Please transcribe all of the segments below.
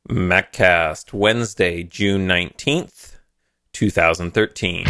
MacCast, Wednesday, June 19th, 2013.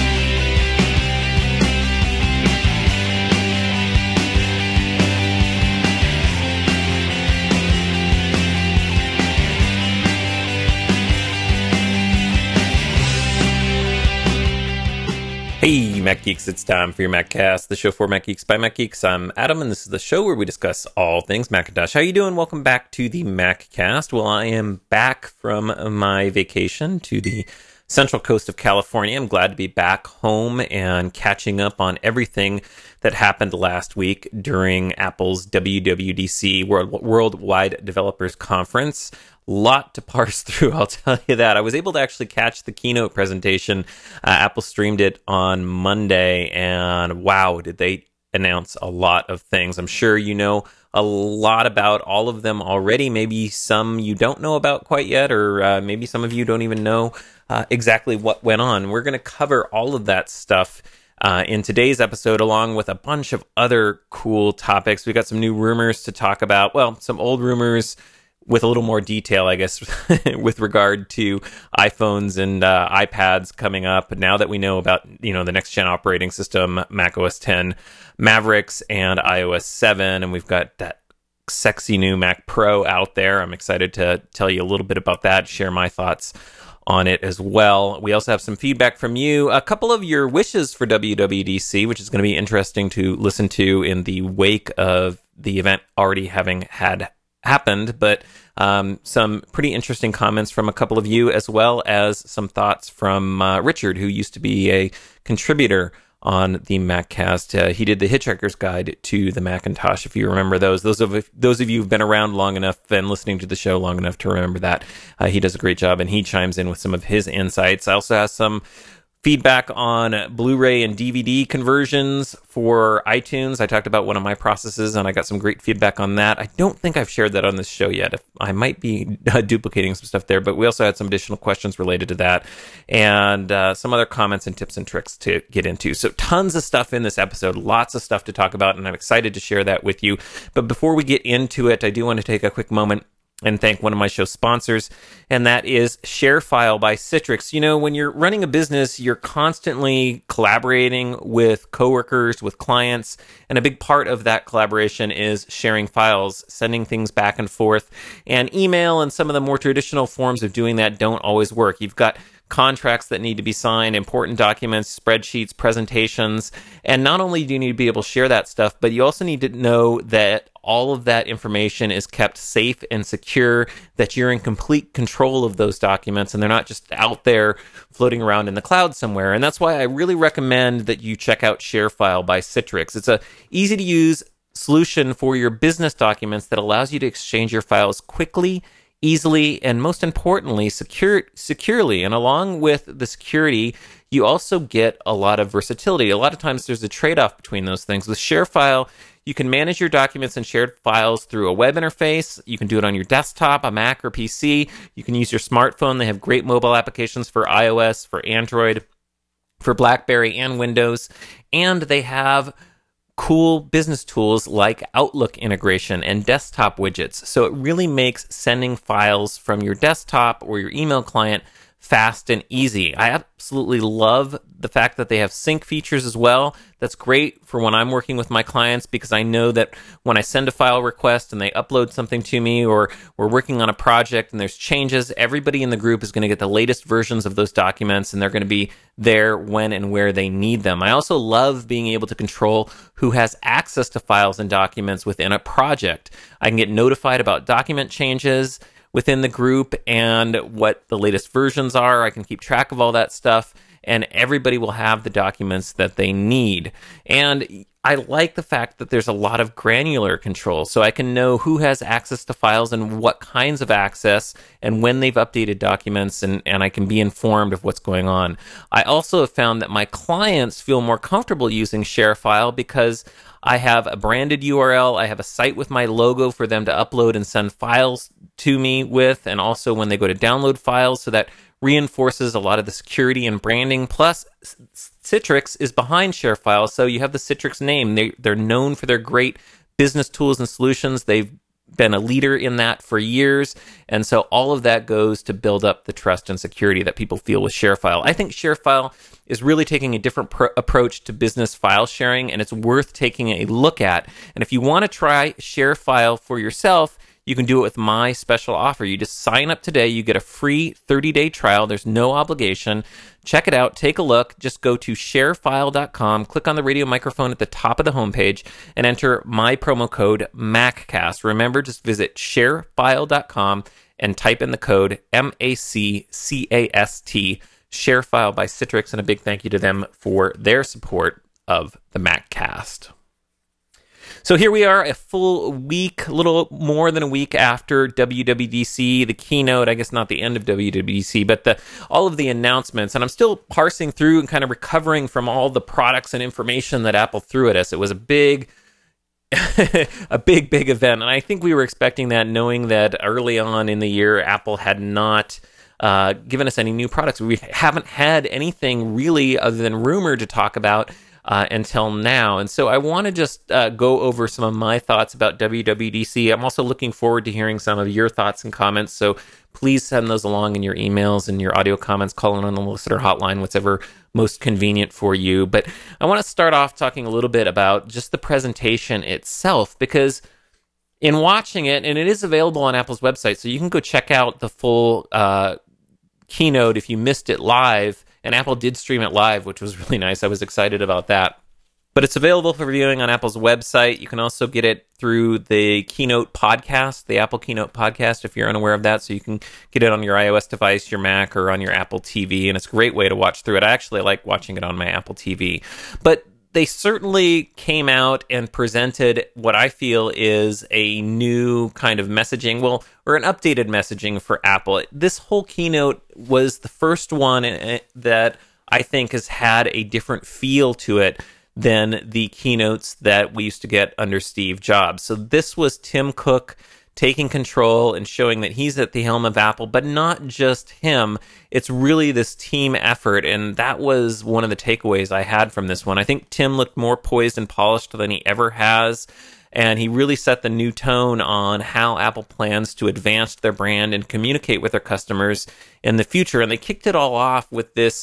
Hey, Mac Geeks, it's time for your MacCast, the show for Mac Geeks by Mac Geeks. I'm Adam, and this is the show where we discuss all things Macintosh. How you doing? Welcome back to the MacCast. Well, I am back from my vacation to the Central Coast of California. I'm glad to be back home and catching up on everything that happened last week during Apple's WWDC, Worldwide Developers Conference. Lot to parse through, I'll tell you that. I was able to actually catch the keynote presentation. Apple streamed it on Monday, and wow, did they announce a lot of things. I'm sure you know a lot about all of them already. Maybe some you don't know about quite yet, or maybe some of you don't even know exactly what went on. We're going to cover all of that stuff in today's episode, along with a bunch of other cool topics. We got some new rumors to talk about. Well, some old rumors with a little more detail, I guess, with regard to iPhones and iPads coming up. Now that we know about, the next gen operating system, Mac OS X Mavericks and iOS 7, and we've got that sexy new Mac Pro out there. I'm excited to tell you a little bit about that, share my thoughts on it as well. We also have some feedback from you, a couple of your wishes for WWDC, which is going to be interesting to listen to in the wake of the event already having happened, but some pretty interesting comments from a couple of you, as well as some thoughts from Richard, who used to be a contributor on the MacCast. He did the Hitchhiker's Guide to the Macintosh, if you remember those. Those of you who've been around long enough and listening to the show long enough to remember that. He does a great job, and he chimes in with some of his insights. I also have some feedback on Blu-ray and DVD conversions for iTunes. I talked about one of my processes, and I got some great feedback on that. I don't think I've shared that on this show yet. I might be duplicating some stuff there, but we also had some additional questions related to that, and some other comments and tips and tricks to get into. So tons of stuff in this episode, lots of stuff to talk about, and I'm excited to share that with you. But before we get into it, I do want to take a quick moment and thank one of my show sponsors, and that is ShareFile by Citrix. You know, when you're running a business, you're constantly collaborating with coworkers, with clients, and a big part of that collaboration is sharing files, sending things back and forth, and email and some of the more traditional forms of doing that don't always work. You've got contracts that need to be signed, important documents, spreadsheets, presentations, and not only do you need to be able to share that stuff, but you also need to know that all of that information is kept safe and secure, that you're in complete control of those documents, and they're not just out there floating around in the cloud somewhere. And that's why I really recommend that you check out ShareFile by Citrix. It's a easy-to-use solution for your business documents that allows you to exchange your files quickly, easily, and most importantly, securely. And along with the security, you also get a lot of versatility. A lot of times there's a trade-off between those things. With ShareFile, you can manage your documents and shared files through a web interface. You can do it on your desktop, a Mac or PC. You can use your smartphone. They have great mobile applications for iOS, for Android, for BlackBerry and Windows. And they have cool business tools like Outlook integration and desktop widgets. So it really makes sending files from your desktop or your email client fast and easy. I absolutely love the fact that they have sync features as well. That's great for when I'm working with my clients, because I know that when I send a file request and they upload something to me, or we're working on a project and there's changes, everybody in the group is going to get the latest versions of those documents, and they're going to be there when and where they need them. I also love being able to control who has access to files and documents within a project. I can get notified about document changes within the group and what the latest versions are. I can keep track of all that stuff, and everybody will have the documents that they need. And I like the fact that there's a lot of granular control, so I can know who has access to files and what kinds of access and when they've updated documents, and I can be informed of what's going on. I also have found that my clients feel more comfortable using ShareFile because I have a branded URL, I have a site with my logo for them to upload and send files to me with, and also when they go to download files, so that reinforces a lot of the security and branding. Plus, Citrix is behind ShareFile, so you have the Citrix name. They're known for their great business tools and solutions. They've been a leader in that for years. And so all of that goes to build up the trust and security that people feel with ShareFile. I think ShareFile is really taking a different approach to business file sharing, and it's worth taking a look at. And if you want to try ShareFile for yourself, you can do it with my special offer. You just sign up today. You get a free 30-day trial. There's no obligation. Check it out. Take a look. Just go to sharefile.com, click on the radio microphone at the top of the homepage, and enter my promo code MACCAST. Remember, just visit sharefile.com and type in the code MACCAST, ShareFile by Citrix, and a big thank you to them for their support of the MacCast. So here we are, a full week, a little more than a week after WWDC, the keynote, I guess not the end of WWDC, but all of the announcements. And I'm still parsing through and kind of recovering from all the products and information that Apple threw at us. It was a big big event. And I think we were expecting that, knowing that early on in the year, Apple had not given us any new products. We haven't had anything really other than rumor to talk about until now. And so I want to just go over some of my thoughts about WWDC. I'm also looking forward to hearing some of your thoughts and comments. So please send those along in your emails and your audio comments, calling on the listener hotline, whatever most convenient for you. But I want to start off talking a little bit about just the presentation itself, because in watching it, and it is available on Apple's website, so you can go check out the full keynote if you missed it live. And Apple did stream it live, which was really nice. I was excited about that. But it's available for viewing on Apple's website. You can also get it through the Keynote podcast, the Apple Keynote podcast, if you're unaware of that. So you can get it on your iOS device, your Mac, or on your Apple TV. And it's a great way to watch through it. I actually like watching it on my Apple TV. But they certainly came out and presented what I feel is a new kind of messaging, or an updated messaging for Apple. This whole keynote was the first one that I think has had a different feel to it than the keynotes that we used to get under Steve Jobs. So this was Tim Cook taking control and showing that he's at the helm of Apple, but not just him. It's really this team effort, and that was one of the takeaways I had from this one. I think Tim looked more poised and polished than he ever has, and he really set the new tone on how Apple plans to advance their brand and communicate with their customers in the future. And they kicked it all off with this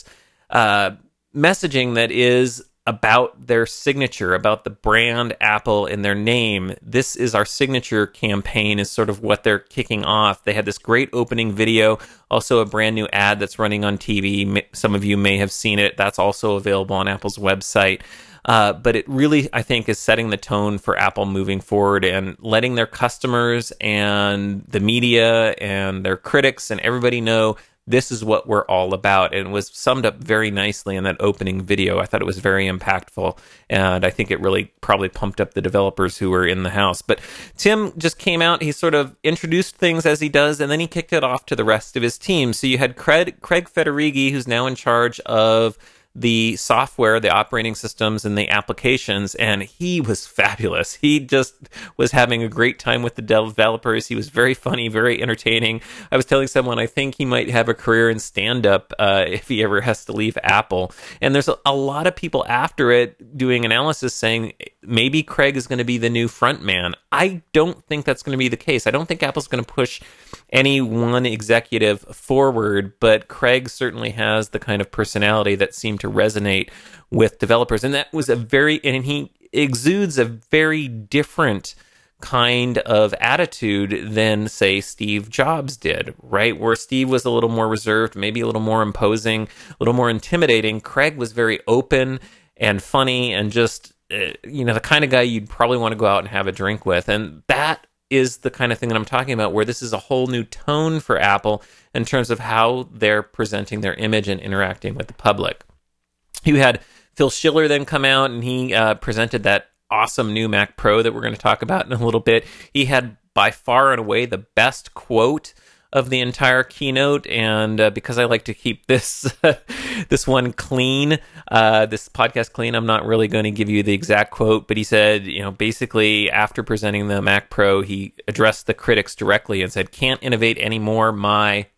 messaging that is about their signature, about the brand Apple and their name. This is our signature campaign is sort of what they're kicking off. They had this great opening video, also a brand new ad that's running on TV. Some of you may have seen it. That's also available on Apple's website. But it really, I think, is setting the tone for Apple moving forward and letting their customers and the media and their critics and everybody know this is what we're all about. And it was summed up very nicely in that opening video. I thought it was very impactful, and I think it really probably pumped up the developers who were in the house. But Tim just came out, he sort of introduced things as he does, and then he kicked it off to the rest of his team. So you had Craig Federighi, who's now in charge of the software, the operating systems, and the applications, and he was fabulous. He just was having a great time with the developers. He was very funny, very entertaining. I was telling someone I think he might have a career in stand-up if he ever has to leave Apple. And there's a lot of people after it doing analysis saying maybe Craig is going to be the new front man. I don't think that's going to be the case. I don't think Apple's going to push any one executive forward, but Craig certainly has the kind of personality that seemed to resonate with developers. And that was and he exudes a very different kind of attitude than, say, Steve Jobs did, right? Where Steve was a little more reserved, maybe a little more imposing, a little more intimidating. Craig was very open and funny and just, the kind of guy you'd probably want to go out and have a drink with. And that is the kind of thing that I'm talking about, where this is a whole new tone for Apple in terms of how they're presenting their image and interacting with the public. You had Phil Schiller then come out, and he presented that awesome new Mac Pro that we're going to talk about in a little bit. He had by far and away the best quote of the entire keynote, and because I like to keep this this one clean, this podcast clean, I'm not really going to give you the exact quote, but he said, basically after presenting the Mac Pro, he addressed the critics directly and said, "Can't innovate anymore, my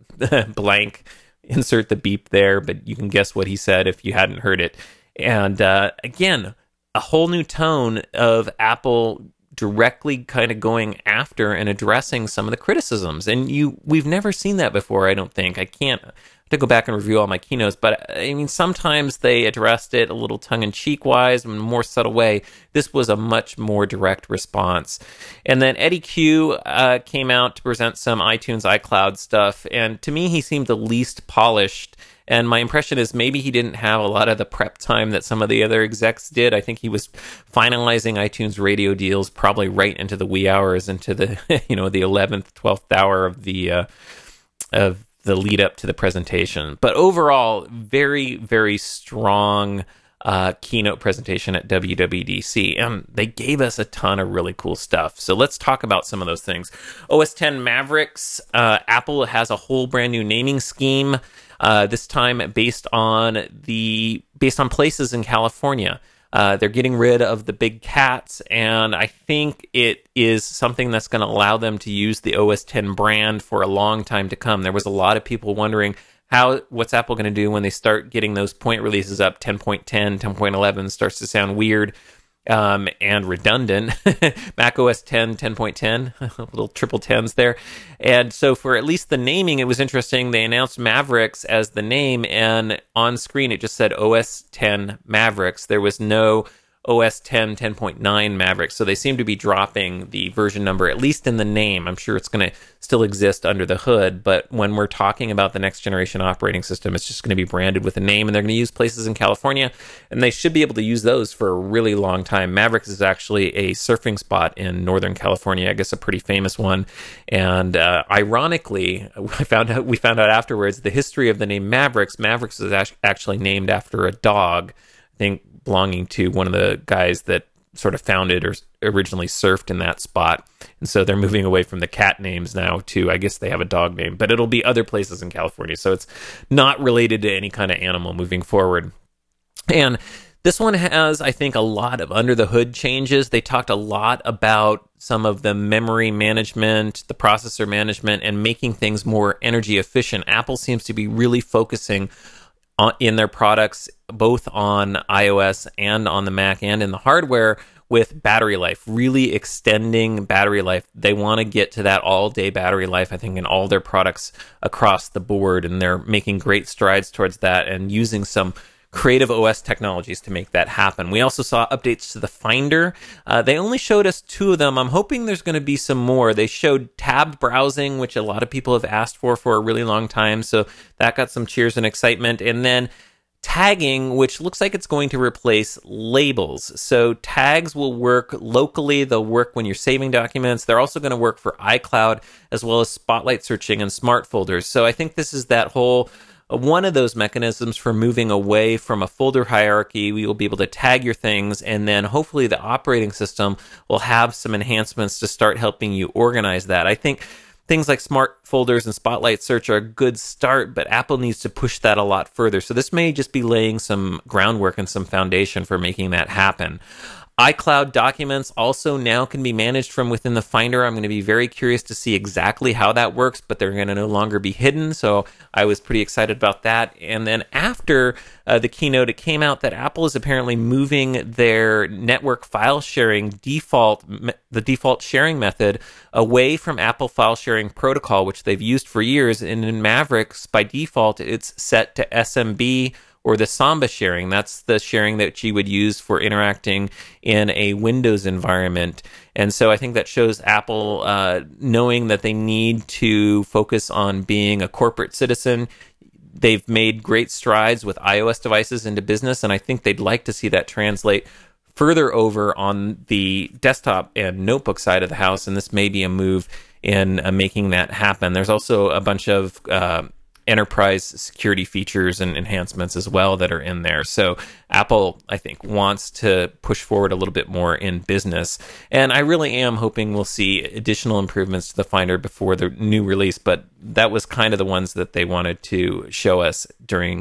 blank." Insert the beep there, but you can guess what he said if you hadn't heard it. And again, a whole new tone of Apple directly kind of going after and addressing some of the criticisms. And we've never seen that before, I don't think. I can't have to go back and review all my keynotes, but I mean, sometimes they addressed it a little tongue-in-cheek wise, in a more subtle way. This was a much more direct response. And then Eddie Q came out to present some iTunes, iCloud stuff, and to me, he seemed the least polished. And my impression is maybe he didn't have a lot of the prep time that some of the other execs did. I think he was finalizing iTunes radio deals probably right into the wee hours, into the the 11th, 12th hour of the lead up to the presentation. But overall, very, very strong keynote presentation at WWDC. And they gave us a ton of really cool stuff. So let's talk about some of those things. OS X Mavericks, Apple has a whole brand new naming scheme. This time based on places in California. They're getting rid of the big cats, and I think it is something that's going to allow them to use the OS X brand for a long time to come. There was a lot of people wondering what's Apple going to do when they start getting those point releases up. 10.10, 10.11 starts to sound weird. And redundant. Mac OS X, 10.10, little triple tens there. And so for at least the naming, it was interesting. They announced Mavericks as the name, and on screen it just said OS X Mavericks. There was no OS X 10.9 Mavericks. So they seem to be dropping the version number, at least in the name. I'm sure it's going to still exist under the hood, but when we're talking about the next generation operating system, it's just going to be branded with a name, and they're going to use places in California, and they should be able to use those for a really long time. Mavericks is actually a surfing spot in Northern California, I guess a pretty famous one. And ironically, we found out afterwards the history of the name Mavericks. Mavericks is actually named after a dog, I think belonging to one of the guys that sort of founded or originally surfed in that spot. And so they're moving away from the cat names now to, I guess they have a dog name, but it'll be other places in California. So it's not related to any kind of animal moving forward. And this one has, I think, a lot of under the hood changes. They talked a lot about some of the memory management, the processor management, and making things more energy efficient. Apple seems to be really focusing in their products, both on iOS and on the Mac and in the hardware, with battery life, really extending battery life. They want to get to that all-day battery life, I think, in all their products across the board, and they're making great strides towards that and using some creative OS technologies to make that happen. We also saw updates to the Finder. They only showed us 2 of them. I'm hoping there's going to be some more. They showed tabbed browsing, which a lot of people have asked for a really long time, so that got some cheers and excitement. And then tagging, which looks like it's going to replace labels. So tags will work locally. They'll work when you're saving documents. They're also going to work for iCloud, as well as Spotlight searching and smart folders. So I think this is that whole one of those mechanisms for moving away from a folder hierarchy. We will be able to tag your things, and then hopefully the operating system will have some enhancements to start helping you organize that. I think things like smart folders and Spotlight search are a good start, but Apple needs to push that a lot further. So this may just be laying some groundwork and some foundation for making that happen. iCloud documents also now can be managed from within the Finder. I'm going to be very curious to see exactly how that works, but they're going to no longer be hidden, so I was pretty excited about that. And then after the keynote, it came out that Apple is apparently moving their network file sharing the default sharing method away from Apple File Sharing Protocol, which they've used for years. And in Mavericks, by default, it's set to SMB, or the Samba sharing. That's the sharing that you would use for interacting in a Windows environment. And so I think that shows Apple knowing that they need to focus on being a corporate citizen. They've made great strides with iOS devices into business, and I think they'd like to see that translate further over on the desktop and notebook side of the house, and this may be a move in making that happen. There's also a bunch of enterprise security features and enhancements as well that are in there. So Apple, I think, wants to push forward a little bit more in business. And I really am hoping we'll see additional improvements to the Finder before the new release, but that was kind of the ones that they wanted to show us during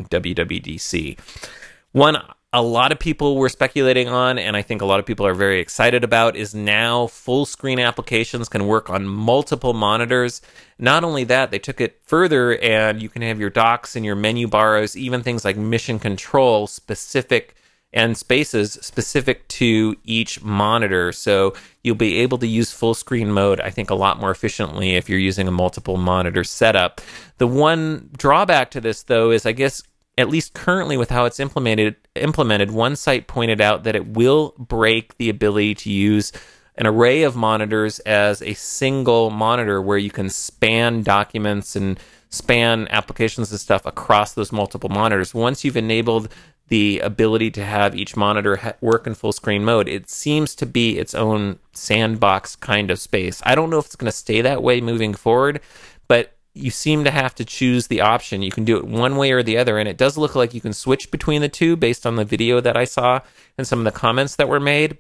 WWDC. One a lot of people were speculating on, and I think a lot of people are very excited about, is now full screen applications can work on multiple monitors. Not only that, they took it further, and you can have your docks and your menu bars, even things like mission control specific and spaces specific to each monitor. So you'll be able to use full screen mode, I think, a lot more efficiently if you're using a multiple monitor setup. The one drawback to this, though, is I guess, at least currently with how it's implemented, one site pointed out that it will break the ability to use an array of monitors as a single monitor where you can span documents and span applications and stuff across those multiple monitors. Once you've enabled the ability to have each monitor work in full screen mode, it seems to be its own sandbox kind of space. I don't know if it's going to stay that way moving forward, but you seem to have to choose the option. You can do it one way or the other, and it does look like you can switch between the two based on the video that I saw and some of the comments that were made.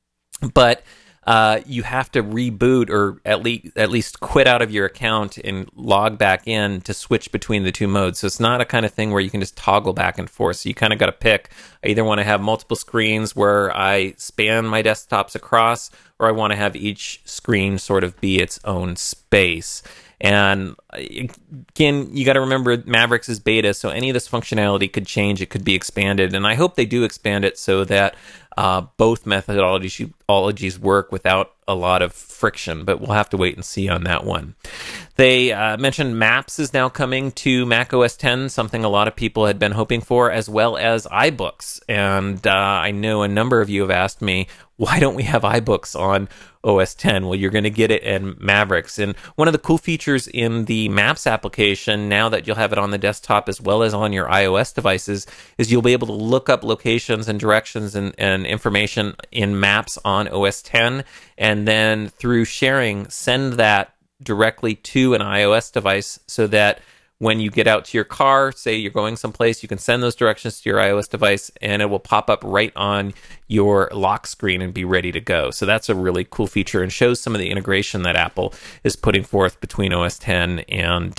But you have to reboot or at least quit out of your account and log back in to switch between the two modes. So it's not a kind of thing where you can just toggle back and forth. So you kind of got to pick. I either want to have multiple screens where I span my desktops across, or I want to have each screen sort of be its own space. And again, you got to remember Mavericks is beta, so any of this functionality could change. It could be expanded, and I hope they do expand it so that both methodologies work without a lot of friction, but we'll have to wait and see on that one. They mentioned Maps is now coming to Mac OS X, something a lot of people had been hoping for, as well as iBooks. And I know a number of you have asked me, why don't we have iBooks on OS X? Well, you're going to get it in Mavericks. And one of the cool features in the Maps application, now that you'll have it on the desktop as well as on your iOS devices, is you'll be able to look up locations and directions and information in Maps on OS X, and then through sharing, send that directly to an iOS device so that when you get out to your car, say you're going someplace, you can send those directions to your iOS device and it will pop up right on your lock screen and be ready to go. So that's a really cool feature and shows some of the integration that Apple is putting forth between OS X and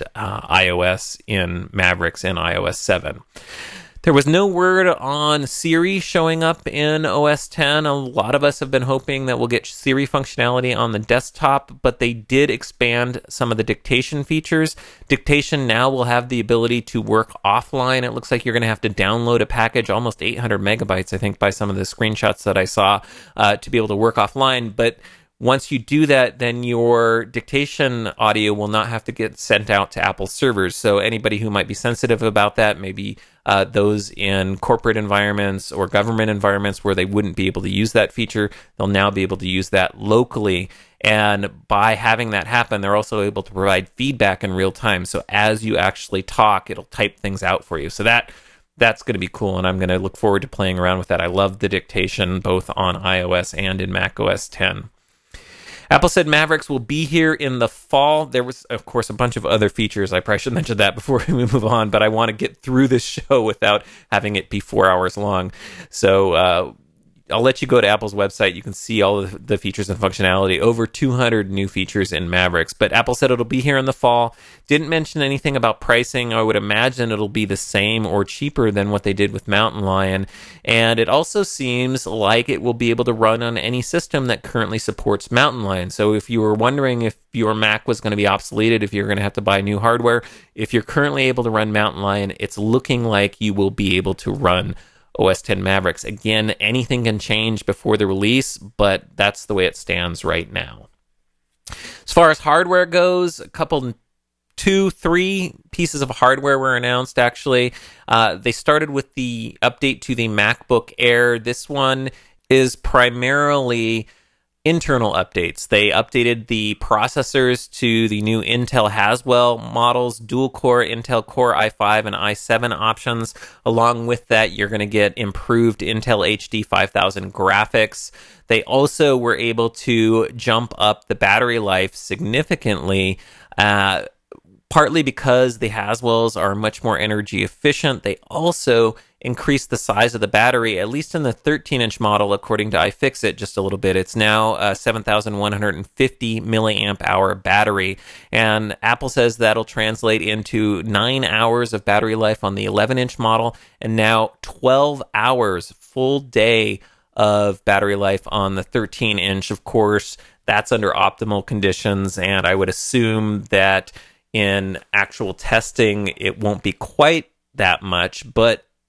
iOS in Mavericks and iOS 7. There was no word on Siri showing up in OS X. A lot of us have been hoping that we'll get Siri functionality on the desktop, but they did expand some of the dictation features. Dictation now will have the ability to work offline. It looks like you're going to have to download a package, almost 800 megabytes, I think, by some of the screenshots that I saw, to be able to work offline. But once you do that, then your dictation audio will not have to get sent out to Apple servers. So anybody who might be sensitive about that, maybe those in corporate environments or government environments where they wouldn't be able to use that feature, they'll now be able to use that locally. And by having that happen, they're also able to provide feedback in real time. So as you actually talk, it'll type things out for you. So that's going to be cool, and I'm going to look forward to playing around with that. I love the dictation both on iOS and in Mac OS X. Apple said Mavericks will be here in the fall. There was, of course, a bunch of other features. I probably should mention that before we move on, but I want to get through this show without having it be 4 hours long. So I'll let you go to Apple's website. You can see all of the features and functionality. Over 200 new features in Mavericks. But Apple said it'll be here in the fall. Didn't mention anything about pricing. I would imagine it'll be the same or cheaper than what they did with Mountain Lion. And it also seems like it will be able to run on any system that currently supports Mountain Lion. So if you were wondering if your Mac was going to be obsoleted, if you're going to have to buy new hardware, if you're currently able to run Mountain Lion, it's looking like you will be able to run OS X Mavericks. Again, anything can change before the release, but that's the way it stands right now. As far as hardware goes, a couple, 3 pieces of hardware were announced, actually. They started with the update to the MacBook Air. This one is primarily internal updates. They updated the processors to the new Intel Haswell models, dual-core Intel Core i5 and i7 options. Along with that, you're going to get improved Intel HD 5000 graphics. They also were able to jump up the battery life significantly, partly because the Haswells are much more energy efficient. They also increased the size of the battery, at least in the 13-inch model, according to iFixit, just a little bit. It's now a 7,150 milliamp hour battery, and Apple says that'll translate into 9 hours of battery life on the 11-inch model, and now 12 hours, full day of battery life on the 13-inch. Of course, that's under optimal conditions, and I would assume that in actual testing, it won't be quite that much, but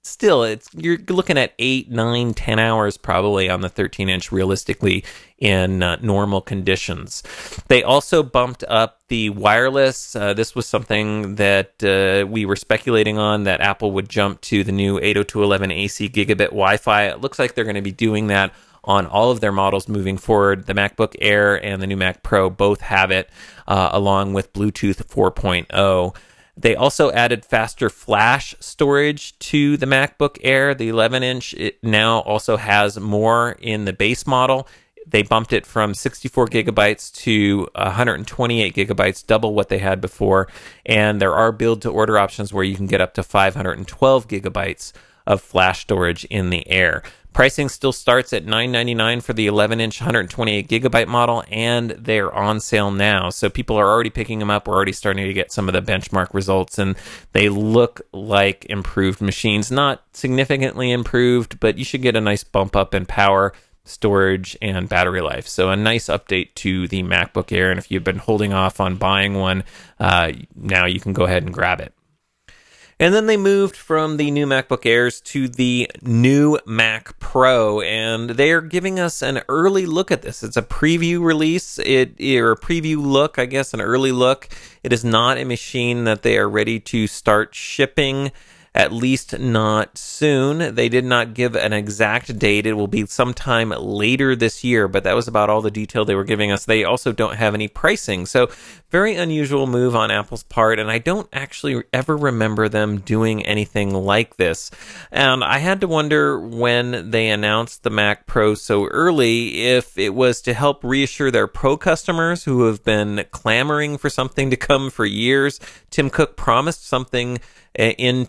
still, you're looking at 8, 9, 10 hours probably on the 13-inch realistically in normal conditions. They also bumped up the wireless. This was something that we were speculating on, that Apple would jump to the new 802.11 AC gigabit Wi-Fi. It looks like they're going to be doing that on all of their models moving forward. The MacBook Air and the new Mac Pro both have it, along with Bluetooth 4.0. They also added faster flash storage to the MacBook Air. The 11-inch it now also has more in the base model. They bumped it from 64 gigabytes to 128 gigabytes, double what they had before. And there are build-to-order options where you can get up to 512 gigabytes of flash storage in the Air. Pricing still starts at $999 for the 11-inch 128 gigabyte model, and they're on sale now. So people are already picking them up. We're already starting to get some of the benchmark results, and they look like improved machines. Not significantly improved, but you should get a nice bump up in power, storage, and battery life. So a nice update to the MacBook Air, and if you've been holding off on buying one, now you can go ahead and grab it. And then they moved from the new MacBook Airs to the new Mac Pro, and they are giving us an early look at this. It's a preview release, or a preview look, I guess, an early look. It is not a machine that they are ready to start shipping, at least not soon. They did not give an exact date. It will be sometime later this year, but that was about all the detail they were giving us. They also don't have any pricing. So very unusual move on Apple's part, and I don't actually ever remember them doing anything like this. And I had to wonder when they announced the Mac Pro so early if it was to help reassure their Pro customers who have been clamoring for something to come for years. Tim Cook promised something in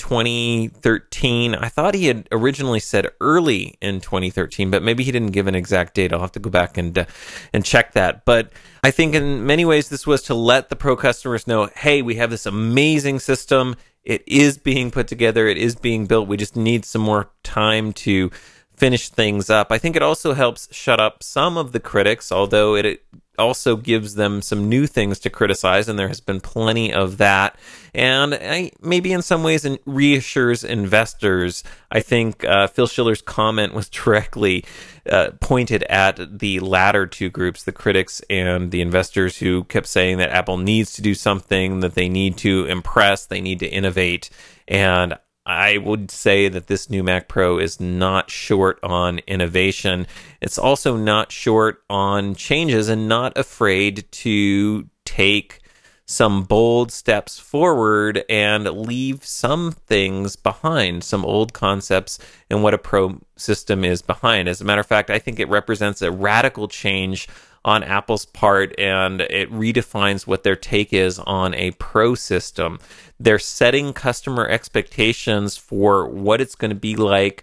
2013. I thought he had originally said early in 2013, but maybe he didn't give an exact date. I'll have to go back and check that. But I think in many ways this was to let the Pro customers know, hey, we have this amazing system. It is being put together. It is being built. We just need some more time to finish things up. I think it also helps shut up some of the critics, although it also gives them some new things to criticize, and there has been plenty of that. And maybe in some ways it reassures investors. I think Phil Schiller's comment was directly pointed at the latter two groups, the critics and the investors, who kept saying that Apple needs to do something, that they need to impress, they need to innovate. And I would say that this new Mac Pro is not short on innovation. It's also not short on changes, and not afraid to take some bold steps forward and leave some things behind, some old concepts and what a Pro system is behind. As a matter of fact, I think it represents a radical change on Apple's part, and it redefines what their take is on a Pro system. They're setting customer expectations for what it's going to be like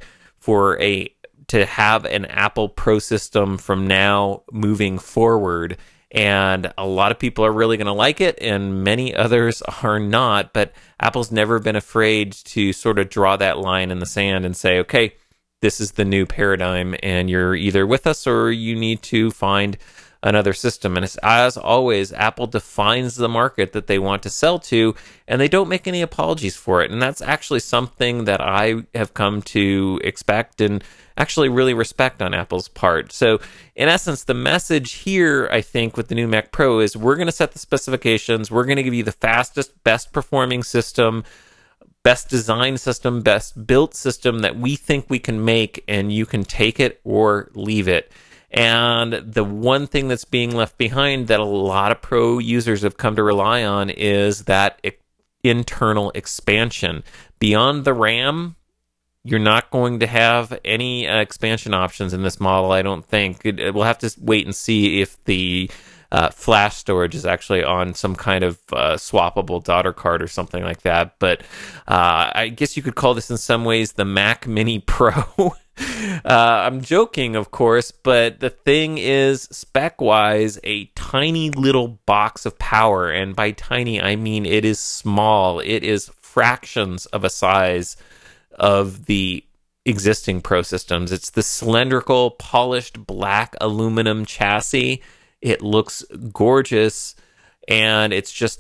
to have an Apple Pro system from now moving forward. And a lot of people are really going to like it, and many others are not. But Apple's never been afraid to sort of draw that line in the sand and say, okay, this is the new paradigm, and you're either with us or you need to find another system. And as always, Apple defines the market that they want to sell to, and they don't make any apologies for it. And that's actually something that I have come to expect and actually really respect on Apple's part. So in essence, the message here, I think, with the new Mac Pro is we're going to set the specifications. We're going to give you the fastest, best performing system, best design system, best built system that we think we can make, and you can take it or leave it. And the one thing that's being left behind that a lot of Pro users have come to rely on is that internal expansion. Beyond the RAM, you're not going to have any expansion options in this model, I don't think. We'll have to wait and see if the flash storage is actually on some kind of swappable daughter card or something like that. But I guess you could call this in some ways the Mac Mini Pro. I'm joking, of course, but the thing is, spec-wise, a tiny little box of power. And by tiny, I mean it is small. It is fractions of a size of the existing Pro systems. It's the cylindrical, polished black aluminum chassis. It looks gorgeous, and it's just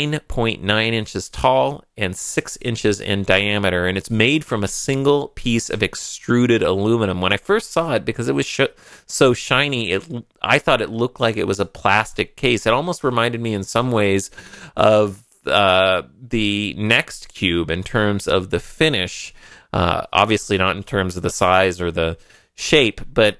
9.9 inches tall and 6 inches in diameter, and it's made from a single piece of extruded aluminum. When I first saw it, because it was so shiny, I thought it looked like it was a plastic case. It almost reminded me in some ways of the Next Cube in terms of the finish, obviously not in terms of the size or the shape, but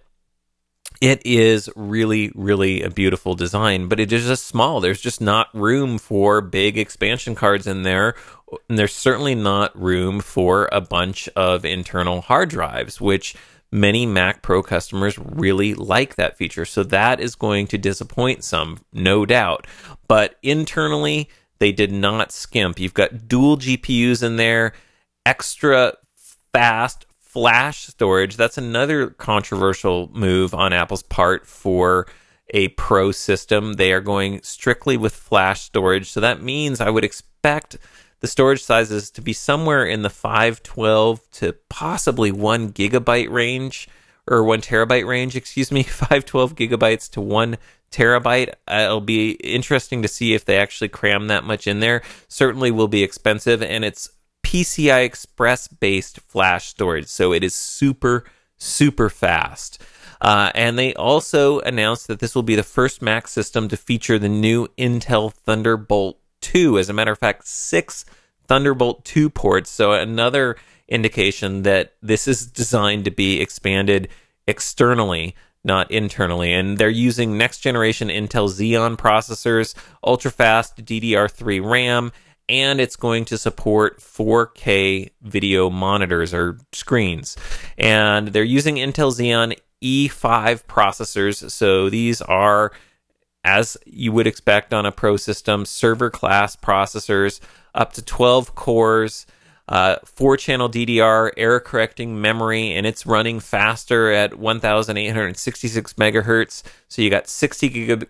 it is really, really a beautiful design, but it is just small. There's just not room for big expansion cards in there. And there's certainly not room for a bunch of internal hard drives, which many Mac Pro customers really like that feature. So that is going to disappoint some, no doubt. But internally, they did not skimp. You've got dual GPUs in there, extra fast flash storage. That's another controversial move on Apple's part for a Pro system. They are going strictly with flash storage. So that means I would expect the storage sizes to be somewhere in the 512 to possibly 1 gigabyte range, or 1 terabyte range, 512 gigabytes to 1 terabyte. It'll be interesting to see if they actually cram that much in there. Certainly will be expensive, and it's PCI Express based flash storage, so it is super, super fast. And they also announced that this will be the first Mac system to feature the new Intel Thunderbolt 2. As a matter of fact, 6 Thunderbolt 2 ports, so another indication that this is designed to be expanded externally, not internally. And they're using next generation Intel Xeon processors, ultra-fast DDR3 RAM, and it's going to support 4K video monitors or screens. And they're using Intel Xeon E5 processors, so these are, as you would expect on a Pro system, server class processors, up to 12 cores, 4-channel DDR, error correcting memory, and it's running faster at 1,866 megahertz. So you got 60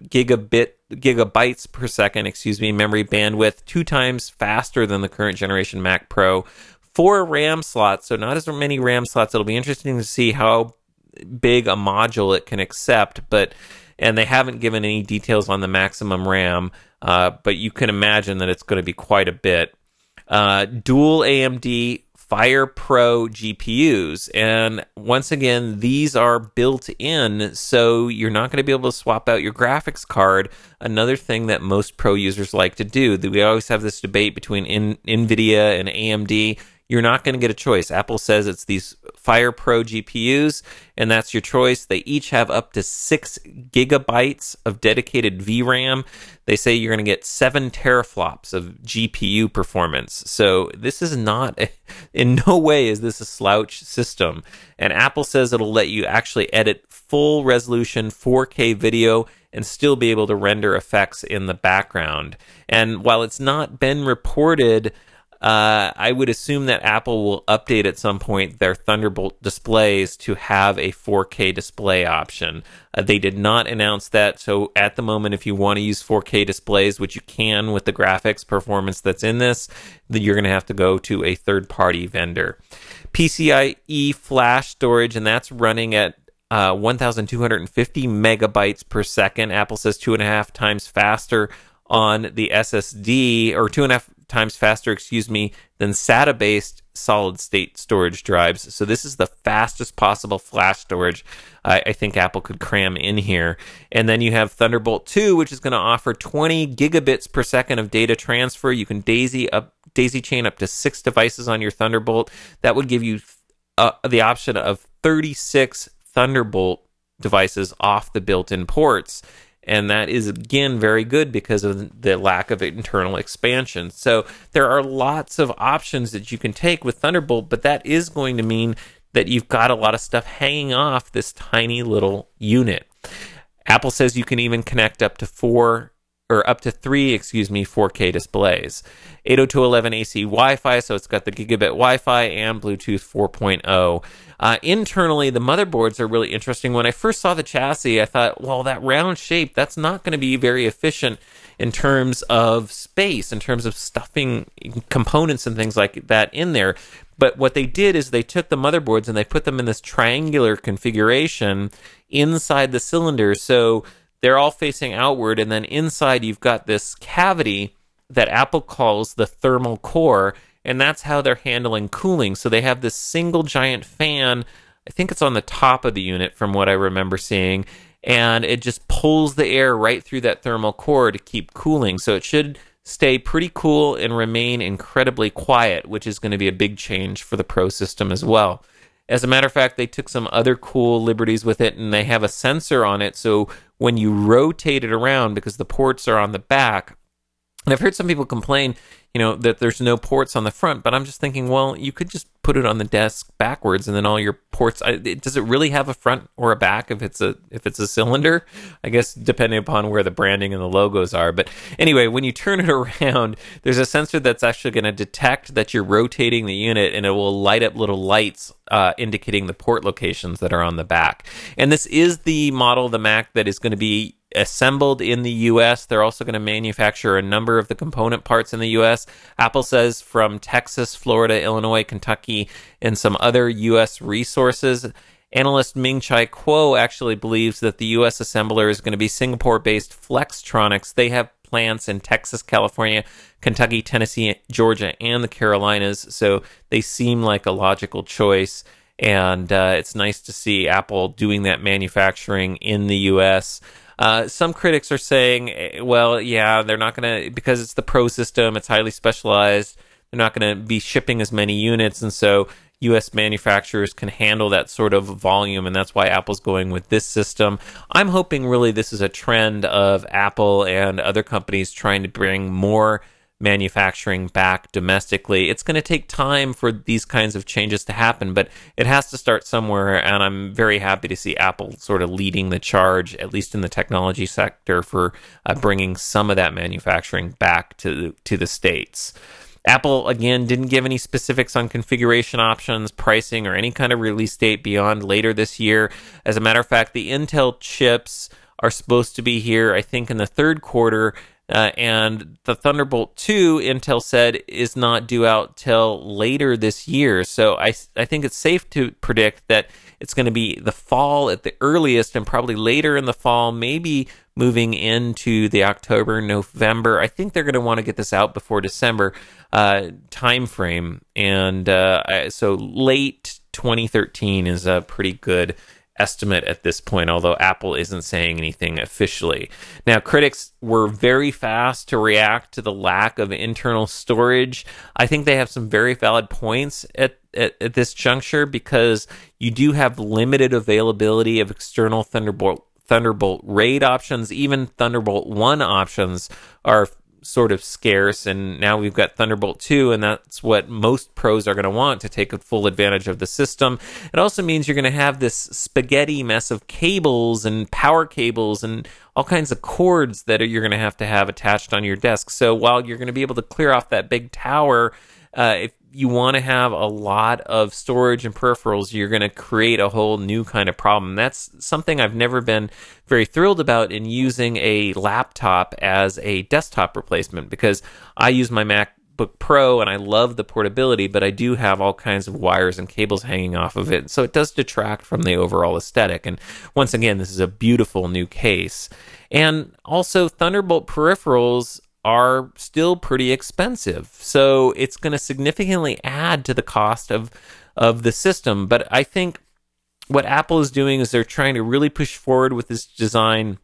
gigabytes per second, memory bandwidth, 2 times faster than the current generation Mac Pro. 4 RAM slots, so not as many RAM slots. It'll be interesting to see how big a module it can accept, and they haven't given any details on the maximum RAM, but you can imagine that it's going to be quite a bit. Dual AMD Fire Pro GPUs, and once again, these are built in, so you're not going to be able to swap out your graphics card. Another thing that most Pro users like to do. We always have this debate between NVIDIA and AMD. You're not going to get a choice. Apple says it's these Fire Pro GPUs, and that's your choice. They each have up to 6 gigabytes of dedicated VRAM. They say you're going to get 7 teraflops of GPU performance. So this is not, in no way is this a slouch system. And Apple says it'll let you actually edit full resolution 4K video and still be able to render effects in the background. And while it's not been reported, I would assume that Apple will update at some point their Thunderbolt displays to have a 4K display option. They did not announce that, so at the moment, if you want to use 4K displays, which you can with the graphics performance that's in this, then you're going to have to go to a third-party vendor. PCIe flash storage, and that's running at 1,250 megabytes per second. Apple says 2.5 times faster on the SSD, or 2.5 times faster, than SATA-based solid-state storage drives. So this is the fastest possible flash storage I think Apple could cram in here. And then you have Thunderbolt 2, which is going to offer 20 gigabits per second of data transfer. You can daisy chain up to 6 devices on your Thunderbolt. That would give you the option of 36 Thunderbolt devices off the built-in ports. And that is, again, very good because of the lack of internal expansion. So there are lots of options that you can take with Thunderbolt, but that is going to mean that you've got a lot of stuff hanging off this tiny little unit. Apple says you can even connect up to 3 4K displays. 802.11ac Wi-Fi, so it's got the gigabit Wi-Fi and Bluetooth 4.0. Internally, the motherboards are really interesting. When I first saw the chassis, I thought, well, that round shape, that's not going to be very efficient in terms of space, in terms of stuffing components and things like that in there. But what they did is they took the motherboards and they put them in this triangular configuration inside the cylinder. So they're all facing outward, and then inside you've got this cavity that Apple calls the thermal core, and that's how they're handling cooling. So they have this single giant fan, I think it's on the top of the unit from what I remember seeing, and it just pulls the air right through that thermal core to keep cooling. So it should stay pretty cool and remain incredibly quiet, which is going to be a big change for the Pro system as well. As a matter of fact, they took some other cool liberties with it, and they have a sensor on it, so when you rotate it around, because the ports are on the back, and I've heard some people complain, that there's no ports on the front, but I'm just thinking, well, you could just put it on the desk backwards, and then all your ports. Does it really have a front or a back if it's a cylinder? I guess depending upon where the branding and the logos are. But anyway, when you turn it around, there's a sensor that's actually going to detect that you're rotating the unit, and it will light up little lights indicating the port locations that are on the back. And this is the model of the Mac that is going to be assembled in the US. They're also going to manufacture a number of the component parts in the US. Apple says from Texas, Florida, Illinois, Kentucky, and some other US resources. Analyst Ming-Chi Kuo actually believes that the US assembler is going to be Singapore-based Flextronics. They have plants in Texas, California, Kentucky, Tennessee, Georgia, and the Carolinas, so they seem like a logical choice. And it's nice to see Apple doing that manufacturing in the US. Some critics are saying, well, yeah, they're not going to, because it's the Pro system, it's highly specialized, they're not going to be shipping as many units, and so U.S. manufacturers can handle that sort of volume, and that's why Apple's going with this system. I'm hoping really this is a trend of Apple and other companies trying to bring more manufacturing back domestically. It's going to take time for these kinds of changes to happen, but it has to start somewhere, and I'm very happy to see Apple sort of leading the charge, at least in the technology sector, for bringing some of that manufacturing back to the States. Apple, again, didn't give any specifics on configuration options, pricing, or any kind of release date beyond later this year. As a matter of fact, the Intel chips are supposed to be here, I think, in the third quarter, and the Thunderbolt 2, Intel said, is not due out till later this year. So I think it's safe to predict that it's going to be the fall at the earliest, and probably later in the fall, maybe moving into the October, November. I think they're going to want to get this out before December time frame. And so late 2013 is a pretty good estimate at this point, although Apple isn't saying anything officially. Now, critics were very fast to react to the lack of internal storage. I think they have some very valid points at this juncture, because you do have limited availability of external Thunderbolt RAID options. Even Thunderbolt 1 options are sort of scarce, and now we've got Thunderbolt 2, and that's what most pros are going to want to take full advantage of the system. It also means you're going to have this spaghetti mess of cables and power cables and all kinds of cords that you're going to have attached on your desk. So while you're going to be able to clear off that big tower, if you want to have a lot of storage and peripherals, you're going to create a whole new kind of problem. That's something I've never been very thrilled about in using a laptop as a desktop replacement, because I use my MacBook Pro and I love the portability, but I do have all kinds of wires and cables hanging off of it. So it does detract from the overall aesthetic. And once again, this is a beautiful new case. And also, Thunderbolt peripherals are still pretty expensive, so it's going to significantly add to the cost of the system. But I think what Apple is doing is they're trying to really push forward with this design,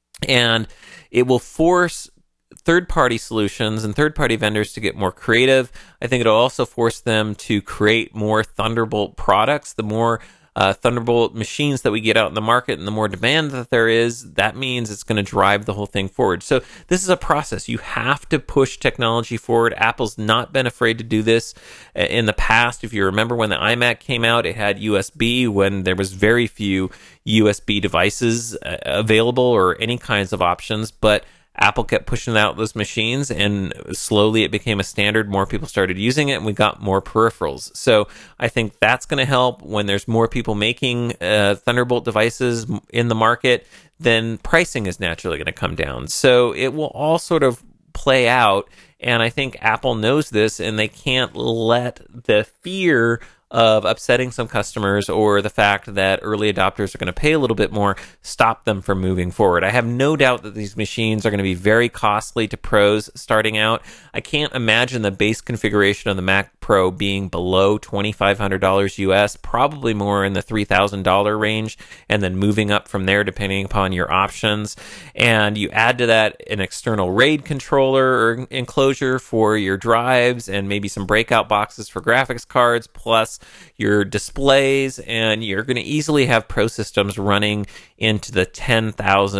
and it will force third-party solutions and third-party vendors to get more creative. I think it'll also force them to create more Thunderbolt products. The more Thunderbolt machines that we get out in the market, and the more demand that there is, that means it's going to drive the whole thing forward. So this is a process. You have to push technology forward. Apple's not been afraid to do this in the past. If you remember when the iMac came out, it had USB when there was very few USB devices available or any kinds of options, but Apple kept pushing out those machines, and slowly it became a standard. More people started using it, and we got more peripherals. So I think that's going to help. When there's more people making Thunderbolt devices in the market, then pricing is naturally going to come down. So it will all sort of play out, and I think Apple knows this, and they can't let the fear of upsetting some customers or the fact that early adopters are going to pay a little bit more stop them from moving forward. I have no doubt that these machines are going to be very costly to pros starting out. I can't imagine the base configuration of the Mac Pro being below $2,500 US, probably more in the $3,000 range, and then moving up from there depending upon your options. And you add to that an external RAID controller or enclosure for your drives and maybe some breakout boxes for graphics cards, plus your displays, and you're going to easily have pro systems running into the $10,000,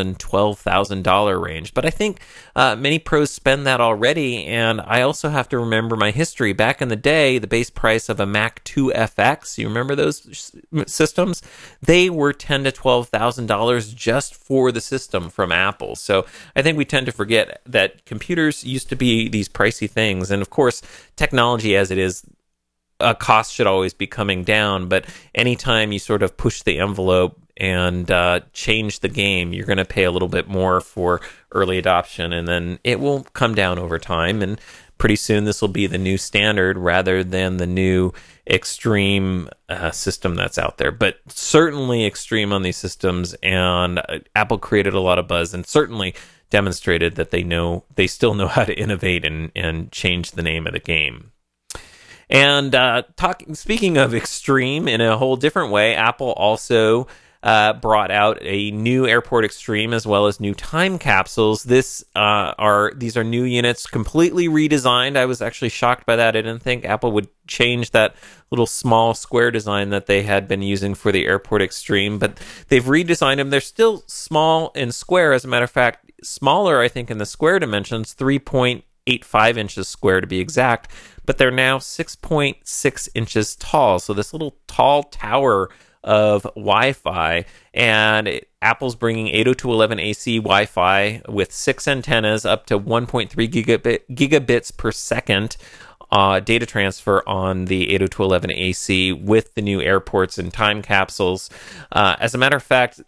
$12,000 range. But I think many pros spend that already, and I also have to remember my history. Back in the day, the base price of a Mac 2 FX, you remember those systems? They were $10,000 to $12,000 just for the system from Apple. So I think we tend to forget that computers used to be these pricey things, and of course, technology as it is, cost should always be coming down, but anytime you sort of push the envelope and change the game, you're going to pay a little bit more for early adoption, and then it will come down over time, and pretty soon this will be the new standard rather than the new extreme system that's out there. But certainly extreme on these systems, and Apple created a lot of buzz and certainly demonstrated that they still know how to innovate and change the name of the game. And speaking of extreme in a whole different way, Apple also brought out a new Airport Extreme as well as new time capsules. These are new units, completely redesigned. I was actually shocked by that. I didn't think Apple would change that little small square design that they had been using for the Airport Extreme, but they've redesigned them. They're still small and square. As a matter of fact, smaller, I think, in the square dimensions, 3.85 inches square to be exact, but they're now 6.6 inches tall. So this little tall tower of Wi-Fi, and Apple's bringing 802.11ac Wi-Fi with 6 antennas up to 1.3 gigabits per second data transfer on the 802.11ac with the new airports and time capsules. As a matter of fact,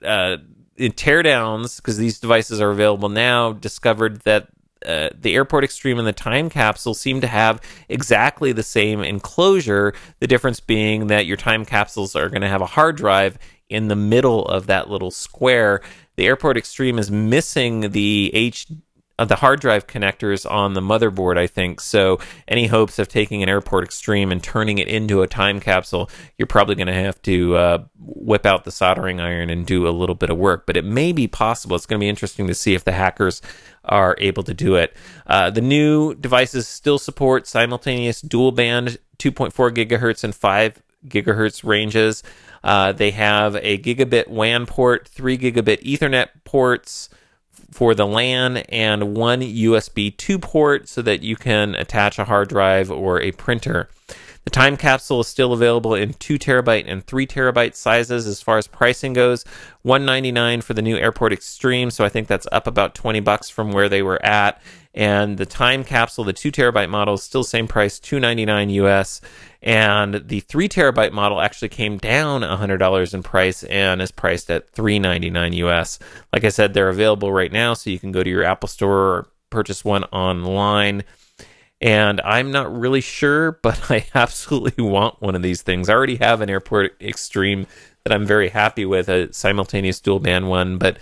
teardowns, because these devices are available now, discovered that the Airport Extreme and the time capsule seem to have exactly the same enclosure, the difference being that your time capsules are going to have a hard drive in the middle of that little square. The Airport Extreme is missing the hard drive connectors on the motherboard, I think. So any hopes of taking an Airport Extreme and turning it into a time capsule, you're probably going to have to whip out the soldering iron and do a little bit of work. But it may be possible. It's going to be interesting to see if the hackers are able to do it. The new devices still support simultaneous dual band 2.4 gigahertz and 5 gigahertz ranges. They have a gigabit WAN port, 3 gigabit Ethernet ports for the LAN, and 1 USB 2 port so that you can attach a hard drive or a printer. The time capsule is still available in 2 terabyte and 3 terabyte sizes. As far as pricing goes, $199 for the new Airport Extreme, so I think that's up about $20 from where they were at. And the time capsule, the 2 terabyte model, is still same price, $299 US. And the 3 terabyte model actually came down $100 in price and is priced at $399 US. Like I said, they're available right now, so you can go to your Apple Store or purchase one online. And I'm not really sure, but I absolutely want one of these things. I already have an Airport Extreme that I'm very happy with, a simultaneous dual band one, but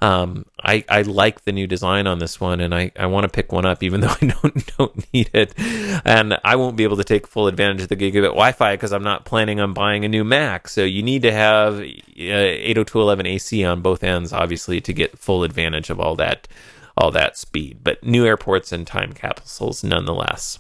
I like the new design on this one, and I want to pick one up even though I don't need it. And I won't be able to take full advantage of the gigabit Wi-Fi because I'm not planning on buying a new Mac. So you need to have 802.11ac on both ends, obviously, to get full advantage of all that speed. But new airports and time capsules nonetheless.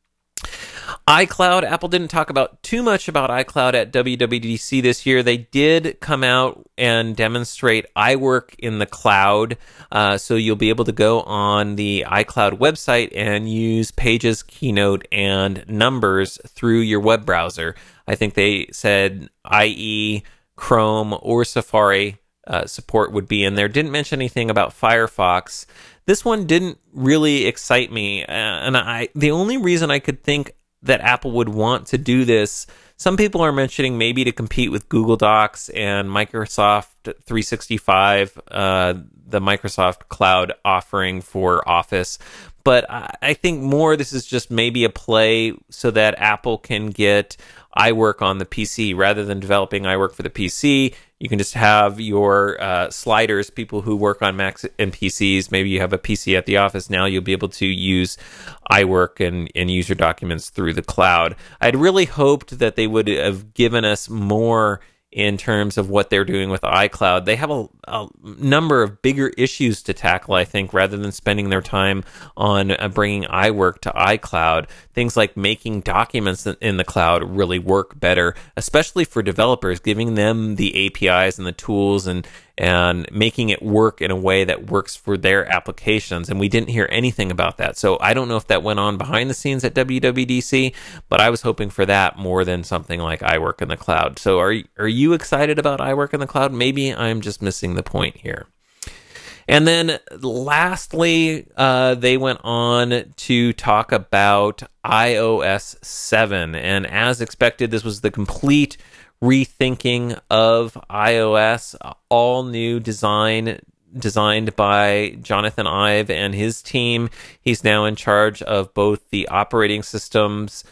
iCloud, Apple didn't talk about too much about iCloud at WWDC this year. They did come out and demonstrate iWork in the cloud. So you'll be able to go on the iCloud website and use Pages, Keynote, and Numbers through your web browser. I think they said IE, Chrome, or Safari support would be in there. Didn't mention anything about Firefox. This one didn't really excite me, and the only reason I could think that Apple would want to do this, some people are mentioning maybe to compete with Google Docs and Microsoft 365, the Microsoft Cloud offering for Office. but I think more this is just maybe a play so that Apple can get iWork on the PC. Rather than developing iWork for the PC, you can just have your sliders, people who work on Macs and PCs. Maybe you have a PC at the office. Now you'll be able to use iWork and use your documents through the cloud. I'd really hoped that they would have given us more in terms of what they're doing with iCloud. They have a number of bigger issues to tackle, I think, rather than spending their time on bringing iWork to iCloud. Things like making documents in the cloud really work better, especially for developers, giving them the APIs and the tools and making it work in a way that works for their applications. And we didn't hear anything about that. So I don't know if that went on behind the scenes at WWDC, but I was hoping for that more than something like iWork in the cloud. So are you excited about iWork in the cloud? Maybe I'm just missing the point here. And then lastly, they went on to talk about iOS 7. And as expected, this was the complete rethinking of iOS, all new designed by Jonathan Ive and his team. He's now in charge of both the operating systems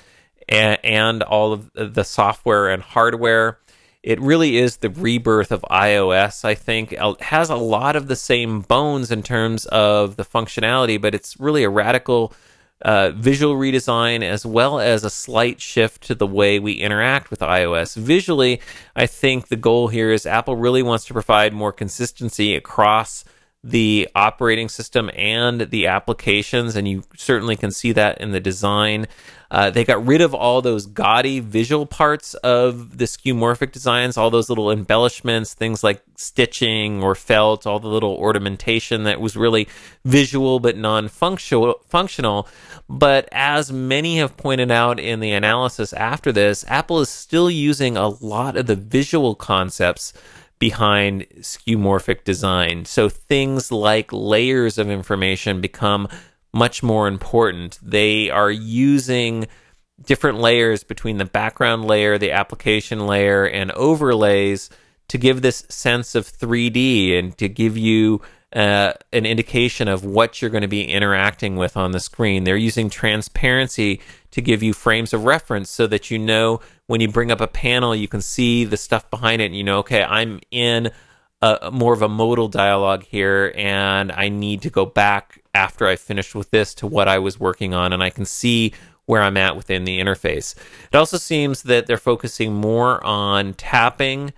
and all of the software and hardware. It really is the rebirth of iOS, I think. It has a lot of the same bones in terms of the functionality, but it's really a radical visual redesign as well as a slight shift to the way we interact with iOS. Visually, I think the goal here is Apple really wants to provide more consistency across the operating system and the applications, and you certainly can see that in the design. They got rid of all those gaudy visual parts of the skeuomorphic designs, all those little embellishments, things like stitching or felt, all the little ornamentation that was really visual but non-functional. But as many have pointed out in the analysis after this, Apple is still using a lot of the visual concepts behind skeuomorphic design. So things like layers of information become much more important. They are using different layers between the background layer, the application layer, and overlays to give this sense of 3D and to give you an indication of what you're going to be interacting with on the screen. They're using transparency to give you frames of reference so that you know when you bring up a panel, you can see the stuff behind it and you know, okay, I'm in more of a modal dialogue here and I need to go back after I finished with this to what I was working on, and I can see where I'm at within the interface. It also seems that they're focusing more on tapping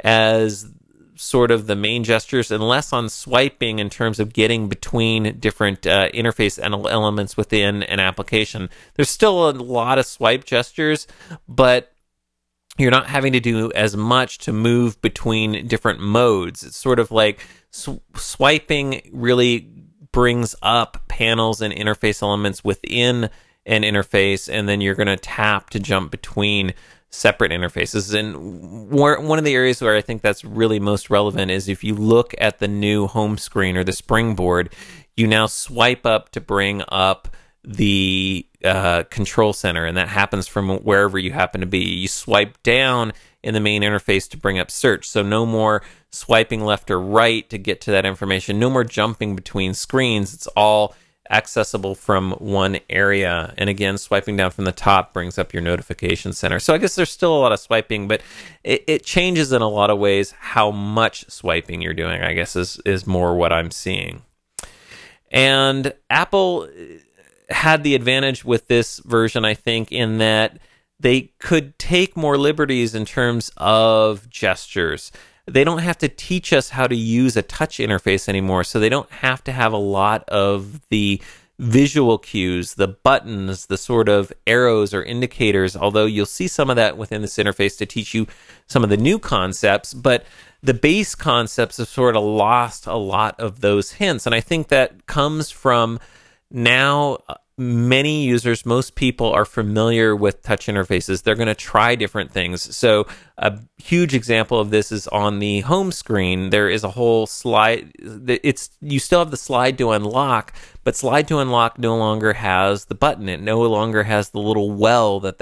as sort of the main gestures and less on swiping in terms of getting between different interface elements within an application. There's still a lot of swipe gestures, but you're not having to do as much to move between different modes. It's sort of like swiping really brings up panels and interface elements within an interface, and then you're going to tap to jump between separate interfaces. And one of the areas where I think that's really most relevant is if you look at the new home screen or the springboard, you now swipe up to bring up the control center, and that happens from wherever you happen to be. You swipe down in the main interface to bring up search. So no more swiping left or right to get to that information. No more jumping between screens. It's all accessible from one area. And again, swiping down from the top brings up your notification center. So I guess there's still a lot of swiping, but it changes in a lot of ways how much swiping you're doing, I guess is more what I'm seeing. And Apple had the advantage with this version, I think, in that they could take more liberties in terms of gestures. They don't have to teach us how to use a touch interface anymore, so they don't have to have a lot of the visual cues, the buttons, the sort of arrows or indicators, although you'll see some of that within this interface to teach you some of the new concepts, but the base concepts have sort of lost a lot of those hints, and I think that comes from now many users, most people are familiar with touch interfaces. They're going to try different things. So a huge example of this is on the home screen. There is a whole slide. You still have the slide to unlock, but slide to unlock no longer has the button. It no longer has the little well that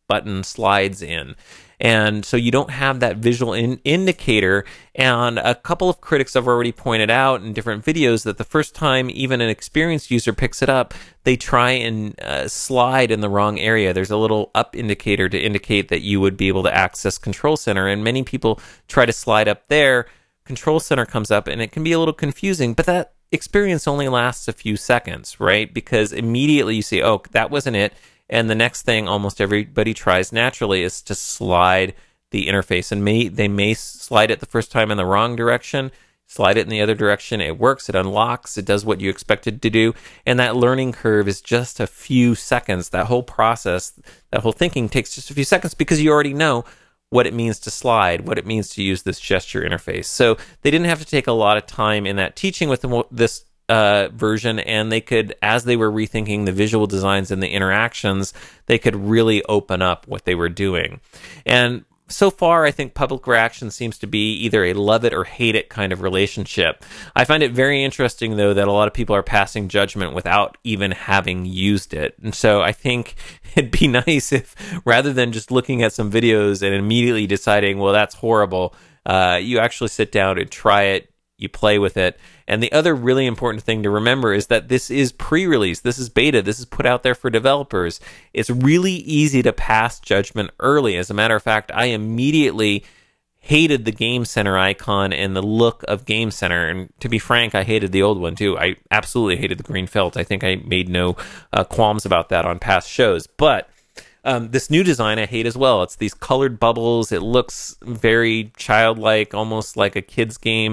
button slides in. And so you don't have that visual indicator. And a couple of critics have already pointed out in different videos that the first time even an experienced user picks it up, they try and slide in the wrong area. There's a little up indicator to indicate that you would be able to access Control Center. And many people try to slide up there. Control Center comes up and it can be a little confusing, but that experience only lasts a few seconds, right? Because immediately you see, oh, that wasn't it. And the next thing almost everybody tries naturally is to slide the interface. And they may slide it the first time in the wrong direction, slide it in the other direction. It works, it unlocks, it does what you expected to do. And that learning curve is just a few seconds. That whole process, that whole thinking takes just a few seconds because you already know what it means to slide, what it means to use this gesture interface. So they didn't have to take a lot of time in that teaching with this version, and they could, as they were rethinking the visual designs and the interactions, they could really open up what they were doing. And so far, I think public reaction seems to be either a love it or hate it kind of relationship. I find it very interesting, though, that a lot of people are passing judgment without even having used it. And so I think it'd be nice if, rather than just looking at some videos and immediately deciding, well, that's horrible, you actually sit down and try it, you play with it. And the other really important thing to remember is that this is pre-release, this is beta, this is put out there for developers. It's really easy to pass judgment early. As a matter of fact, I immediately hated the Game Center icon and the look of Game Center. And to be frank, I hated the old one too. I absolutely hated the green felt. I think I made no qualms about that on past shows. But this new design I hate as well. It's these colored bubbles. It looks very childlike, almost like a kid's game,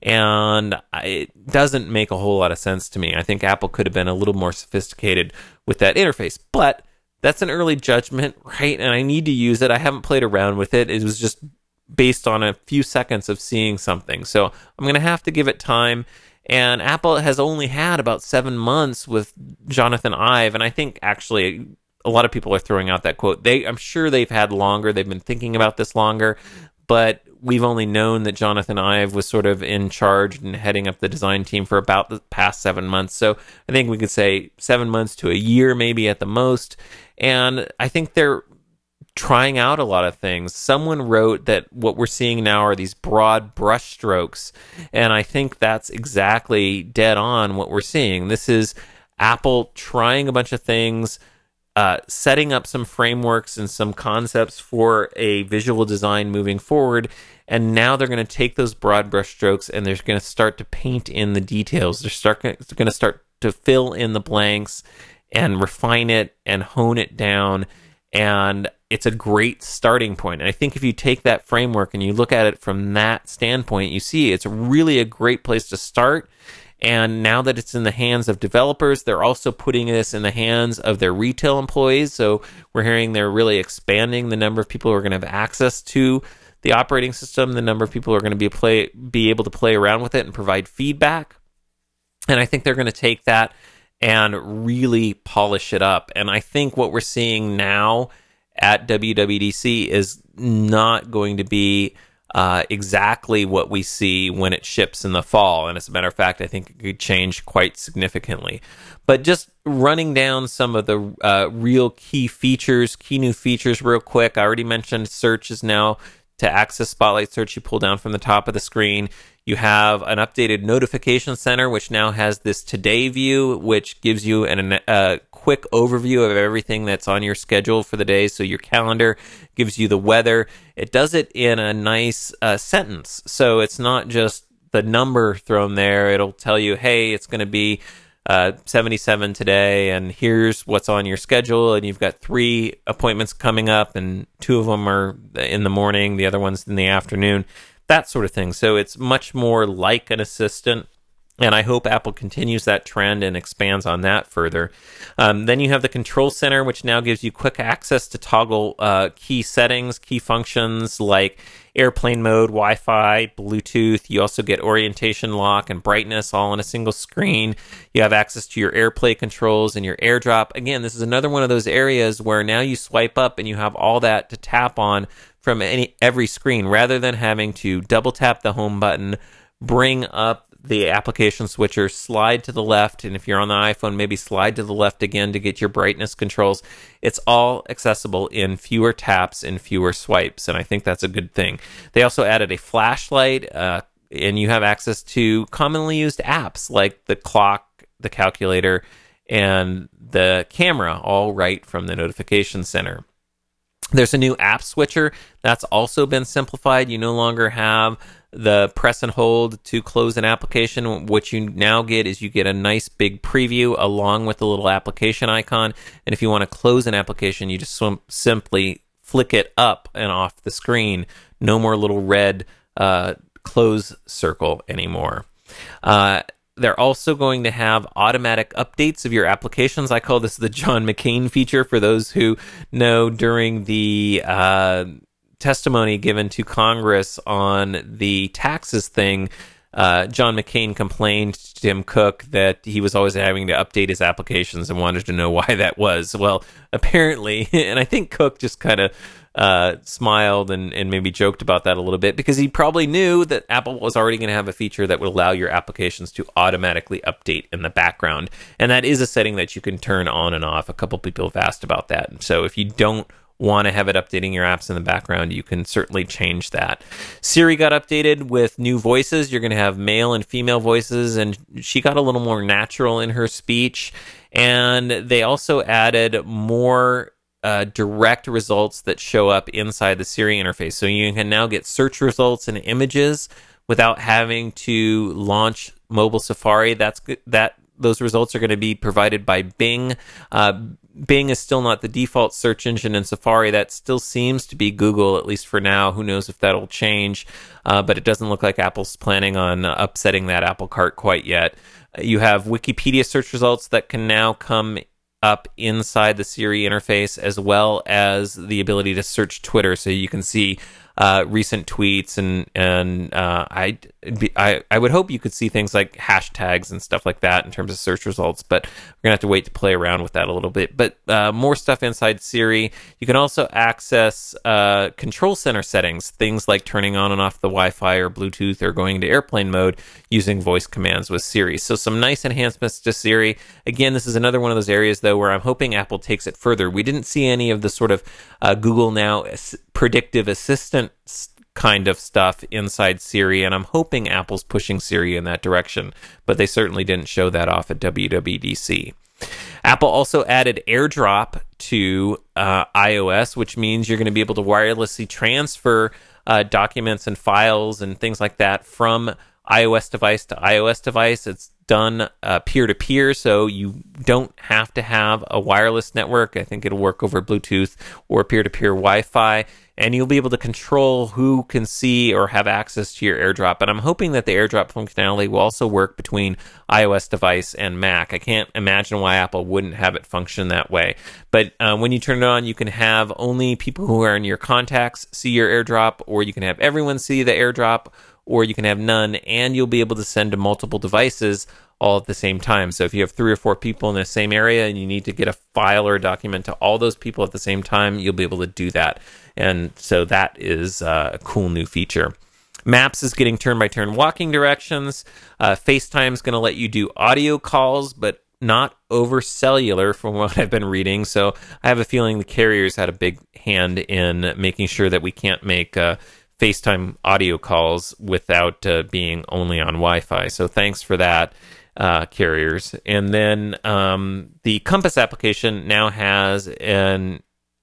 and it doesn't make a whole lot of sense to me. I think Apple could have been a little more sophisticated with that interface, but that's an early judgment, right? And I need to use it. I haven't played around with it. It was just based on a few seconds of seeing something. So I'm going to have to give it time. And Apple has only had about 7 months with Jonathan Ive, and I think actually a lot of people are throwing out that quote. I'm sure they've had longer. They've been thinking about this longer, but we've only known that Jonathan Ive was sort of in charge and heading up the design team for about the past 7 months. So I think we could say 7 months to a year, maybe at the most. And I think they're trying out a lot of things. Someone wrote that what we're seeing now are these broad brush strokes, and I think that's exactly dead on what we're seeing. This is Apple trying a bunch of things, setting up some frameworks and some concepts for a visual design moving forward, and now they're going to take those broad brush strokes and they're going to start to paint in the details. They're going to start to fill in the blanks and refine it and hone it down, and it's a great starting point. And I think if you take that framework and you look at it from that standpoint, you see it's really a great place to start. And now that it's in the hands of developers, they're also putting this in the hands of their retail employees. So we're hearing they're really expanding the number of people who are going to have access to the operating system, the number of people who are going to be able to play around with it and provide feedback. And I think they're going to take that and really polish it up. And I think what we're seeing now at WWDC is not going to be exactly what we see when it ships in the fall. And as a matter of fact, I think it could change quite significantly. But just running down some of the real key new features real quick. I already mentioned search is now, to access Spotlight Search, you pull down from the top of the screen. You have an updated notification center, which now has this today view, which gives you a quick overview of everything that's on your schedule for the day. So your calendar gives you the weather. It does it in a nice sentence. So it's not just the number thrown there. It'll tell you, hey, it's going to be 77 today, and here's what's on your schedule, and you've got 3 appointments coming up, and 2 of them are in the morning, the other one's in the afternoon, that sort of thing. So it's much more like an assistant, and I hope Apple continues that trend and expands on that further. Then you have the Control Center, which now gives you quick access to toggle key settings, key functions like airplane mode, Wi-Fi, Bluetooth. You also get orientation lock and brightness all on a single screen. You have access to your AirPlay controls and your AirDrop. Again, this is another one of those areas where now you swipe up and you have all that to tap on from every screen, rather than having to double tap the home button, bring up the application switcher, slide to the left, and if you're on the iPhone, maybe slide to the left again to get your brightness controls. It's all accessible in fewer taps and fewer swipes, and I think that's a good thing. They also added a flashlight, and you have access to commonly used apps like the clock, the calculator, and the camera, all right from the notification center. There's a new app switcher that's also been simplified. You no longer have the press and hold to close an application. What you now get is you get a nice big preview along with the little application icon. And if you want to close an application, you just simply flick it up and off the screen. No more little red close circle anymore. They're also going to have automatic updates of your applications. I call this the John McCain feature. For those who know, during the testimony given to Congress on the taxes thing, John McCain complained to Tim Cook that he was always having to update his applications and wanted to know why that was. Well, apparently, and I think Cook just kind of smiled and maybe joked about that a little bit, because he probably knew that Apple was already going to have a feature that would allow your applications to automatically update in the background. And that is a setting that you can turn on and off. A couple people have asked about that. And so if you don't want to have it updating your apps in the background, you can certainly change that. Siri got updated with new voices. You're going to have male and female voices, and she got a little more natural in her speech. And they also added more direct results that show up inside the Siri interface. So you can now get search results and images without having to launch mobile Safari. That's good. Those results are going to be provided by Bing. Bing is still not the default search engine in Safari. That still seems to be Google, at least for now. Who knows if that'll change, but it doesn't look like Apple's planning on upsetting that apple cart quite yet. You have Wikipedia search results that can now come up inside the Siri interface, as well as the ability to search Twitter, so you can see recent tweets, and I would hope you could see things like hashtags and stuff like that in terms of search results, but we're gonna have to wait to play around with that a little bit. But more stuff inside Siri. You can also access control center settings, things like turning on and off the Wi-Fi or Bluetooth or going into airplane mode using voice commands with Siri. So some nice enhancements to Siri. Again, this is another one of those areas, though, where I'm hoping Apple takes it further. We didn't see any of the sort of Google Now predictive assistant kind of stuff inside Siri, and I'm hoping Apple's pushing Siri in that direction, but they certainly didn't show that off at WWDC. Apple also added AirDrop to iOS, which means you're going to be able to wirelessly transfer documents and files and things like that from iOS device to iOS device. It's done peer-to-peer, so you don't have to have a wireless network. I think it'll work over Bluetooth or peer-to-peer Wi-Fi, and you'll be able to control who can see or have access to your AirDrop. And I'm hoping that the AirDrop functionality will also work between iOS device and Mac. I can't imagine why Apple wouldn't have it function that way. But when you turn it on, you can have only people who are in your contacts see your AirDrop, or you can have everyone see the AirDrop, or you can have none, and you'll be able to send to multiple devices all at the same time. So if you have 3 or 4 people in the same area and you need to get a file or a document to all those people at the same time, you'll be able to do that. And so that is a cool new feature. Maps is getting turn-by-turn walking directions. FaceTime is going to let you do audio calls, but not over cellular, from what I've been reading. So I have a feeling the carriers had a big hand in making sure that we can't make FaceTime audio calls without being only on Wi-Fi. So thanks for that, carriers. And then the Compass application now has an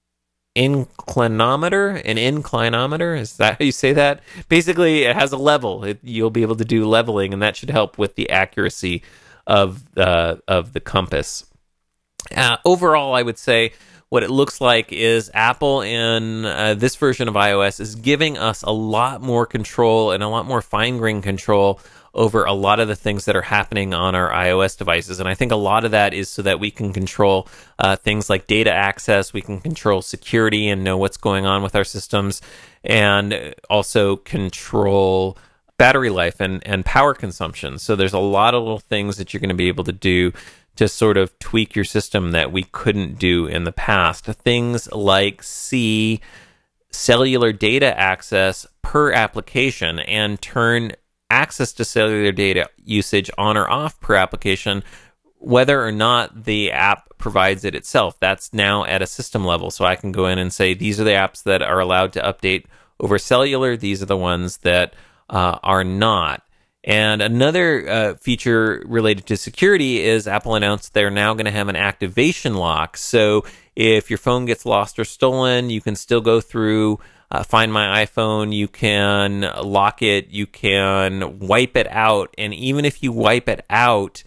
inclinometer. Is that how you say that? Basically, it has a level. You'll be able to do leveling, and that should help with the accuracy of the compass. Overall, I would say what it looks like is Apple in this version of iOS is giving us a lot more control and a lot more fine-grained control over a lot of the things that are happening on our iOS devices. And I think a lot of that is so that we can control things like data access, we can control security and know what's going on with our systems, and also control battery life and power consumption. So there's a lot of little things that you're going to be able to do to sort of tweak your system that we couldn't do in the past. Things like see cellular data access per application and turn access to cellular data usage on or off per application, whether or not the app provides it itself. That's now at a system level. So I can go in and say, these are the apps that are allowed to update over cellular. These are the ones that are not. And another feature related to security is Apple announced they're now going to have an activation lock. So if your phone gets lost or stolen, you can still go through Find My iPhone, you can lock it, you can wipe it out. And even if you wipe it out,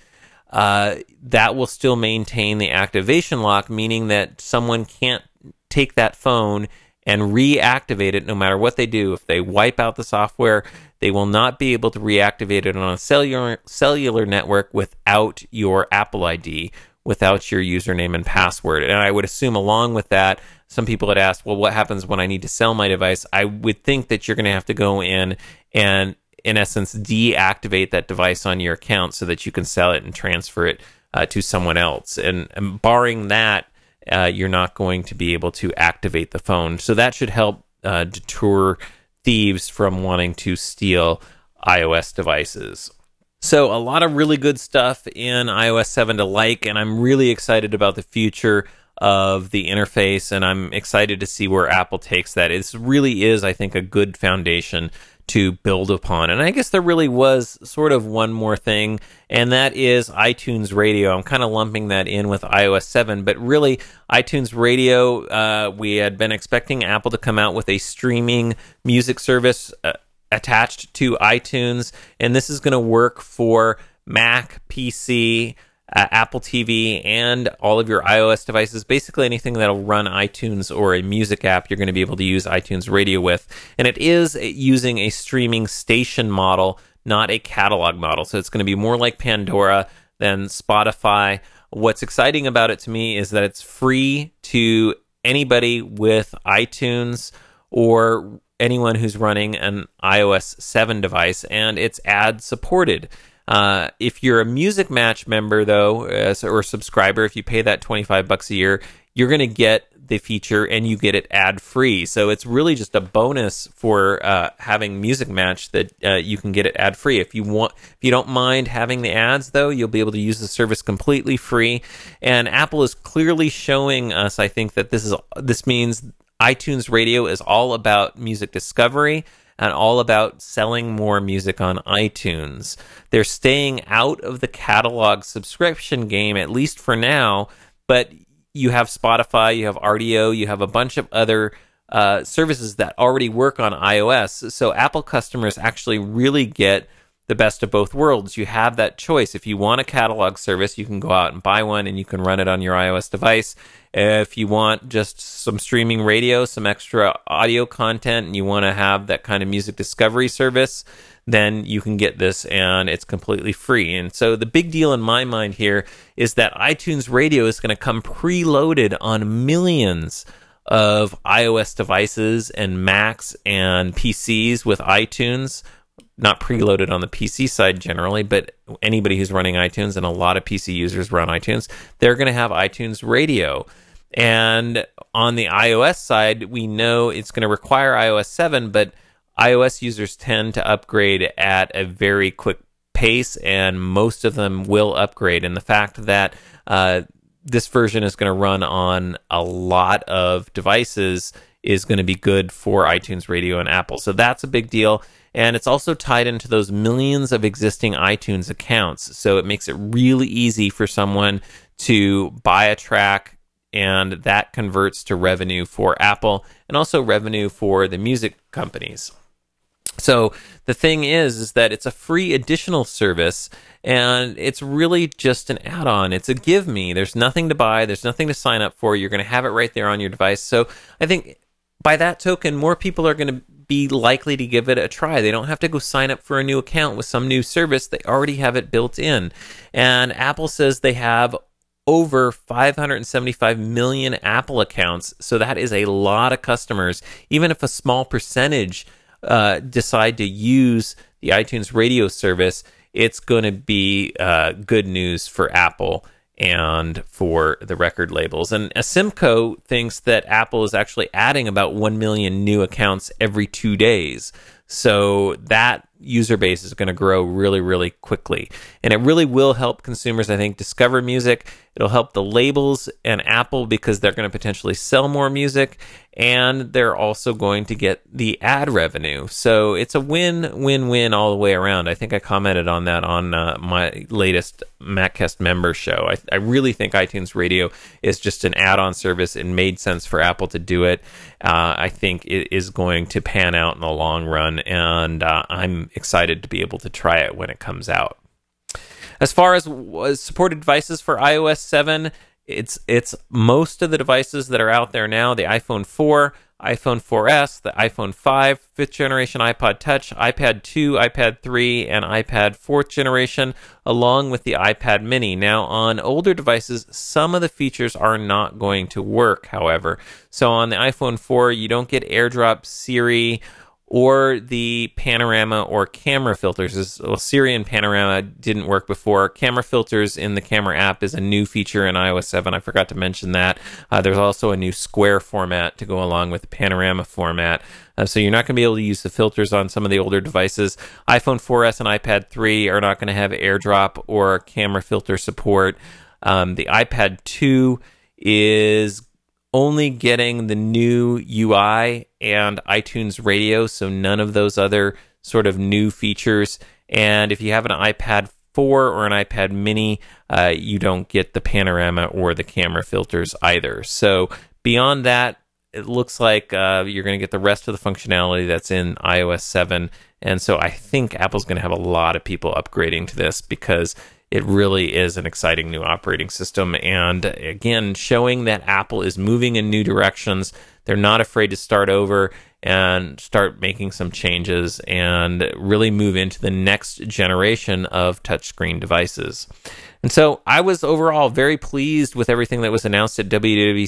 that will still maintain the activation lock, meaning that someone can't take that phone and reactivate it no matter what they do. If they wipe out the software, they will not be able to reactivate it on a cellular network without your Apple ID, without your username and password. And I would assume along with that, some people had asked, well, what happens when I need to sell my device? I would think that you're going to have to go in and, in essence, deactivate that device on your account so that you can sell it and transfer it to someone else. And barring that, you're not going to be able to activate the phone. So that should help deter thieves from wanting to steal iOS devices. So a lot of really good stuff in iOS 7 to like, and I'm really excited about the future of the interface, and I'm excited to see where Apple takes that. It really is, I think, a good foundation to build upon. And I guess there really was sort of one more thing, and that is iTunes Radio. I'm kind of lumping that in with iOS 7, but really iTunes Radio, we had been expecting Apple to come out with a streaming music service attached to iTunes, and this is going to work for Mac, PC, Apple TV, and all of your iOS devices. Basically anything that'll run iTunes or a music app, you're going to be able to use iTunes Radio with. And it is using a streaming station model, not a catalog model. So it's going to be more like Pandora than Spotify. What's exciting about it to me is that it's free to anybody with iTunes or anyone who's running an iOS 7 device, and it's ad supported. If you're a Music Match member, though, or subscriber, if you pay that $25 a year, you're going to get the feature and you get it ad free. So it's really just a bonus for having Music Match that you can get it ad free. If you don't mind having the ads, though, you'll be able to use the service completely free. And Apple is clearly showing us, I think, that this means iTunes Radio is all about music discovery and all about selling more music on iTunes. They're staying out of the catalog subscription game, at least for now, but you have Spotify, you have RDO, you have a bunch of other services that already work on iOS. So Apple customers actually really get the best of both worlds. You have that choice. If you want a catalog service, you can go out and buy one and you can run it on your iOS device. If you want just some streaming radio, some extra audio content, and you want to have that kind of music discovery service, then you can get this and it's completely free. And so the big deal in my mind here is that iTunes Radio is going to come preloaded on millions of iOS devices and Macs and PCs with iTunes. Not preloaded on the PC side generally, but anybody who's running iTunes, and a lot of PC users run iTunes, they're going to have iTunes Radio. And on the iOS side, we know it's going to require iOS 7, but iOS users tend to upgrade at a very quick pace, and most of them will upgrade. And the fact that this version is going to run on a lot of devices is going to be good for iTunes Radio and Apple. So that's a big deal. And it's also tied into those millions of existing iTunes accounts. So it makes it really easy for someone to buy a track, and that converts to revenue for Apple and also revenue for the music companies. So the thing is that it's a free additional service, and it's really just an add-on. It's a give me. There's nothing to buy. There's nothing to sign up for. You're going to have it right there on your device. So I think by that token, more people are going to be likely to give it a try. They don't have to go sign up for a new account with some new service. They already have it built in. And Apple says they have over 575 million Apple accounts. So that is a lot of customers. Even if a small percentage decide to use the iTunes Radio service, it's going to be good news for Apple and for the record labels. And Asimco thinks that Apple is actually adding about 1 million new accounts every 2 days. So that user base is going to grow really, really quickly. And it really will help consumers, I think, discover music. It'll help the labels and Apple because they're going to potentially sell more music, and they're also going to get the ad revenue. So it's a win-win-win all the way around. I think I commented on that on my latest MacCast member show. I really think iTunes Radio is just an add-on service. It made sense for Apple to do it. I think it is going to pan out in the long run, and I'm excited to be able to try it when it comes out. As far as supported devices for iOS 7, it's most of the devices that are out there now: the iPhone 4, iPhone 4S, the iPhone 5, 5th generation iPod Touch, iPad 2, iPad 3, and iPad 4th generation, along with the iPad mini. Now, on older devices, some of the features are not going to work, however. So on the iPhone 4, you don't get AirDrop, Siri, or the panorama or camera filters. Well, Siri and panorama didn't work before. Camera filters in the camera app is a new feature in iOS 7. I forgot to mention that. There's also a new square format to go along with the panorama format. So you're not going to be able to use the filters on some of the older devices. iPhone 4S and iPad 3 are not going to have AirDrop or camera filter support. The iPad 2 is only getting the new UI and iTunes Radio, so none of those other sort of new features. And if you have an iPad 4 or an iPad mini, you don't get the panorama or the camera filters either. So beyond that, it looks like you're going to get the rest of the functionality that's in iOS 7. And so I think Apple's going to have a lot of people upgrading to this because it really is an exciting new operating system. And again, showing that Apple is moving in new directions. They're not afraid to start over and start making some changes and really move into the next generation of touchscreen devices. And so I was overall very pleased with everything that was announced at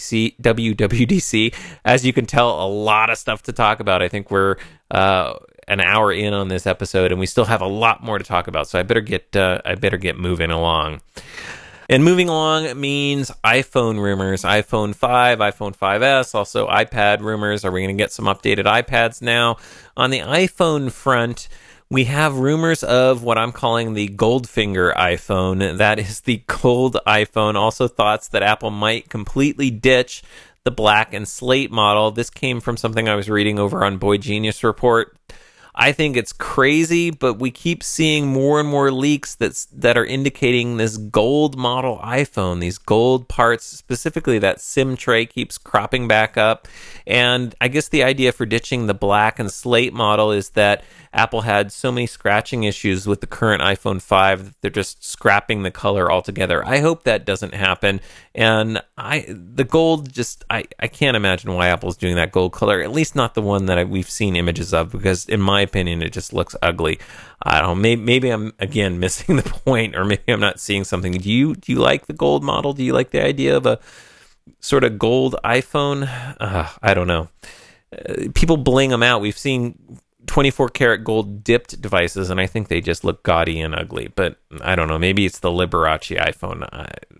WWDC. As you can tell, a lot of stuff to talk about. I think we're an hour in on this episode, and we still have a lot more to talk about. So I better get moving along. And moving along means iPhone rumors: iPhone 5, iPhone 5S, also iPad rumors. Are we going to get some updated iPads now? On the iPhone front, we have rumors of what I'm calling the Goldfinger iPhone. That is the gold iPhone. Also thoughts that Apple might completely ditch the black and slate model. This came from something I was reading over on Boy Genius Report. I think it's crazy, but we keep seeing more and more leaks that are indicating this gold model iPhone, these gold parts, specifically that SIM tray keeps cropping back up. And I guess the idea for ditching the black and slate model is that Apple had so many scratching issues with the current iPhone 5 that they're just scrapping the color altogether. I hope that doesn't happen. And the gold, I can't imagine why Apple's doing that gold color, at least not the one that we've seen images of, because in my opinion, it just looks ugly. I don't know, maybe I'm, again, missing the point, or maybe I'm not seeing something. Do you like the gold model? Do you like the idea of a sort of gold iPhone? I don't know. People bling them out. We've seen 24 karat gold dipped devices, and I think they just look gaudy and ugly. But I don't know. Maybe it's the Liberace iPhone.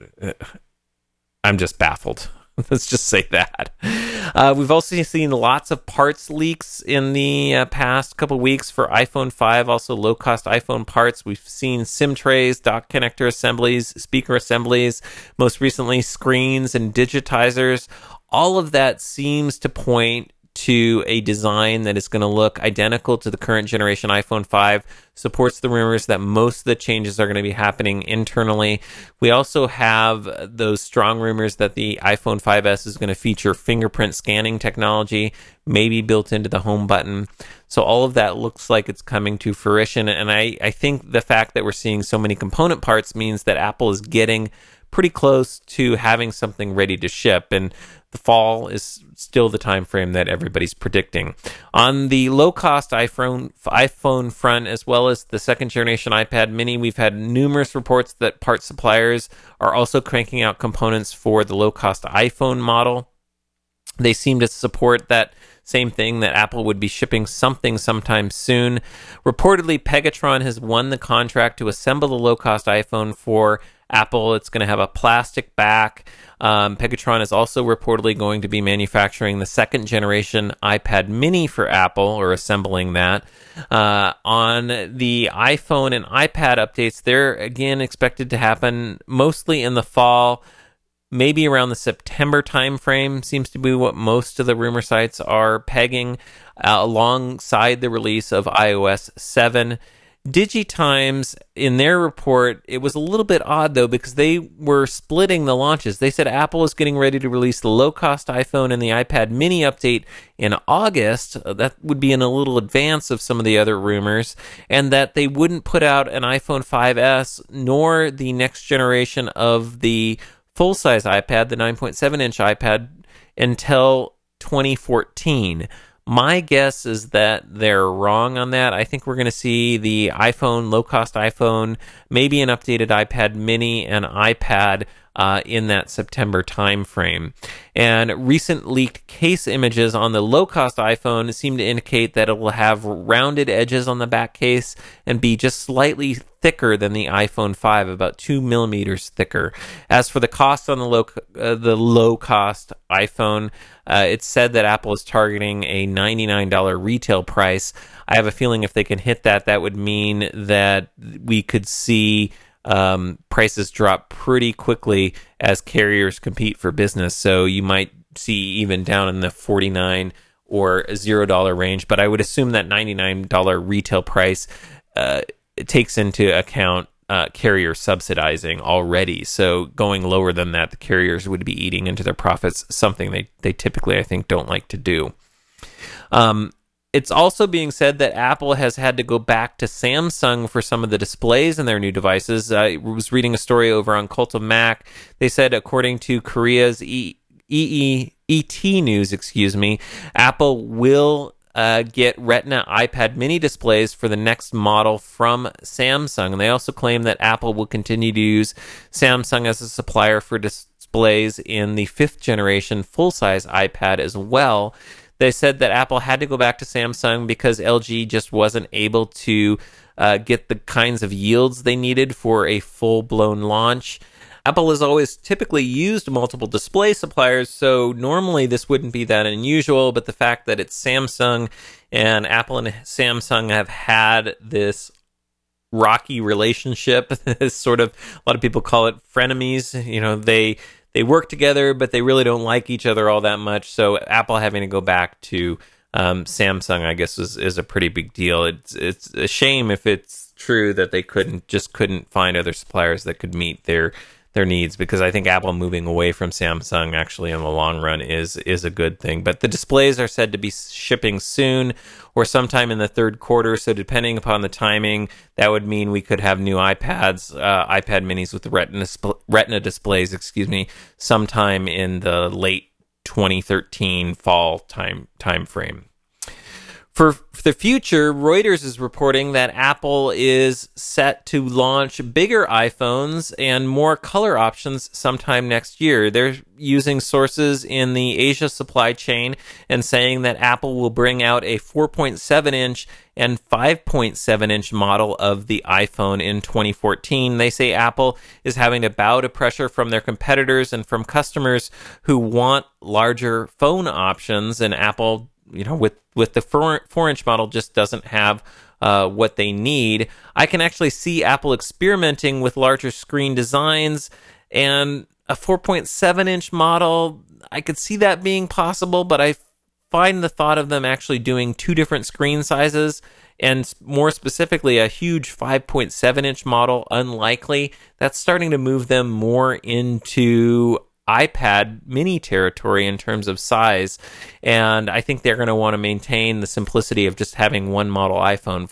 I'm just baffled. Let's just say that. We've also seen lots of parts leaks in the past couple weeks for iPhone 5, also low-cost iPhone parts. We've seen SIM trays, dock connector assemblies, speaker assemblies, most recently screens and digitizers. All of that seems to point to a design that is going to look identical to the current generation iPhone 5, supports the rumors that most of the changes are going to be happening internally. We also have those strong rumors that the iPhone 5S is going to feature fingerprint scanning technology, maybe built into the home button. So all of that looks like it's coming to fruition. And I think the fact that we're seeing so many component parts means that Apple is getting pretty close to having something ready to ship. And the fall is still the time frame that everybody's predicting. On the low-cost iPhone front, as well as the second generation iPad mini, we've had numerous reports that part suppliers are also cranking out components for the low-cost iPhone model. They seem to support that same thing, that Apple would be shipping something sometime soon. Reportedly, Pegatron has won the contract to assemble the low-cost iPhone for Apple. It's going to have a plastic back. Pegatron is also reportedly going to be manufacturing the second generation iPad mini for Apple, or assembling that. On the iPhone and iPad updates, they're again expected to happen mostly in the fall, maybe around the September timeframe, seems to be what most of the rumor sites are pegging, alongside the release of iOS 7. DigiTimes, in their report, it was a little bit odd, though, because they were splitting the launches. They said Apple is getting ready to release the low-cost iPhone and the iPad mini update in August. That would be in a little advance of some of the other rumors, and that they wouldn't put out an iPhone 5S nor the next generation of the full-size iPad, the 9.7-inch iPad, until 2014. My guess is that they're wrong on that. I think we're going to see the iPhone, low-cost iPhone, maybe an updated iPad mini and iPad in that September timeframe. And recent leaked case images on the low-cost iPhone seem to indicate that it will have rounded edges on the back case and be just slightly thicker than the iPhone 5, about 2 millimeters thicker. As for the cost on the low-cost iPhone, it's said that Apple is targeting a $99 retail price. I have a feeling if they can hit that, that would mean that we could see prices drop pretty quickly as carriers compete for business. So you might see even down in the $49 or $0 range. But I would assume that $99 retail price takes into account carrier subsidizing already. So going lower than that, the carriers would be eating into their profits, something they typically, I think, don't like to do. It's also being said that Apple has had to go back to Samsung for some of the displays in their new devices. I was reading a story over on Cult of Mac. They said, according to Korea's ET News, Apple will get Retina iPad mini displays for the next model from Samsung. And they also claim that Apple will continue to use Samsung as a supplier for displays in the 5th generation full-size iPad as well. They said that Apple had to go back to Samsung because LG just wasn't able to get the kinds of yields they needed for a full-blown launch. Apple has always typically used multiple display suppliers, so normally this wouldn't be that unusual, but the fact that it's Samsung, and Apple and Samsung have had this rocky relationship, this sort of, a lot of people call it frenemies. You know, they work together, but they really don't like each other all that much. So Apple having to go back to Samsung, I guess, is a pretty big deal. It's a shame if it's true that they couldn't find other suppliers that could meet their needs, because I think Apple moving away from Samsung actually in the long run is a good thing. But the displays are said to be shipping soon or sometime in the third quarter, so depending upon the timing, that would mean we could have new iPads, iPad minis with the Retina displays, sometime in the late 2013 fall time frame. For the future, Reuters is reporting that Apple is set to launch bigger iPhones and more color options sometime next year. They're using sources in the Asia supply chain and saying that Apple will bring out a 4.7-inch and 5.7-inch model of the iPhone in 2014. They say Apple is having to bow to pressure from their competitors and from customers who want larger phone options, and Apple, with the 4-inch model, just doesn't have what they need. I can actually see Apple experimenting with larger screen designs, and a 4.7-inch model, I could see that being possible, but I find the thought of them actually doing 2 different screen sizes, and more specifically a huge 5.7-inch model, unlikely. That's starting to move them more into iPad mini territory in terms of size, and I think they're going to want to maintain the simplicity of just having one model iPhone.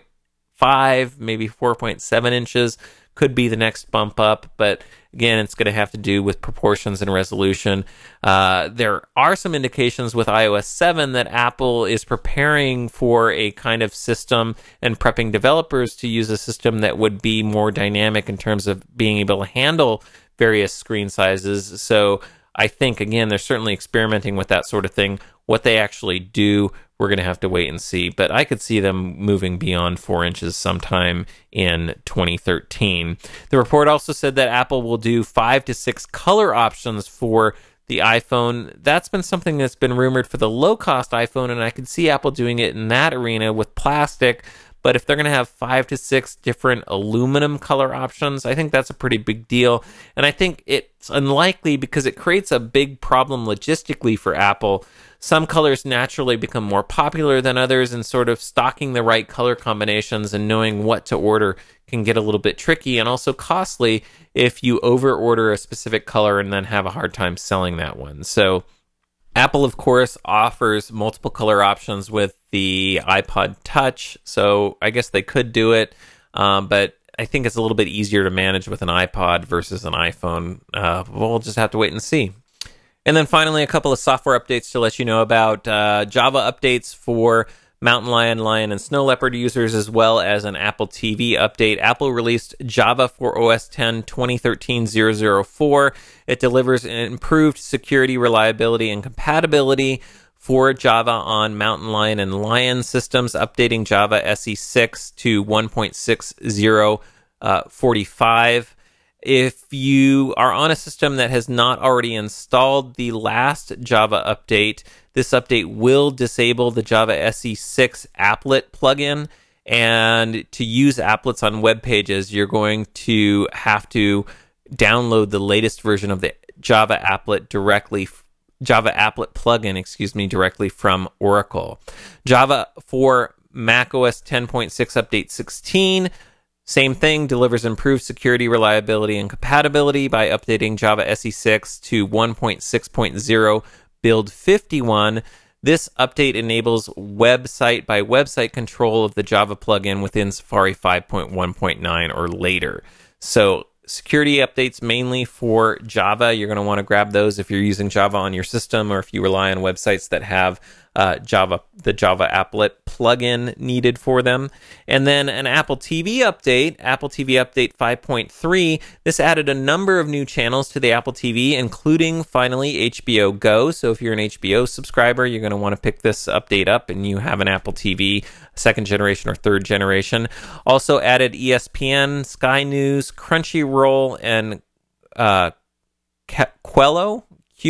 4.5, maybe 4.7 inches could be the next bump up, but again, it's going to have to do with proportions and resolution. There are some indications with iOS 7 that Apple is preparing for a kind of system and prepping developers to use a system that would be more dynamic in terms of being able to handle various screen sizes. So I think, again, they're certainly experimenting with that sort of thing. What they actually do we're going to have to wait and see. But I could see them moving beyond 4 inches sometime in 2013. The report also said that Apple will do 5 to 6 color options for the iPhone. That's been something that's been rumored for the low-cost iPhone, and I could see Apple doing it in that arena with plastic. But if they're going to have 5 to 6 different aluminum color options, I think that's a pretty big deal. And I think it's unlikely because it creates a big problem logistically for Apple. Some colors naturally become more popular than others, and sort of stocking the right color combinations and knowing what to order can get a little bit tricky and also costly if you over-order a specific color and then have a hard time selling that one. So Apple, of course, offers multiple color options with the iPod Touch, so I guess they could do it, but I think it's a little bit easier to manage with an iPod versus an iPhone. We'll just have to wait and see. And then finally, a couple of software updates to let you know about. Java updates for Mountain Lion, Lion, and Snow Leopard users, as well as an Apple TV update. Apple released Java for OS X 2013-004. It delivers improved security, reliability, and compatibility for Java on Mountain Lion and Lion systems, updating Java SE6 to 1.6045. If you are on a system that has not already installed the last Java update, this update will disable the Java SE6 applet plugin. And to use applets on web pages, you're going to have to download the latest version of the Java applet plugin, directly from Oracle. Java for Mac OS 10.6 update 16. Same thing, delivers improved security, reliability, and compatibility by updating Java SE6 to 1.6.0 build 51. This update enables website by website control of the Java plugin within Safari 5.1.9 or later. So security updates mainly for Java. You're going to want to grab those if you're using Java on your system, or if you rely on websites that have the Java applet plugin needed for them. And then an Apple TV update, Apple TV Update 5.3. This added a number of new channels to the Apple TV, including finally HBO Go. So if you're an HBO subscriber, you're going to want to pick this update up and you have an Apple TV second generation or third generation. Also added ESPN, Sky News, Crunchyroll, and Quello,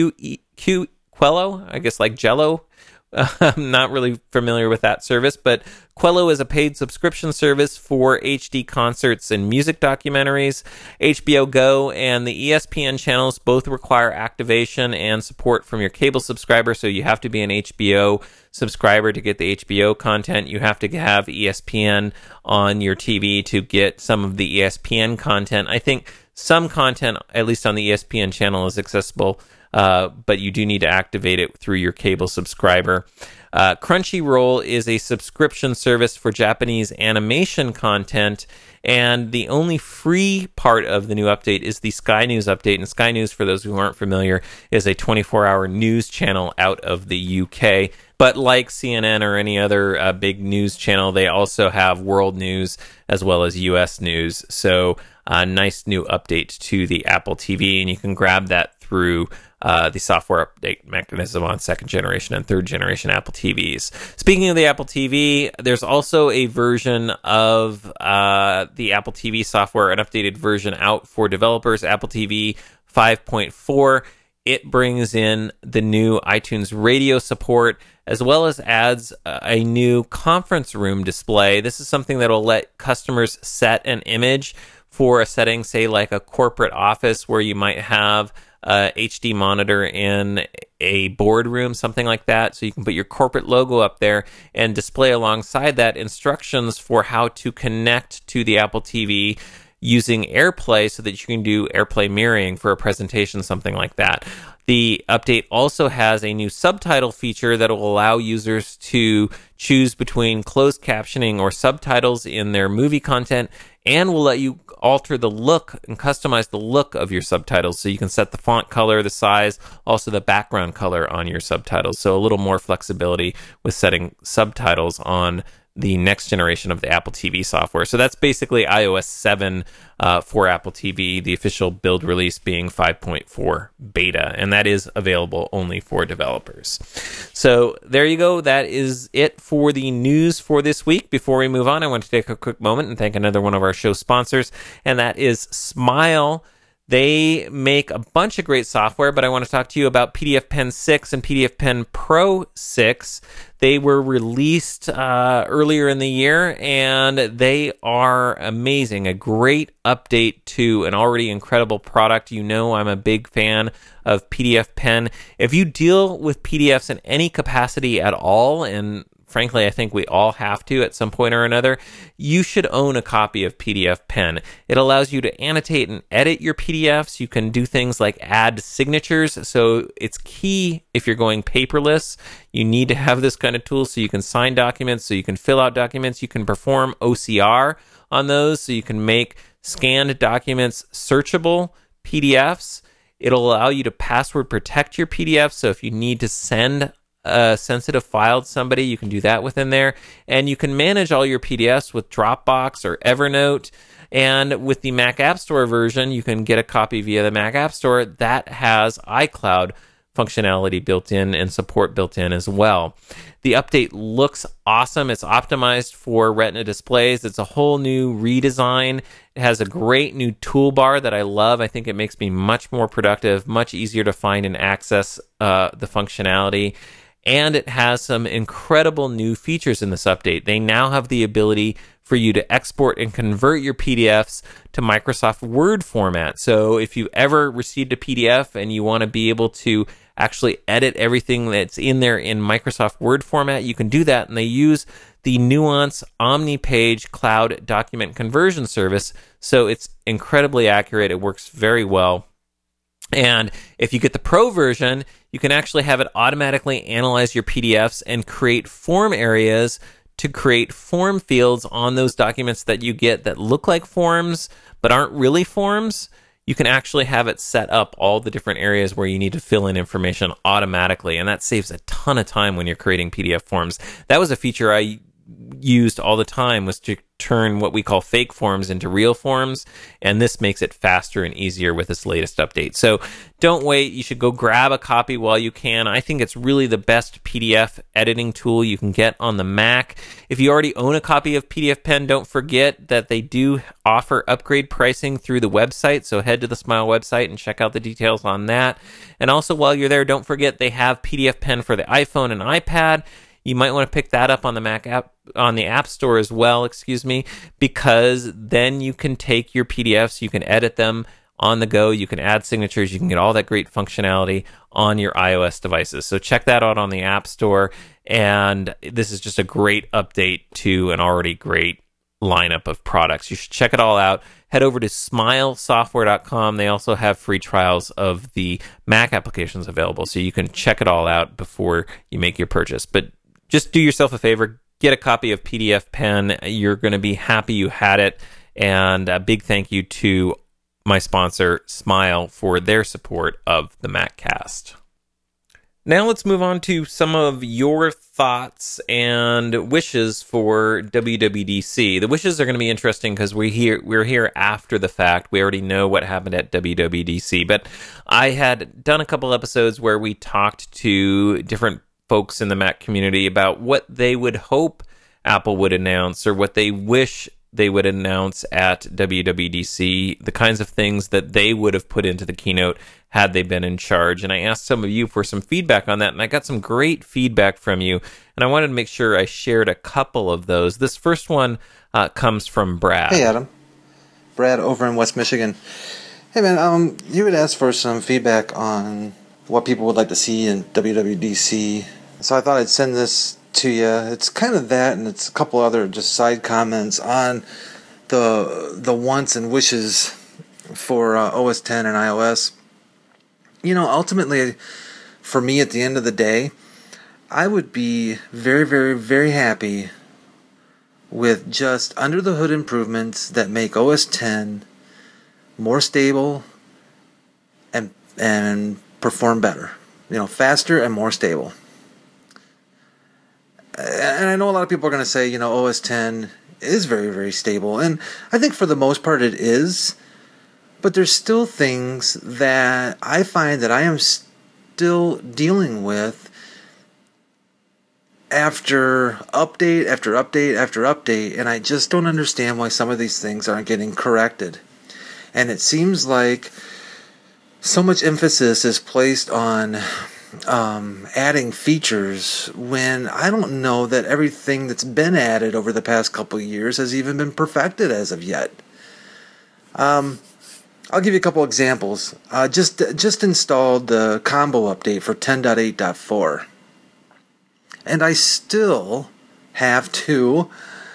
Quello, I guess like Jello. I'm not really familiar with that service, but Quello is a paid subscription service for HD concerts and music documentaries. HBO Go and the ESPN channels both require activation and support from your cable subscriber, so you have to be an HBO subscriber to get the HBO content. You have to have ESPN on your TV to get some of the ESPN content. I think some content, at least on the ESPN channel, is accessible, but you do need to activate it through your cable subscriber. Crunchyroll is a subscription service for Japanese animation content, and the only free part of the new update is the Sky News update. And Sky News, for those who aren't familiar, is a 24-hour news channel out of the UK. But like CNN or any other big news channel, they also have world news as well as US news. So a nice new update to the Apple TV, and you can grab that through the software update mechanism on second generation and third generation Apple TVs. Speaking of the Apple TV, there's also a version of the Apple TV software, an updated version out for developers, Apple TV 5.4. It brings in the new iTunes radio support, as well as adds a new conference room display. This is something that will let customers set an image for a setting, say like a corporate office where you might have a HD monitor in a boardroom, something like that. So you can put your corporate logo up there and display alongside that instructions for how to connect to the Apple TV using AirPlay, so that you can do AirPlay mirroring for a presentation, something like that. The update also has a new subtitle feature that will allow users to choose between closed captioning or subtitles in their movie content, and will let you alter the look and customize the look of your subtitles. So you can set the font color, the size, also the background color on your subtitles. So a little more flexibility with setting subtitles on the next generation of the Apple TV software. So that's basically iOS 7 for Apple TV, the official build release being 5.4 beta, and that is available only for developers. So there you go. That is it for the news for this week. Before we move on, I want to take a quick moment and thank another one of our show sponsors, and that is Smile. They make a bunch of great software, but I want to talk to you about PDFpen 6 and PDFpen Pro 6. They were released earlier in the year, and they are amazing. A great update to an already incredible product. You know I'm a big fan of PDFpen. If you deal with PDFs in any capacity at all, and frankly, I think we all have to at some point or another, you should own a copy of PDFpen. It allows you to annotate and edit your PDFs. You can do things like add signatures. So it's key if you're going paperless. You need to have this kind of tool so you can sign documents, so you can fill out documents. You can perform OCR on those, so you can make scanned documents searchable PDFs. It'll allow you to password protect your PDFs. So if you need to send a sensitive file to somebody, you can do that within there. And you can manage all your PDFs with Dropbox or Evernote. And with the Mac App Store version, you can get a copy via the Mac App Store that has iCloud functionality built in and support built in as well. The update looks awesome. It's optimized for Retina displays. It's a whole new redesign. It has a great new toolbar that I love. I think it makes me much more productive, much easier to find and access the functionality. And it has some incredible new features in this update. They now have the ability for you to export and convert your PDFs to Microsoft Word format. So if you ever received a PDF and you want to be able to actually edit everything that's in there in Microsoft Word format, you can do that. And they use the Nuance OmniPage Cloud Document Conversion Service. So it's incredibly accurate. It works very well. And if you get the Pro version, you can actually have it automatically analyze your PDFs and create form areas to create form fields on those documents that you get that look like forms but aren't really forms. You can actually have it set up all the different areas where you need to fill in information automatically, and that saves a ton of time when you're creating PDF forms. That was a feature I used all the time, was to turn what we call fake forms into real forms, and this makes it faster and easier with this latest update. So don't wait. You should go grab a copy while you can. I think it's really the best PDF editing tool you can get on the Mac. If you already own a copy of PDFpen, don't forget that they do offer upgrade pricing through the website, so head to the Smile website and check out the details on that. And also, while you're there, don't forget they have PDFpen for the iPhone and iPad. You might want to pick that up on the Mac app, on the App Store as well, because then you can take your PDFs, you can edit them on the go, you can add signatures, you can get all that great functionality on your iOS devices. So check that out on the App Store, and this is just a great update to an already great lineup of products. You should check it all out. Head over to smilesoftware.com. They also have free trials of the Mac applications available, so you can check it all out before you make your purchase. But just do yourself a favor, get a copy of PDFpen. You're going to be happy you had it. And a big thank you to my sponsor, Smile, for their support of the MacCast. Now let's move on to some of your thoughts and wishes for WWDC. The wishes are going to be interesting because we're here after the fact. We already know what happened at WWDC, but I had done a couple episodes where we talked to different folks in the Mac community about what they would hope Apple would announce or what they wish they would announce at WWDC, the kinds of things that they would have put into the keynote had they been in charge. And I asked some of you for some feedback on that, and I got some great feedback from you, and I wanted to make sure I shared a couple of those. This first one comes from Brad. Hey, Adam. Brad over in West Michigan. Hey, man, you had asked for some feedback on what people would like to see in WWDC, so I thought I'd send this to you. It's kind of that, and it's a couple other just side comments on the wants and wishes for OS X and iOS. You know, ultimately, for me, at the end of the day, I would be very, very, very happy with just under-the-hood improvements that make OS X more stable and perform better. You know, faster and more stable. And I know a lot of people are going to say, OS 10 is very, very stable. And I think for the most part it is. But there's still things that I find that I am still dealing with after update after update after update. And I just don't understand why some of these things aren't getting corrected. And it seems like so much emphasis is placed on adding features when I don't know that everything that's been added over the past couple of years has even been perfected as of yet. I'll give you a couple examples. Just installed the combo update for 10.8.4. And I still have to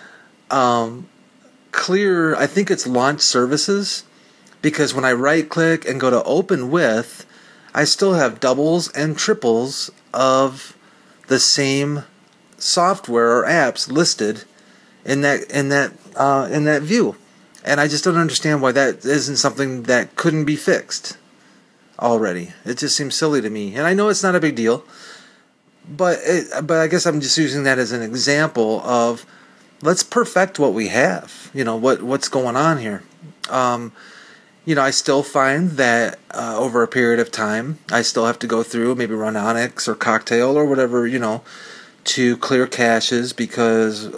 clear, I think it's launch services, because when I right click and go to open with, I still have doubles and triples of the same software or apps listed in that view. And I just don't understand why that isn't something that couldn't be fixed already. It just seems silly to me. And I know it's not a big deal, but I guess I'm just using that as an example of let's perfect what we have. What's going on here. I still find that over a period of time, I still have to go through, maybe run Onyx or Cocktail or whatever, to clear caches because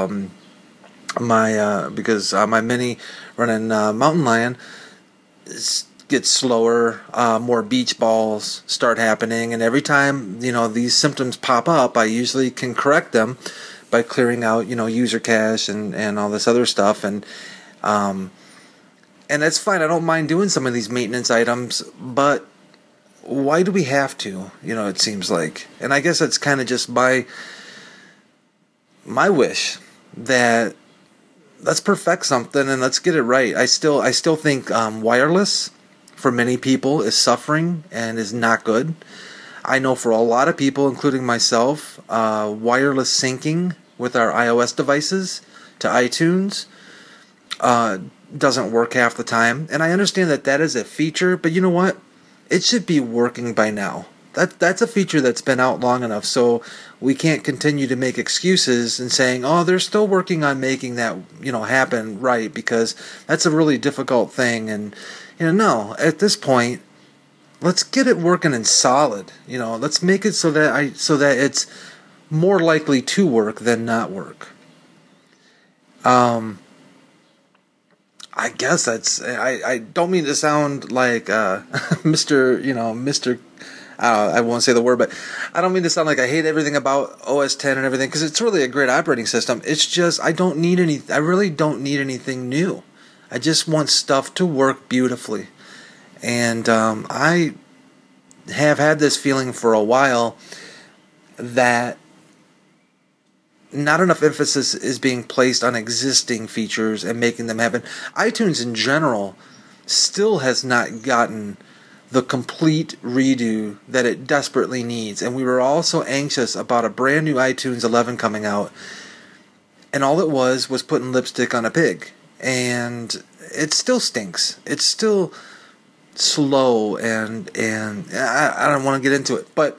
my mini running Mountain Lion gets slower, more beach balls start happening, and every time these symptoms pop up, I usually can correct them by clearing out user cache and all this other stuff, and that's fine. I don't mind doing some of these maintenance items, but why do we have to? It seems like, and I guess it's kind of just my wish that let's perfect something and let's get it right. I still think wireless for many people is suffering and is not good. I know for a lot of people, including myself, wireless syncing with our iOS devices to iTunes doesn't work half the time. And I understand that is a feature, but you know what? It should be working by now. That's a feature that's been out long enough, so we can't continue to make excuses and saying, oh, they're still working on making that happen right, because that's a really difficult thing. And no, at this point, let's get it working and solid. Let's make it so that it's more likely to work than not work. I guess that's. I don't mean to sound like Mr. I won't say the word, but I don't mean to sound like I hate everything about OS 10 and everything, because it's really a great operating system. It's just I really don't need anything new. I just want stuff to work beautifully, and I have had this feeling for a while that not enough emphasis is being placed on existing features and making them happen. iTunes in general still has not gotten the complete redo that it desperately needs. And we were all so anxious about a brand new iTunes 11 coming out. And all it was putting lipstick on a pig. And it still stinks. It's still slow and I don't want to get into it. But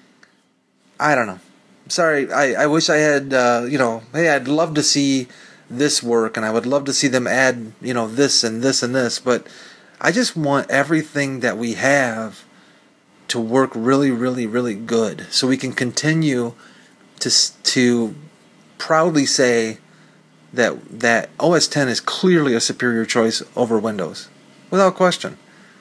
I don't know. Sorry, I wish I had, hey, I'd love to see this work, and I would love to see them add, this and this and this, but I just want everything that we have to work really, really, really good, so we can continue to proudly say that OS 10 is clearly a superior choice over Windows, without question.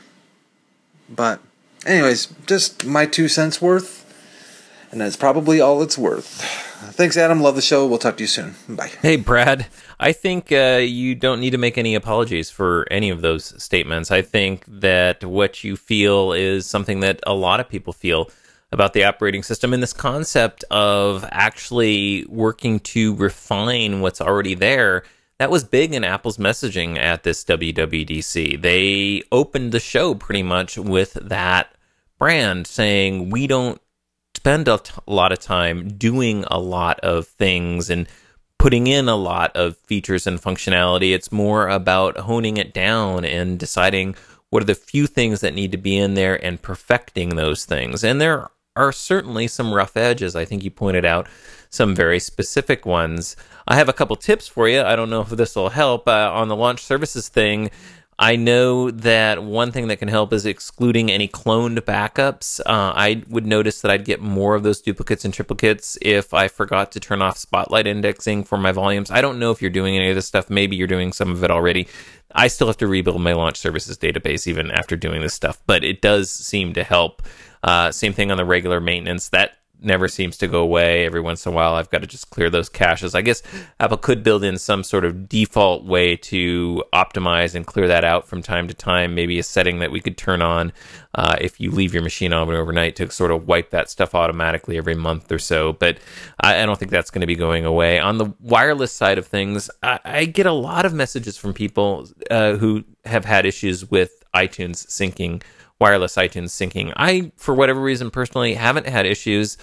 But anyways, just my 2 cents worth. And that's probably all it's worth. Thanks, Adam. Love the show. We'll talk to you soon. Bye. Hey, Brad. I think you don't need to make any apologies for any of those statements. I think that what you feel is something that a lot of people feel about the operating system, and this concept of actually working to refine what's already there. That was big in Apple's messaging at this WWDC. They opened the show pretty much with that brand saying, we don't spend a lot of time doing a lot of things and putting in a lot of features and functionality. It's more about honing it down and deciding what are the few things that need to be in there and perfecting those things. And there are certainly some rough edges. I think you pointed out some very specific ones. I have a couple tips for you. I don't know if this will help. On the launch services thing, I know that one thing that can help is excluding any cloned backups. I would notice that I'd get more of those duplicates and triplicates if I forgot to turn off Spotlight indexing for my volumes. I don't know if you're doing any of this stuff. Maybe you're doing some of it already. I still have to rebuild my launch services database even after doing this stuff, but it does seem to help. Same thing on the regular maintenance. That never seems to go away. Every once in a while, I've got to just clear those caches. I guess Apple could build in some sort of default way to optimize and clear that out from time to time. Maybe a setting that we could turn on if you leave your machine on overnight to sort of wipe that stuff automatically every month or so. But I don't think that's going to be going away. On the wireless side of things, I get a lot of messages from people who have had issues with iTunes syncing, wireless iTunes syncing. I, for whatever reason, personally haven't had issues.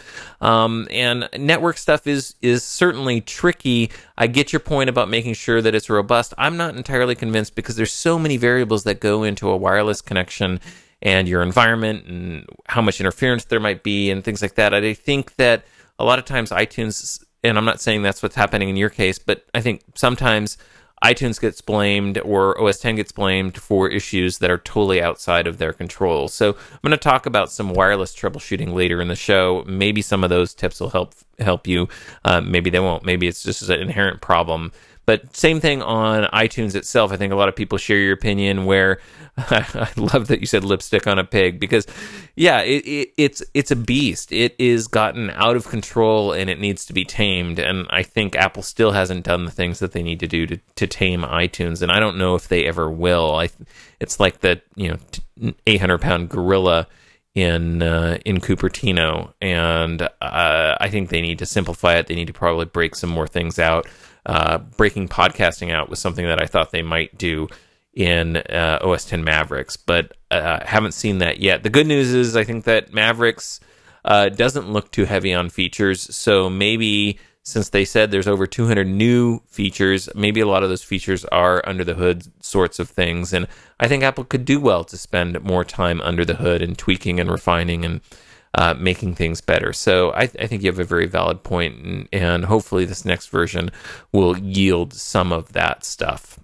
And network stuff is certainly tricky. I get your point about making sure that it's robust. I'm not entirely convinced because there's so many variables that go into a wireless connection and your environment and how much interference there might be and things like that. I think that a lot of times iTunes, and I'm not saying that's what's happening in your case, but I think sometimes iTunes gets blamed or OS X gets blamed for issues that are totally outside of their control. So I'm going to talk about some wireless troubleshooting later in the show. Maybe some of those tips will help you. Maybe they won't. Maybe it's just an inherent problem. But same thing on iTunes itself. I think a lot of people share your opinion where I love that you said lipstick on a pig because, yeah, it's a beast. It is gotten out of control and it needs to be tamed. And I think Apple still hasn't done the things that they need to do to tame iTunes. And I don't know if they ever will. It's like the 800-pound gorilla in Cupertino, and I think they need to simplify it. They need to probably break some more things out. Breaking podcasting out was something that I thought they might do in OS X Mavericks, but haven't seen that yet. The good news is I think that Mavericks doesn't look too heavy on features, so maybe since they said there's over 200 new features, maybe a lot of those features are under the hood sorts of things, and I think Apple could do well to spend more time under the hood and tweaking and refining and making things better. So I think you have a very valid point, and hopefully this next version will yield some of that stuff.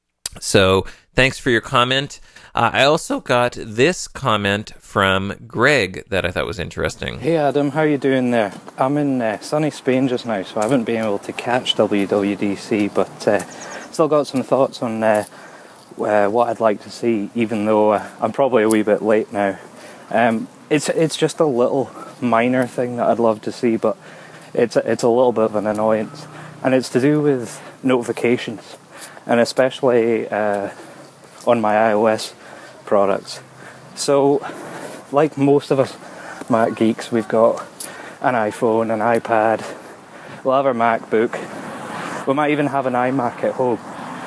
So thanks for your comment. I also got this comment from Greg that I thought was interesting. Hey Adam, how you doing there? I'm in sunny Spain just now, so I haven't been able to catch WWDC, but still got some thoughts on what I'd like to see, even though I'm probably a wee bit late now. It's just a little minor thing that I'd love to see, but it's a little bit of an annoyance, and it's to do with notifications, and especially on my iOS products. So, like most of us Mac geeks, we've got an iPhone, an iPad, we'll have our MacBook, we might even have an iMac at home,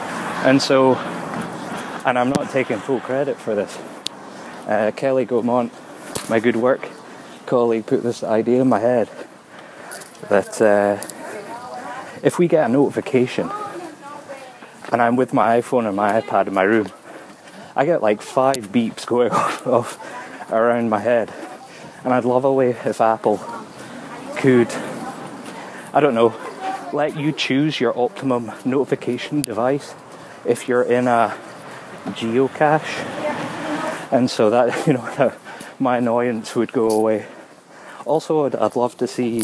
and I'm not taking full credit for this. Kelly Gaumont, my good work colleague, put this idea in my head that if we get a notification and I'm with my iPhone and my iPad in my room, I get like 5 beeps going off around my head, and I'd love a way if Apple could, I don't know, let you choose your optimum notification device if you're in a geocache, and so that my annoyance would go away. Also, I'd love to see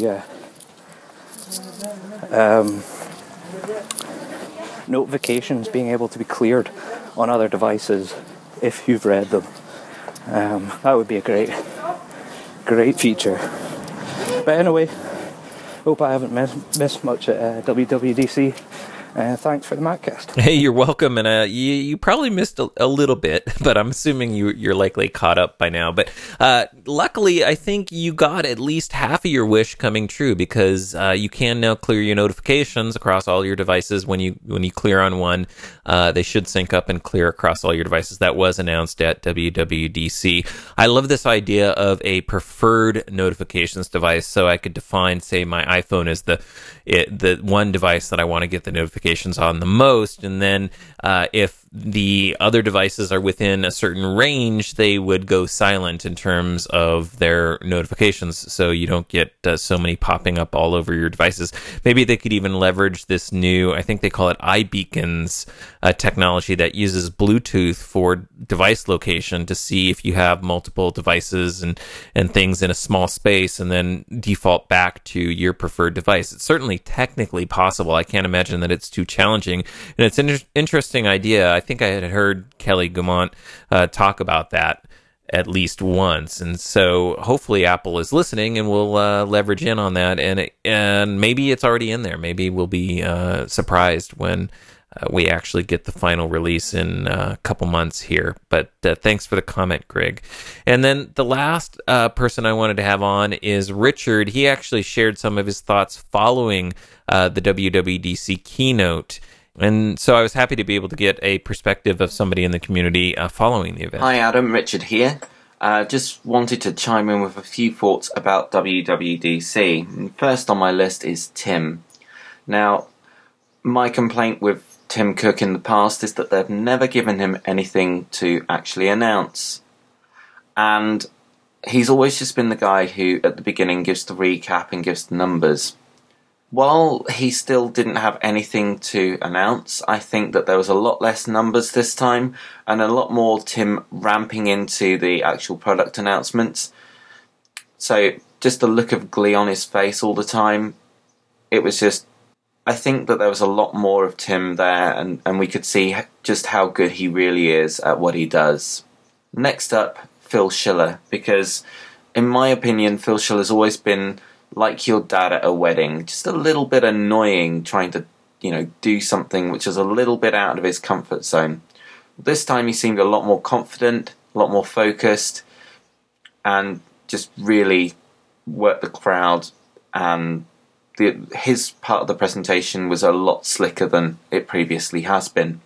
notifications being able to be cleared on other devices if you've read them. That would be a great feature. But anyway, hope I haven't missed much at WWDC. Thanks for the Maccast. Hey, you're welcome, and you probably missed a little bit, but I'm assuming you're likely caught up by now. But luckily, I think you got at least half of your wish coming true, because you can now clear your notifications across all your devices. When you clear on one, they should sync up and clear across all your devices. That was announced at WWDC. I love this idea of a preferred notifications device, so I could define, say, my iPhone as the one device that I want to get the notifications on the most, and then if the other devices are within a certain range, they would go silent in terms of their notifications, so you don't get so many popping up all over your devices. Maybe they could even leverage this new, I think they call it iBeacons technology that uses Bluetooth for device location to see if you have multiple devices and things in a small space, and then default back to your preferred device. It's certainly technically possible. I can't imagine that it's too challenging, and it's an interesting idea. I think I had heard Kelly Guimont talk about that at least once, and so hopefully Apple is listening and will leverage in on that, and maybe it's already in there. Maybe we'll be surprised when we actually get the final release in a couple months here. But thanks for the comment, Greg. And then the last person I wanted to have on is Richard. He actually shared some of his thoughts following the WWDC keynote. And so I was happy to be able to get a perspective of somebody in the community following the event. Hi Adam, Richard here. Just wanted to chime in with a few thoughts about WWDC. First on my list is Tim. Now, my complaint with Tim Cook in the past is that they've never given him anything to actually announce. And he's always just been the guy who at the beginning gives the recap and gives the numbers. While he still didn't have anything to announce, I think that there was a lot less numbers this time and a lot more Tim ramping into the actual product announcements. So just the look of glee on his face all the time, it was just, I think that there was a lot more of Tim there, and we could see just how good he really is at what he does. Next up, Phil Schiller, because in my opinion, Phil Schiller's always been like your dad at a wedding, just a little bit annoying, trying to, do something which is a little bit out of his comfort zone. This time he seemed a lot more confident, a lot more focused, and just really worked the crowd, and his part of the presentation was a lot slicker than it previously has been.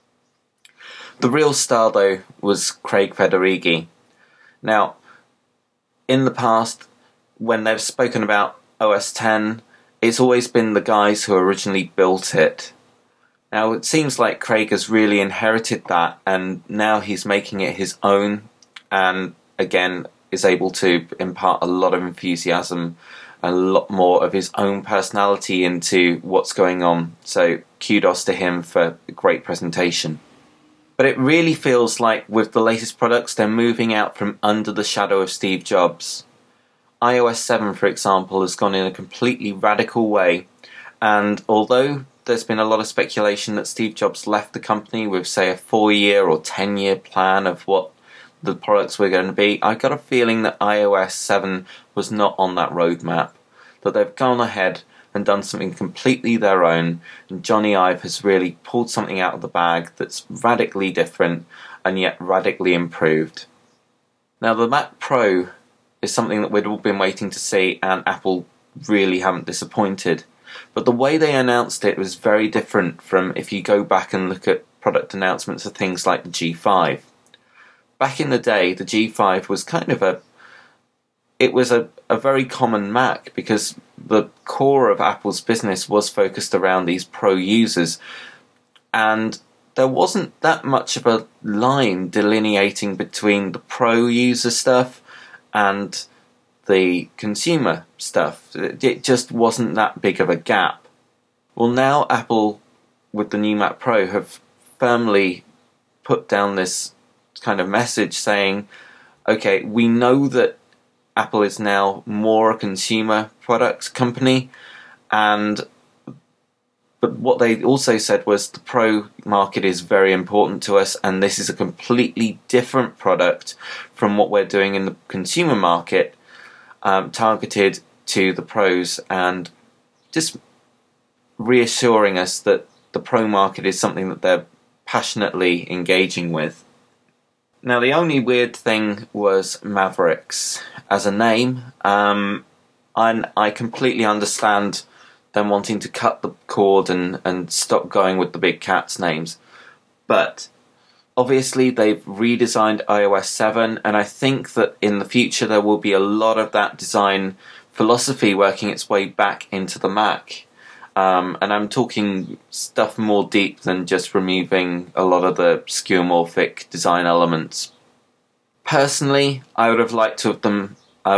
The real star, though, was Craig Federighi. Now, in the past, when they've spoken about OS X, it's always been the guys who originally built it. Now, it seems like Craig has really inherited that, and now he's making it his own, and again, is able to impart a lot of enthusiasm, a lot more of his own personality into what's going on. So, kudos to him for a great presentation. But it really feels like with the latest products, they're moving out from under the shadow of Steve Jobs. iOS 7, for example, has gone in a completely radical way, and although there's been a lot of speculation that Steve Jobs left the company with, say, a 4-year or 10-year plan of what the products were going to be, I got a feeling that iOS 7 was not on that roadmap, that they've gone ahead and done something completely their own, and Johnny Ive has really pulled something out of the bag that's radically different and yet radically improved. Now, the Mac Pro is something that we'd all been waiting to see, and Apple really haven't disappointed. But the way they announced it was very different from if you go back and look at product announcements of things like the G5. Back in the day, the G5 was kind of a very common Mac, because the core of Apple's business was focused around these pro users, and there wasn't that much of a line delineating between the pro user stuff and the consumer stuff. It just wasn't that big of a gap. Well, now Apple, with the new Mac Pro, have firmly put down this kind of message saying, okay, we know that Apple is now more a consumer products company, but what they also said was the pro market is very important to us, and this is a completely different product from what we're doing in the consumer market, targeted to the pros, and just reassuring us that the pro market is something that they're passionately engaging with. Now, the only weird thing was Mavericks as a name, and I completely understand them wanting to cut the cord and stop going with the big cats names. But obviously they've redesigned iOS 7, and I think that in the future there will be a lot of that design philosophy working its way back into the Mac. And I'm talking stuff more deep than just removing a lot of the skeuomorphic design elements. Personally, I would have liked them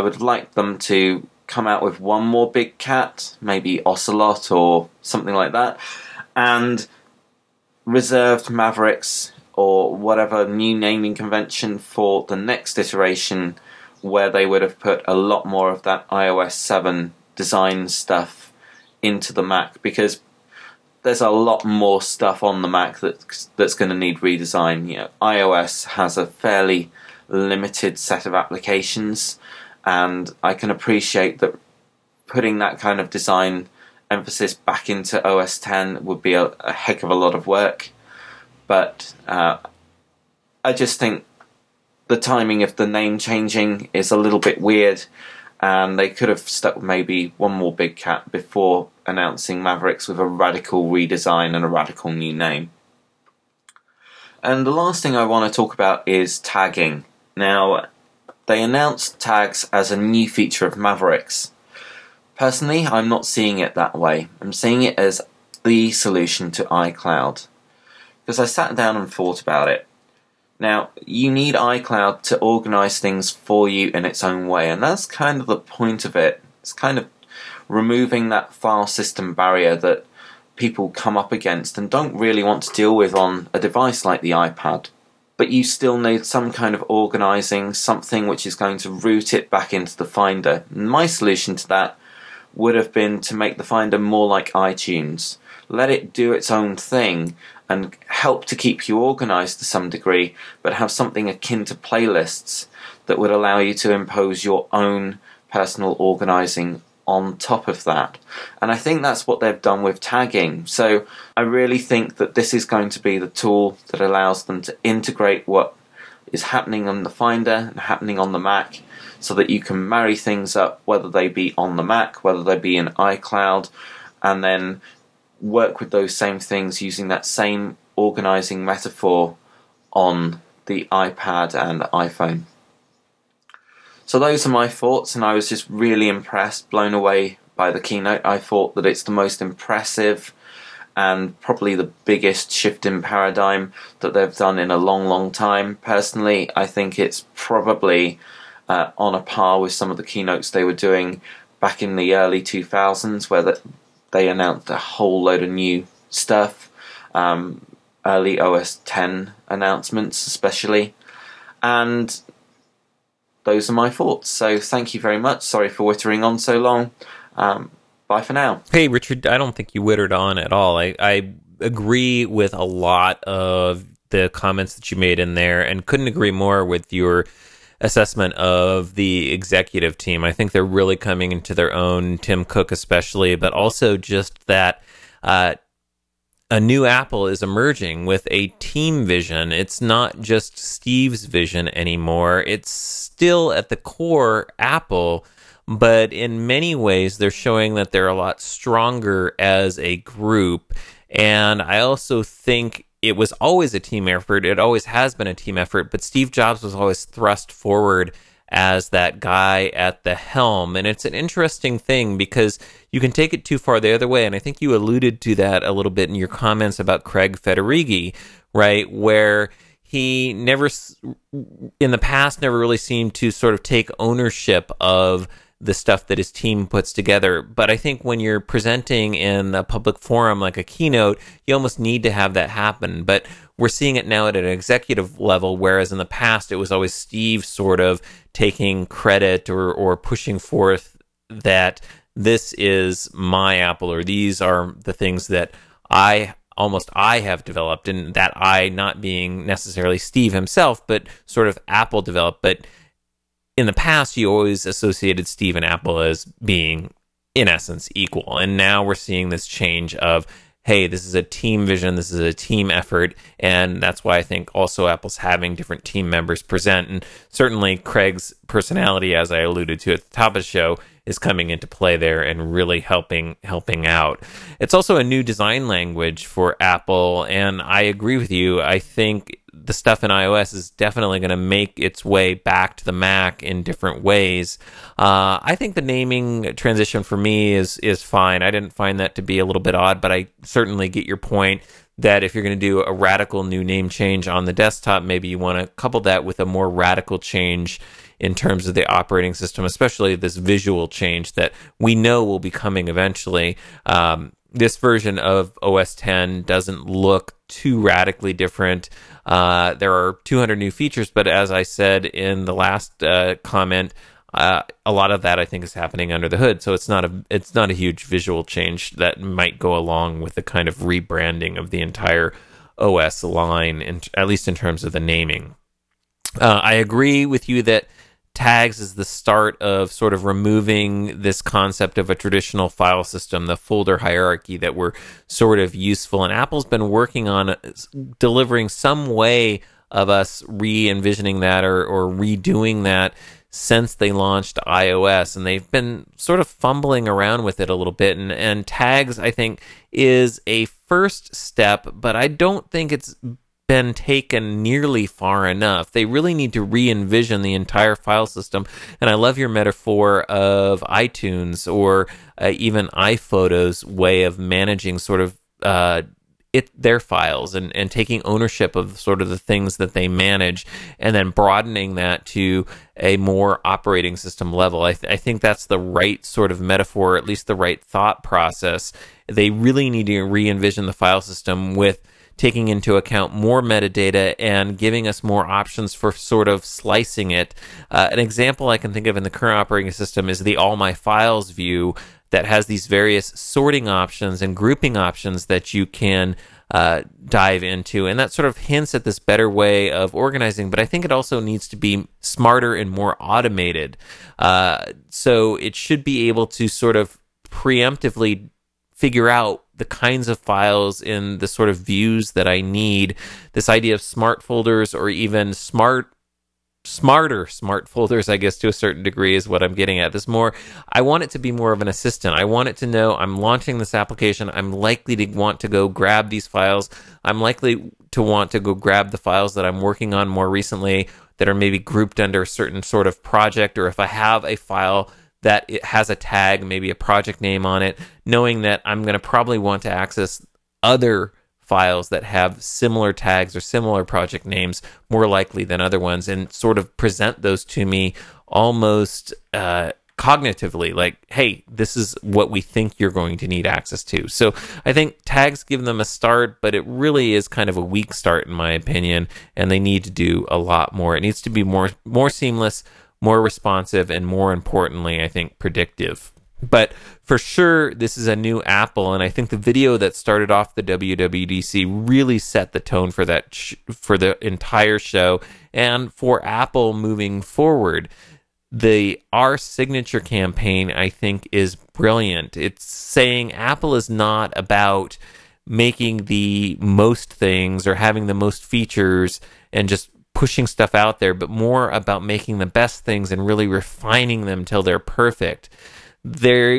to come out with one more big cat, maybe Ocelot or something like that, and reserved Mavericks or whatever new naming convention for the next iteration, where they would have put a lot more of that iOS 7 design stuff into the Mac, because there's a lot more stuff on the Mac that's going to need redesign. You know, iOS has a fairly limited set of applications, and I can appreciate that putting that kind of design emphasis back into OS 10 would be a heck of a lot of work. But I just think the timing of the name changing is a little bit weird, and they could have stuck with maybe one more big cat before announcing Mavericks with a radical redesign and a radical new name. And the last thing I want to talk about is tagging. Now, they announced tags as a new feature of Mavericks. Personally, I'm not seeing it that way. I'm seeing it as the solution to iCloud, because I sat down and thought about it. Now, you need iCloud to organize things for you in its own way, and that's kind of the point of it. It's kind of removing that file system barrier that people come up against and don't really want to deal with on a device like the iPad. But you still need some kind of organizing, something which is going to route it back into the Finder. And my solution to that would have been to make the Finder more like iTunes. Let it do its own thing and help to keep you organized to some degree, but have something akin to playlists that would allow you to impose your own personal organizing on top of that. And I think that's what they've done with tagging. So I really think that this is going to be the tool that allows them to integrate what is happening on the Finder and happening on the Mac, so that you can marry things up, whether they be on the Mac, whether they be in iCloud, and then work with those same things using that same organizing metaphor on the iPad and iPhone. So those are my thoughts, and I was just really impressed, blown away by the keynote. I thought that it's the most impressive and probably the biggest shift in paradigm that they've done in a long, long time. Personally, I think it's probably on a par with some of the keynotes they were doing back in the early 2000s, where they announced a whole load of new stuff, early OS 10 announcements especially, and those are my thoughts. So thank you very much. Sorry for wittering on so long. Bye for now. Hey, Richard, I don't think you wittered on at all. I agree with a lot of the comments that you made in there, and couldn't agree more with your assessment of the executive team. I think they're really coming into their own, Tim Cook especially, but also just that a new Apple is emerging with a team vision. It's not just Steve's vision anymore. It's still at the core Apple, but in many ways they're showing that they're a lot stronger as a group. And I also think it was always a team effort. It always has been a team effort, but Steve Jobs was always thrust forward as that guy at the helm. And it's an interesting thing because you can take it too far the other way. And I think you alluded to that a little bit in your comments about Craig Federighi, right? Where he never, in the past, never really seemed to sort of take ownership of the stuff that his team puts together. But I think when you're presenting in a public forum like a keynote, you almost need to have that happen. But we're seeing it now at an executive level, whereas in the past it was always Steve sort of taking credit or pushing forth that this is my Apple, or these are the things that I have developed, and that I not being necessarily Steve himself, but sort of Apple developed. But in the past, you always associated Steve and Apple as being, in essence, equal. And now we're seeing this change of, hey, this is a team vision, this is a team effort, and that's why I think also Apple's having different team members present. And certainly Craig's personality, as I alluded to at the top of the show, is coming into play there and really helping out. It's also a new design language for Apple, and I agree with you. I think the stuff in iOS is definitely going to make its way back to the Mac in different ways. I think the naming transition for me is fine. I didn't find that to be a little bit odd, but I certainly get your point that if you're going to do a radical new name change on the desktop, maybe you want to couple that with a more radical change in terms of the operating system, especially this visual change that we know will be coming eventually. This version of OS X doesn't look too radically different. There are 200 new features, but as I said in the last comment, a lot of that I think is happening under the hood. So it's not a huge visual change that might go along with the kind of rebranding of the entire OS line, at least in terms of the naming. I agree with you that tags is the start of sort of removing this concept of a traditional file system, the folder hierarchy that were sort of useful. And Apple's been working on delivering some way of us re-envisioning that or redoing that since they launched iOS. And they've been sort of fumbling around with it a little bit. And tags, I think, is a first step, but I don't think it's been taken nearly far enough. They really need to re-envision the entire file system. And I love your metaphor of iTunes or even iPhoto's way of managing sort of their files and taking ownership of sort of the things that they manage and then broadening that to a more operating system level. I think that's the right sort of metaphor, or at least the right thought process. They really need to re-envision the file system with taking into account more metadata and giving us more options for sort of slicing it. An example I can think of in the current operating system is the All My Files view that has these various sorting options and grouping options that you can dive into. And that sort of hints at this better way of organizing, but I think it also needs to be smarter and more automated. So it should be able to sort of preemptively figure out the kinds of files in the sort of views that I need. This idea of smart folders or even smarter smart folders, I guess, to a certain degree is what I'm getting at. I want it to be more of an assistant. I want it to know I'm launching this application. I'm likely to want to go grab these files. I'm likely to want to go grab the files that I'm working on more recently that are maybe grouped under a certain sort of project, or if I have a file that it has a tag, maybe a project name on it, knowing that I'm going to probably want to access other files that have similar tags or similar project names more likely than other ones, and sort of present those to me almost cognitively, like, hey, this is what we think you're going to need access to. So I think tags give them a start, but it really is kind of a weak start in my opinion, and they need to do a lot more. It needs to be more seamless, more responsive, and more importantly, I think, predictive. But for sure, this is a new Apple, and I think the video that started off the WWDC really set the tone for that for the entire show and for Apple moving forward. The Our Signature campaign, I think, is brilliant. It's saying Apple is not about making the most things or having the most features and just pushing stuff out there, but more about making the best things and really refining them till they're perfect. They're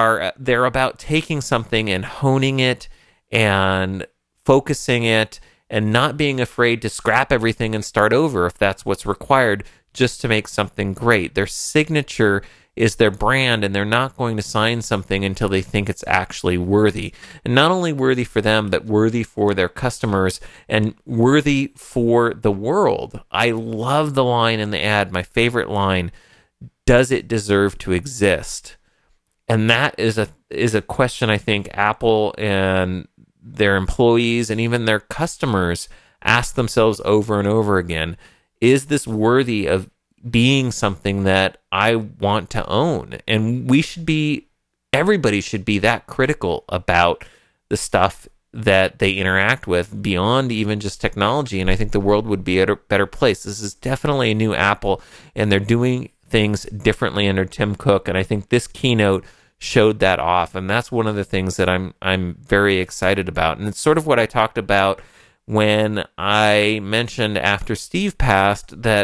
about taking something and honing it and focusing it and not being afraid to scrap everything and start over if that's what's required just to make something great. Their signature is their brand, and they're not going to sign something until they think it's actually worthy. And not only worthy for them, but worthy for their customers and worthy for the world. I love the line in the ad, my favorite line, does it deserve to exist? And that is a question I think Apple and their employees and even their customers ask themselves over and over again. Is this worthy of being something that I want to own? And everybody should be that critical about the stuff that they interact with beyond even just technology. And I think the world would be at a better place. This is definitely a new Apple, and they're doing things differently under Tim Cook. And I think this keynote showed that off. And that's one of the things that I'm very excited about. And it's sort of what I talked about when I mentioned after Steve passed that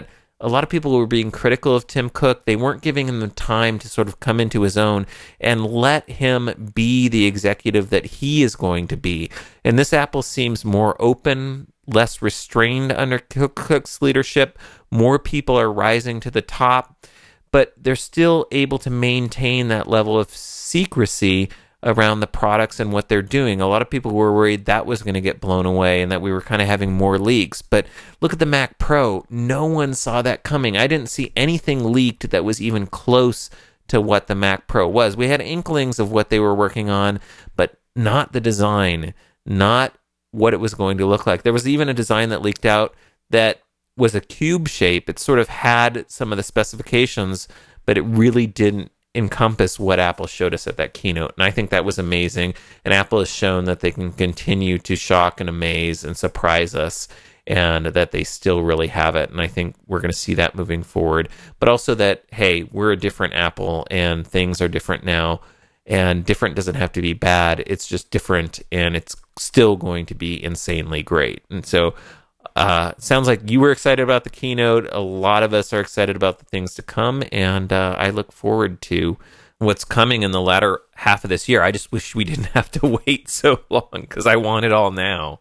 a lot of people were being critical of Tim Cook. They weren't giving him the time to sort of come into his own and let him be the executive that he is going to be. And this Apple seems more open, less restrained under Cook's leadership. More people are rising to the top, but they're still able to maintain that level of secrecy around the products and what they're doing. A lot of people were worried that was going to get blown away and that we were kind of having more leaks. But look at the Mac Pro. No one saw that coming. I didn't see anything leaked that was even close to what the Mac Pro was. We had inklings of what they were working on, but not the design, not what it was going to look like. There was even a design that leaked out that was a cube shape. It sort of had some of the specifications, but it really didn't encompass what Apple showed us at that keynote. And I think that was amazing. And Apple has shown that they can continue to shock and amaze and surprise us, and that they still really have it. And I think we're going to see that moving forward. But also that, hey, we're a different Apple and things are different now. And different doesn't have to be bad. It's just different, and it's still going to be insanely great. And so sounds like you were excited about the keynote. A lot of us are excited about the things to come, and I look forward to what's coming in the latter half of this year. I just wish we didn't have to wait so long, because I want it all now.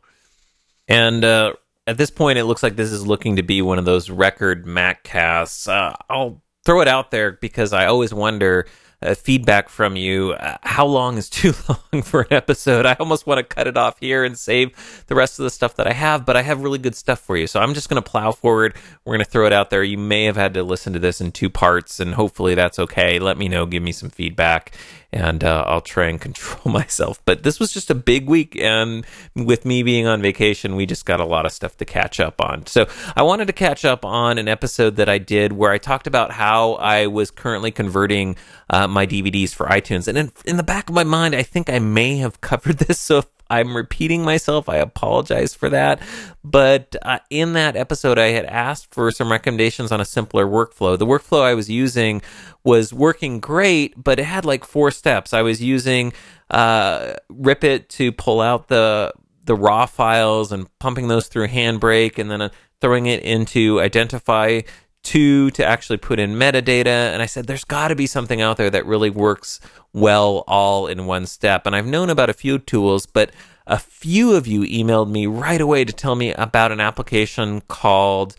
And at this point, it looks like this is looking to be one of those record Mac casts. I'll throw it out there because I always wonder, feedback from you, how long is too long for an episode? I almost want to cut it off here and save the rest of the stuff that I have, but I have really good stuff for you. So I'm just going to plow forward. We're going to throw it out there. You may have had to listen to this in 2 parts, and hopefully that's okay. Let me know, give me some feedback, and I'll try and control myself. But this was just a big week, and with me being on vacation, we just got a lot of stuff to catch up on. So I wanted to catch up on an episode that I did where I talked about how I was currently converting my DVDs for iTunes. And in the back of my mind, I think I may have covered this. So if I'm repeating myself, I apologize for that. But in that episode, I had asked for some recommendations on a simpler workflow. The workflow I was using was working great, but it had like 4 steps. I was using Rip It to pull out the raw files and pumping those through Handbrake, and then throwing it into Identify 2 to actually put in metadata. And I said, there's got to be something out there that really works well all in one step. And I've known about a few tools, but a few of you emailed me right away to tell me about an application called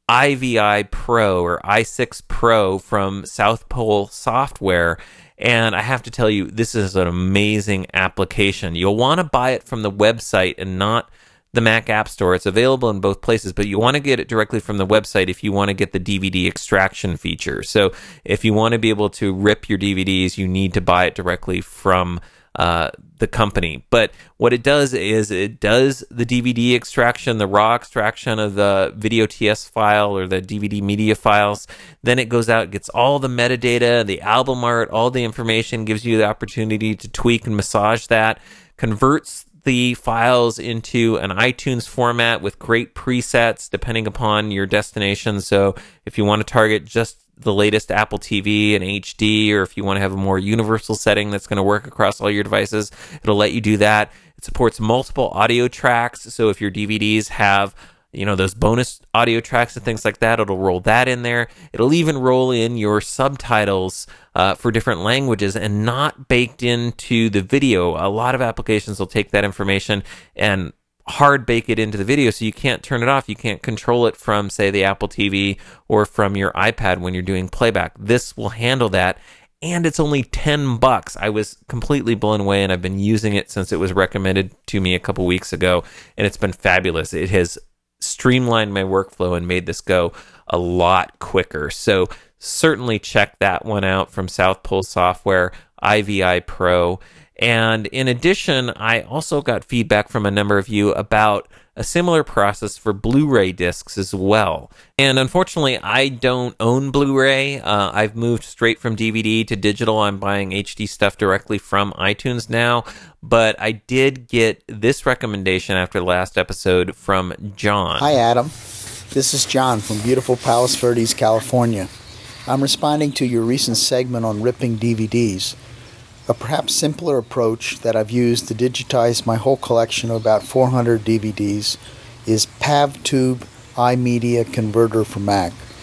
IVI Pro or i6 Pro from South Pole Software. And I have to tell you, this is an amazing application. You'll want to buy it from the website and not the Mac App Store. It's available in both places, but you want to get it directly from the website if you want to get the DVD extraction feature. So if you want to be able to rip your DVDs, you need to buy it directly from the company. But what it does is it does the DVD extraction, the raw extraction of the video TS file or the DVD media files. Then it goes out, gets all the metadata, the album art, all the information, gives you the opportunity to tweak and massage that, converts the files into an iTunes format with great presets depending upon your destination. So if you want to target just the latest Apple TV and HD, or if you want to have a more universal setting that's going to work across all your devices, it'll let you do that. It supports multiple audio tracks. So if your DVDs have, you know, those bonus audio tracks and things like that, it'll roll that in there. It'll even roll in your subtitles for different languages and not baked into the video. A lot of applications will take that information and hard bake it into the video, so you can't turn it off. You can't control it from, say, the Apple TV or from your iPad when you're doing playback. This will handle that, and it's only $10. I was completely blown away, and I've been using it since it was recommended to me a couple weeks ago, and it's been fabulous. It has streamlined my workflow and made this go a lot quicker. So certainly check that one out from South Pole Software, IVI Pro. And in addition, I also got feedback from a number of you about a similar process for Blu-ray discs as well. And unfortunately, I don't own Blu-ray. I've moved straight from DVD to digital. I'm buying HD stuff directly from iTunes now. But I did get this recommendation after the last episode from John. Hi, Adam. This is John from beautiful Palos Verdes, California. I'm responding to your recent segment on ripping DVDs. A perhaps simpler approach that I've used to digitize my whole collection of about 400 DVDs is PavTube iMedia Converter for Mac.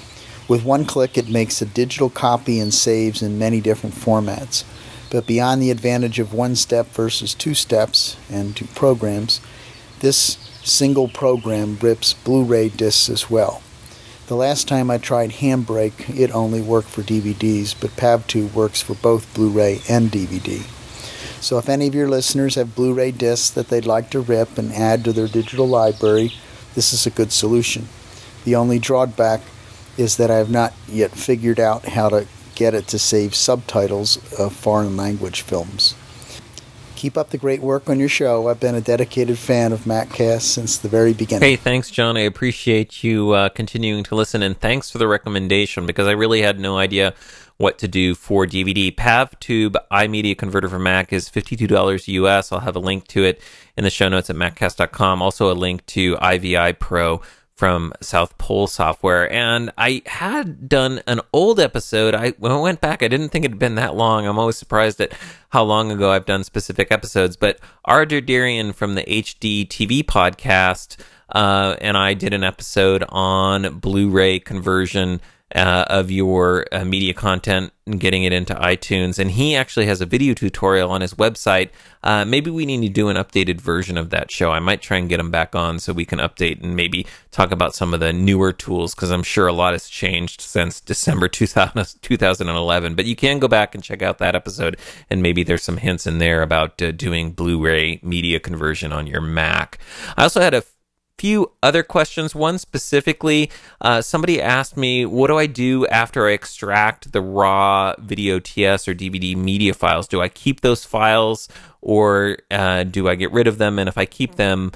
With one click, it makes a digital copy and saves in many different formats. But beyond the advantage of one step versus two steps and two programs, this single program rips Blu-ray discs as well. The last time I tried Handbrake, it only worked for DVDs, but PavTube works for both Blu-ray and DVD. So if any of your listeners have Blu-ray discs that they'd like to rip and add to their digital library, this is a good solution. The only drawback is that I have not yet figured out how to get it to save subtitles of foreign language films. Keep up the great work on your show. I've been a dedicated fan of MacCast since the very beginning. Hey, thanks, John. I appreciate you continuing to listen, and thanks for the recommendation, because I really had no idea what to do for DVD. PavTube iMedia Converter for Mac is $52 US. I'll have a link to it in the show notes at maccast.com. Also a link to IVI Pro from South Pole Software. And I had done an old episode. When I went back, I didn't think it had been that long. I'm always surprised at how long ago I've done specific episodes. But Ardor Darian from the HD TV podcast and I did an episode on Blu-ray conversion of your media content and getting it into iTunes. And he actually has a video tutorial on his website. Maybe we need to do an updated version of that show. I might try and get him back on so we can update and maybe talk about some of the newer tools, because I'm sure a lot has changed since December 2011. But you can go back and check out that episode, and maybe there's some hints in there about doing Blu-ray media conversion on your Mac. I also had a few other questions. One specifically, somebody asked me, what do I do after I extract the raw video TS or DVD media files? Do I keep those files, or do I get rid of them? And if I keep them,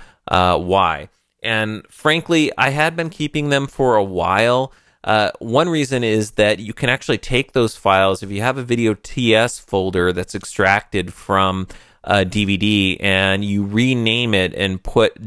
why? And frankly, I had been keeping them for a while. One reason is that you can actually take those files, if you have a video TS folder that's extracted from DVD, and you rename it and put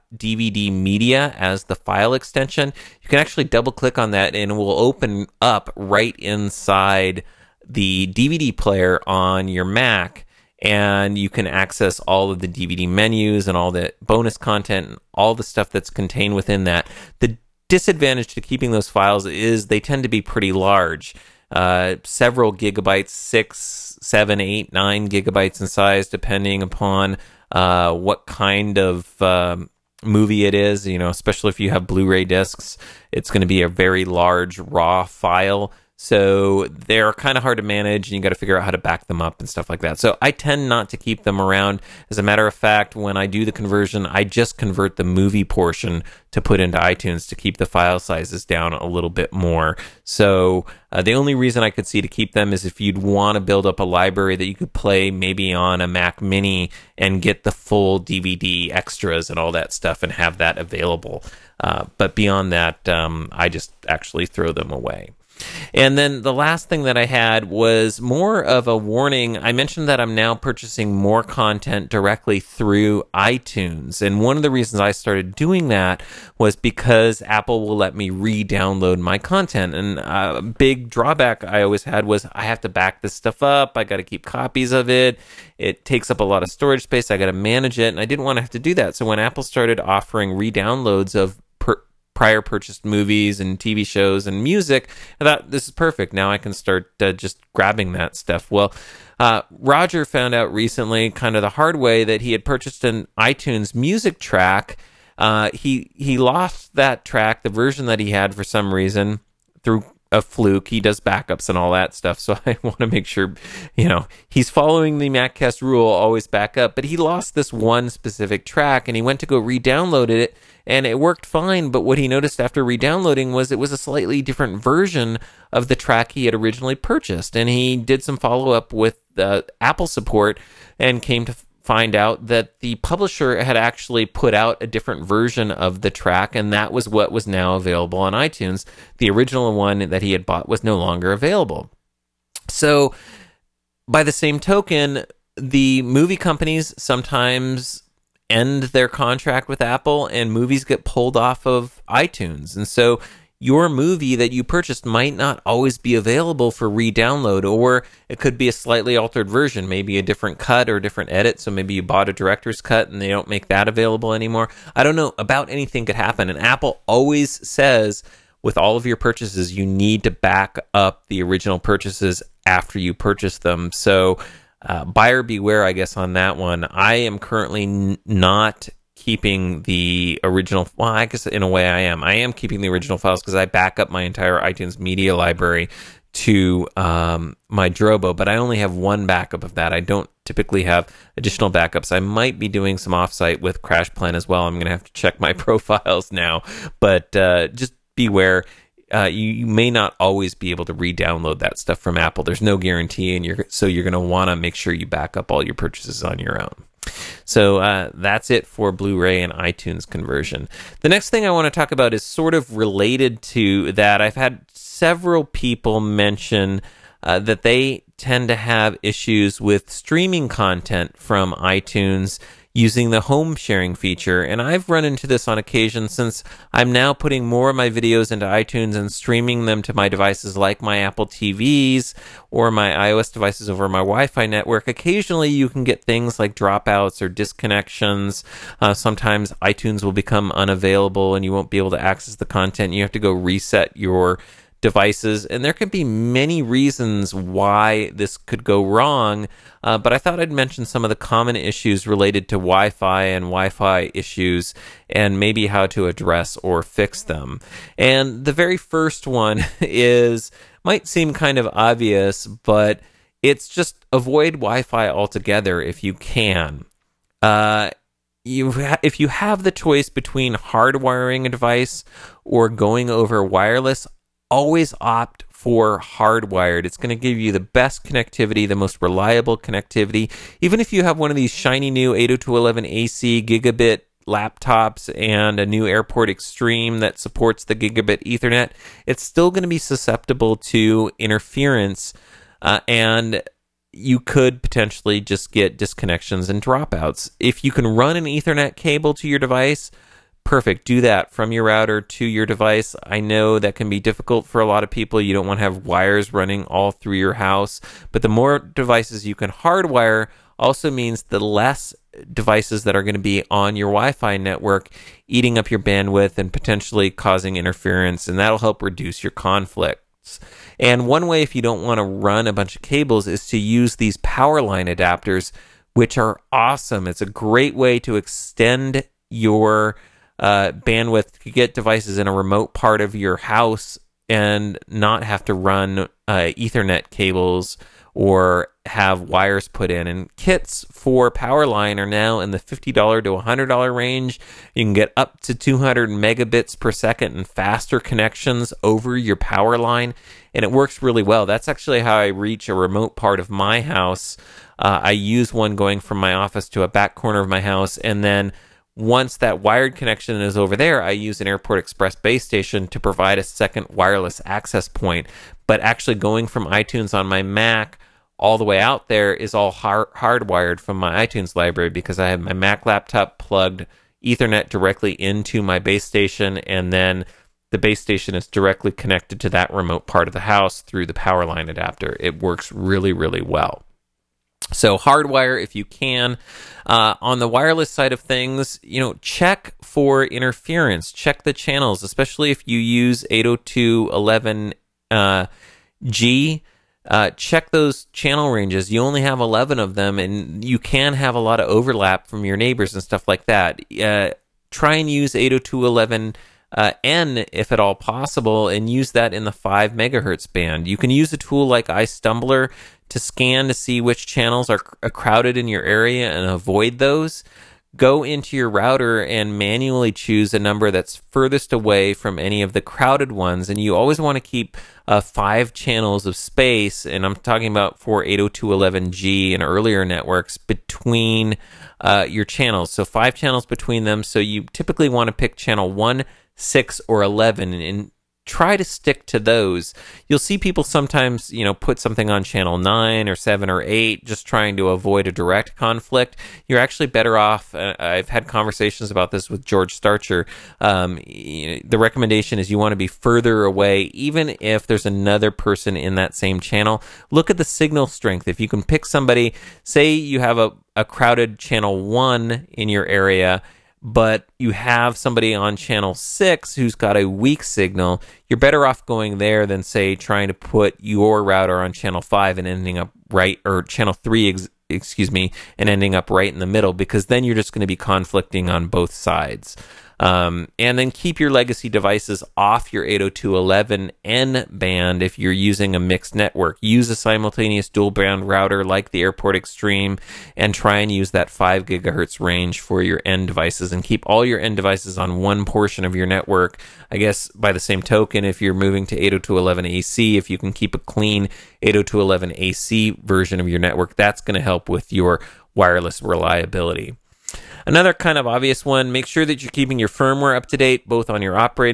.dvd media as the file extension, you can actually double click on that and it will open up right inside the DVD player on your Mac, and you can access all of the DVD menus and all the bonus content and all the stuff that's contained within that. The disadvantage to keeping those files is they tend to be pretty large. Several gigabytes, 6, 7, 8, 9 gigabytes in size, depending upon what kind of movie it is. You know, especially if you have Blu-ray discs, it's going to be a very large raw file. So they're kind of hard to manage, and you got to figure out how to back them up and stuff like that. So I tend not to keep them around. As a matter of fact, when I do the conversion, I just convert the movie portion to put into iTunes to keep the file sizes down a little bit more. So the only reason I could see to keep them is if you'd want to build up a library that you could play maybe on a Mac Mini and get the full DVD extras and all that stuff and have that available. But beyond that, I just actually throw them away. And then the last thing that I had was more of a warning. I mentioned that I'm now purchasing more content directly through iTunes. And one of the reasons I started doing that was because Apple will let me re-download my content. And a big drawback I always had was I have to back this stuff up. I got to keep copies of it. It takes up a lot of storage space. I got to manage it. And I didn't want to have to do that. So when Apple started offering re-downloads of prior purchased movies and TV shows and music, I thought, this is perfect. Now I can start just grabbing that stuff. Well, Roger found out recently, kind of the hard way, that he had purchased an iTunes music track. He lost that track, the version that he had, for some reason, through a fluke. He does backups and all that stuff, so I want to make sure, he's following the MacCast rule, always back up. But he lost this one specific track, and he went to go re-download it, and it worked fine. But what he noticed after re-downloading was it was a slightly different version of the track he had originally purchased. And he did some follow-up with Apple support and came to find out that the publisher had actually put out a different version of the track, and that was what was now available on iTunes. The original one that he had bought was no longer available. So by the same token, the movie companies sometimes end their contract with Apple and movies get pulled off of iTunes. And so your movie that you purchased might not always be available for re-download, or it could be a slightly altered version, maybe a different cut or a different edit. So maybe you bought a director's cut and they don't make that available anymore. I don't know. About anything could happen. And Apple always says, with all of your purchases, you need to back up the original purchases after you purchase them. So buyer beware, I guess, on that one. I am currently not keeping the original. Well, I guess in a way I am keeping the original files because I back up my entire iTunes media library to my Drobo, but I only have one backup of that. I don't typically have additional backups. I might be doing some offsite with CrashPlan as well. I'm going to have to check my profiles now, but just beware. You may not always be able to re-download that stuff from Apple. There's no guarantee, and you're going to want to make sure you back up all your purchases on your own. So that's it for Blu-ray and iTunes conversion. The next thing I want to talk about is sort of related to that. I've had several people mention that they tend to have issues with streaming content from iTunes using the home sharing feature. And I've run into this on occasion since I'm now putting more of my videos into iTunes and streaming them to my devices like my Apple TVs or my iOS devices over my Wi-Fi network. Occasionally you can get things like dropouts or disconnections. Sometimes iTunes will become unavailable and you won't be able to access the content. You have to go reset your devices, and there could be many reasons why this could go wrong, but I thought I'd mention some of the common issues related to Wi-Fi and Wi-Fi issues and maybe how to address or fix them. And the very first one might seem kind of obvious, but it's just avoid Wi-Fi altogether if you can. If you have the choice between hardwiring a device or going over wireless, always opt for hardwired. It's going to give you the best connectivity, the most reliable connectivity. Even if you have one of these shiny new 802.11ac gigabit laptops and a new AirPort Extreme that supports the gigabit Ethernet, it's still going to be susceptible to interference, and you could potentially just get disconnections and dropouts. If you can run an Ethernet cable to your device, perfect. Do that from your router to your device. I know that can be difficult for a lot of people. You don't want to have wires running all through your house, but the more devices you can hardwire also means the less devices that are going to be on your Wi-Fi network eating up your bandwidth and potentially causing interference, and that'll help reduce your conflicts. And one way, if you don't want to run a bunch of cables, is to use these power line adapters, which are awesome. It's a great way to extend your bandwidth to get devices in a remote part of your house and not have to run Ethernet cables or have wires put in. And kits for Powerline are now in the $50 to $100 range. You can get up to 200 megabits per second and faster connections over your power line, and it works really well. That's actually how I reach a remote part of my house. I use one going from my office to a back corner of my house, and then once that wired connection is over there, I use an Airport Express base station to provide a second wireless access point. But actually going from iTunes on my Mac all the way out there is all hardwired from my iTunes library, because I have my Mac laptop plugged Ethernet directly into my base station, and then the base station is directly connected to that remote part of the house through the power line adapter. It works really, really well. So hardwire if you can. On the wireless side of things, check for interference. Check the channels, especially if you use 802.11g. Check those channel ranges. You only have 11 of them, and you can have a lot of overlap from your neighbors and stuff like that. Try and use 802.11 N if at all possible, and use that in the 5 megahertz band. You can use a tool like iStumbler to scan to see which channels are crowded in your area and avoid those. Go into your router and manually choose a number that's furthest away from any of the crowded ones, and you always want to keep 5 channels of space, and I'm talking about for 802.11g and earlier networks, between your channels. So 5 channels between them. So you typically want to pick channel 1, 6, or 11 and try to stick to those. You'll see people sometimes, put something on channel 9 or 7 or 8, just trying to avoid a direct conflict. You're actually better off. I've had conversations about this with George Starcher. The recommendation is you want to be further away, even if there's another person in that same channel. Look at the signal strength. If you can pick somebody, say you have a crowded channel 1 in your area, but you have somebody on channel 6 who's got a weak signal, you're better off going there than, say, trying to put your router on channel 5 and ending up right, or channel 3, and ending up right in the middle, because then you're just going to be conflicting on both sides. And then keep your legacy devices off your 802.11n band if you're using a mixed network. Use a simultaneous dual band router like the Airport Extreme, and try and use that 5 gigahertz range for your end devices, and keep all your end devices on one portion of your network. I guess by the same token, if you're moving to 802.11ac, if you can keep a clean 802.11ac version of your network, that's going to help with your wireless reliability. Another kind of obvious one, make sure that you're keeping your firmware up to date, both on your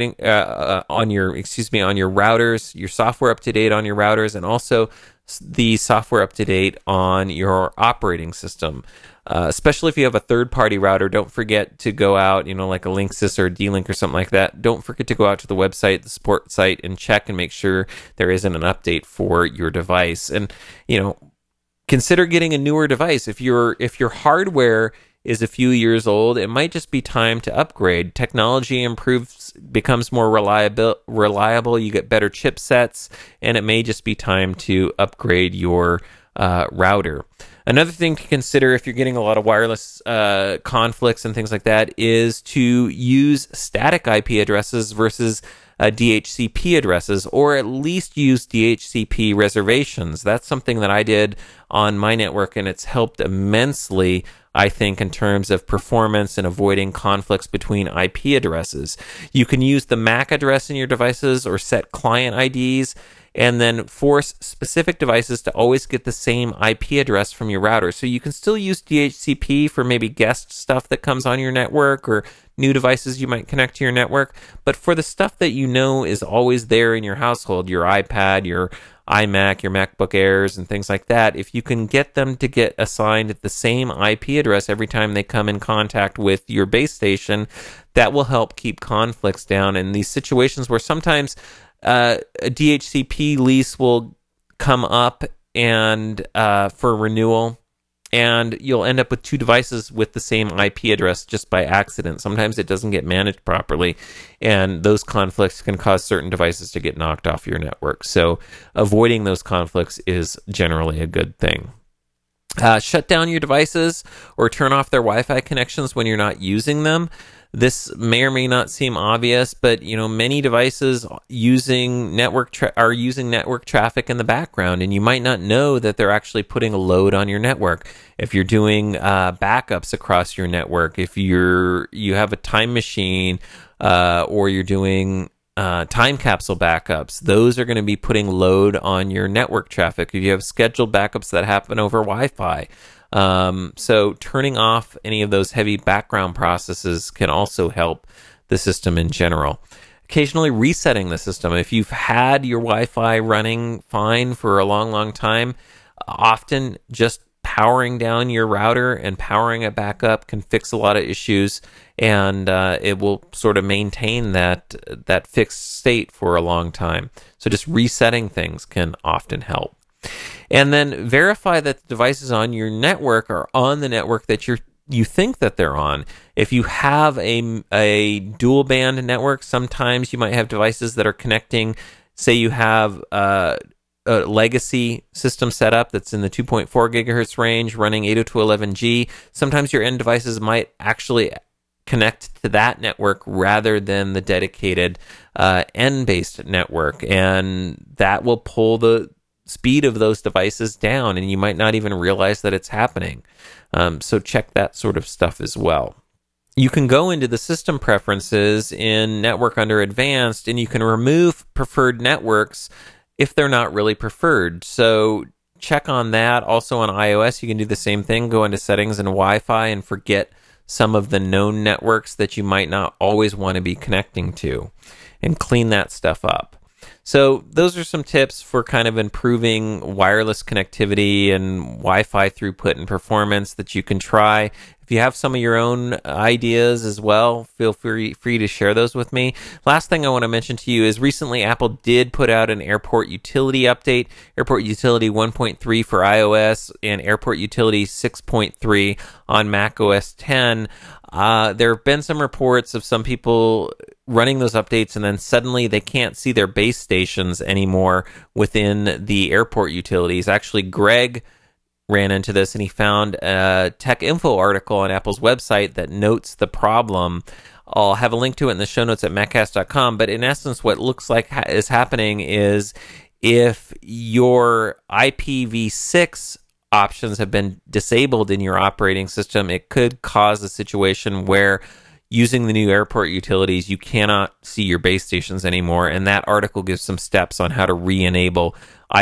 on your routers, your software up to date on your routers, and also the software up to date on your operating system. Especially if you have a third-party router, don't forget to go out, like a Linksys or a D-Link or something like that. Don't forget to go out to the website, the support site, and check and make sure there isn't an update for your device. And, consider getting a newer device. If your hardware is a few years old, it might just be time to upgrade. Technology improves, becomes more reliable, you get better chipsets, and it may just be time to upgrade your router. Another thing to consider if you're getting a lot of wireless conflicts and things like that is to use static IP addresses versus DHCP addresses, or at least use DHCP reservations. That's something that I did on my network, and it's helped immensely, I think, in terms of performance and avoiding conflicts between IP addresses. You can use the MAC address in your devices or set client IDs, and then force specific devices to always get the same IP address from your router. So you can still use DHCP for maybe guest stuff that comes on your network or new devices you might connect to your network. But for the stuff that is always there in your household, your iPad, your iMac, your MacBook Airs, and things like that, if you can get them to get assigned the same IP address every time they come in contact with your base station, that will help keep conflicts down. In these situations where sometimes a DHCP lease will come up and for renewal, and you'll end up with two devices with the same IP address just by accident. Sometimes it doesn't get managed properly, and those conflicts can cause certain devices to get knocked off your network. So avoiding those conflicts is generally a good thing. Shut down your devices or turn off their Wi-Fi connections when you're not using them. This may or may not seem obvious, but many devices are using network traffic in the background, and you might not know that they're actually putting a load on your network. If you're doing backups across your network, if you have a time machine, or you're doing time capsule backups, those are going to be putting load on your network traffic. If you have scheduled backups that happen over Wi-Fi. So turning off any of those heavy background processes can also help the system in general. Occasionally resetting the system. If you've had your Wi-Fi running fine for a long, long time, often just powering down your router and powering it back up can fix a lot of issues, and it will sort of maintain that fixed state for a long time. So just resetting things can often help. And then verify that the devices on your network are on the network that you think that they're on. If you have a dual band network, sometimes you might have devices that are connecting. Say you have a legacy system set up that's in the 2.4 gigahertz range running 802.11g. Sometimes your end devices might actually connect to that network rather than the dedicated N-based network, and that will pull the speed of those devices down, and you might not even realize that it's happening. So check that sort of stuff as well. You can go into the system preferences in Network Under Advanced, and you can remove preferred networks if they're not really preferred. So check on that. Also on iOS, you can do the same thing. Go into settings and Wi-Fi and forget some of the known networks that you might not always want to be connecting to, and clean that stuff up. So those are some tips for kind of improving wireless connectivity and Wi-Fi throughput and performance that you can try. If you have some of your own ideas as well, feel free to share those with me. Last thing I want to mention to you is recently Apple did put out an Airport Utility update, Airport Utility 1.3 for iOS and Airport Utility 6.3 on Mac OS 10. There have been some reports of some people running those updates and then suddenly they can't see their base stations anymore within the airport utilities. Actually, Greg ran into this and he found a Tech Info article on Apple's website that notes the problem. I'll have a link to it in the show notes at maccast.com, but in essence what looks like is happening is if your IPv6 options have been disabled in your operating system, it could cause a situation where using the new airport utilities, you cannot see your base stations anymore. And that article gives some steps on how to re-enable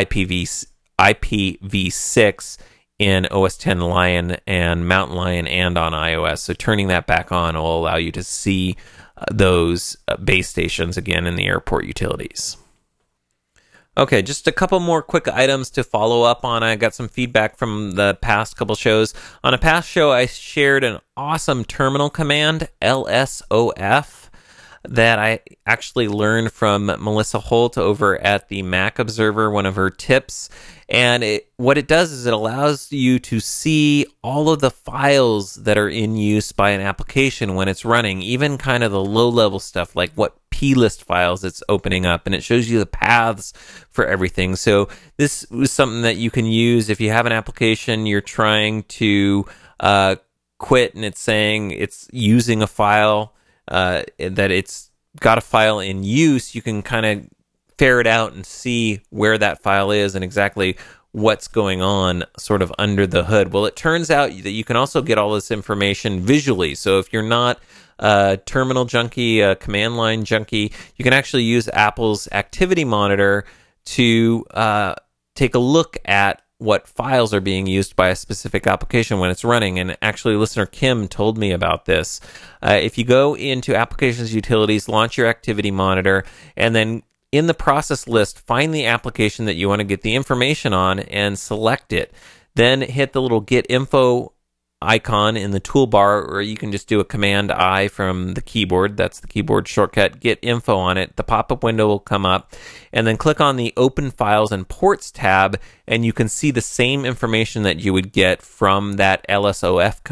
IPv6 in OS X Lion and Mountain Lion and on iOS. So turning that back on will allow you to see those base stations again in the airport utilities. Okay, just a couple more quick items to follow up on. I got some feedback from the past couple shows. On a past show, I shared an awesome terminal command, LSOF, that I actually learned from Melissa Holt over at the Mac Observer, one of her tips. And what it does is it allows you to see all of the files that are in use by an application when it's running, even kind of the low-level stuff like what plist files it's opening up, and it shows you the paths for everything. So this was something that you can use if you have an application you're trying to quit and it's saying it's using a file, that it's got a file in use. You can kind of ferret out and see where that file is and exactly what's going on sort of under the hood. Well, it turns out that you can also get all this information visually. So if you're not a terminal junkie, a command line junkie, you can actually use Apple's Activity Monitor to take a look at what files are being used by a specific application when it's running. And actually, listener Kim told me about this. If you go into Applications Utilities, launch your Activity Monitor, and then in the process list, find the application that you want to get the information on and select it. Then hit the little Get Info icon in the toolbar, or you can just do a Command I from the keyboard. That's the keyboard shortcut. Get Info on it. The pop-up window will come up, and then click on the Open Files and Ports tab, and you can see the same information that you would get from that LSOF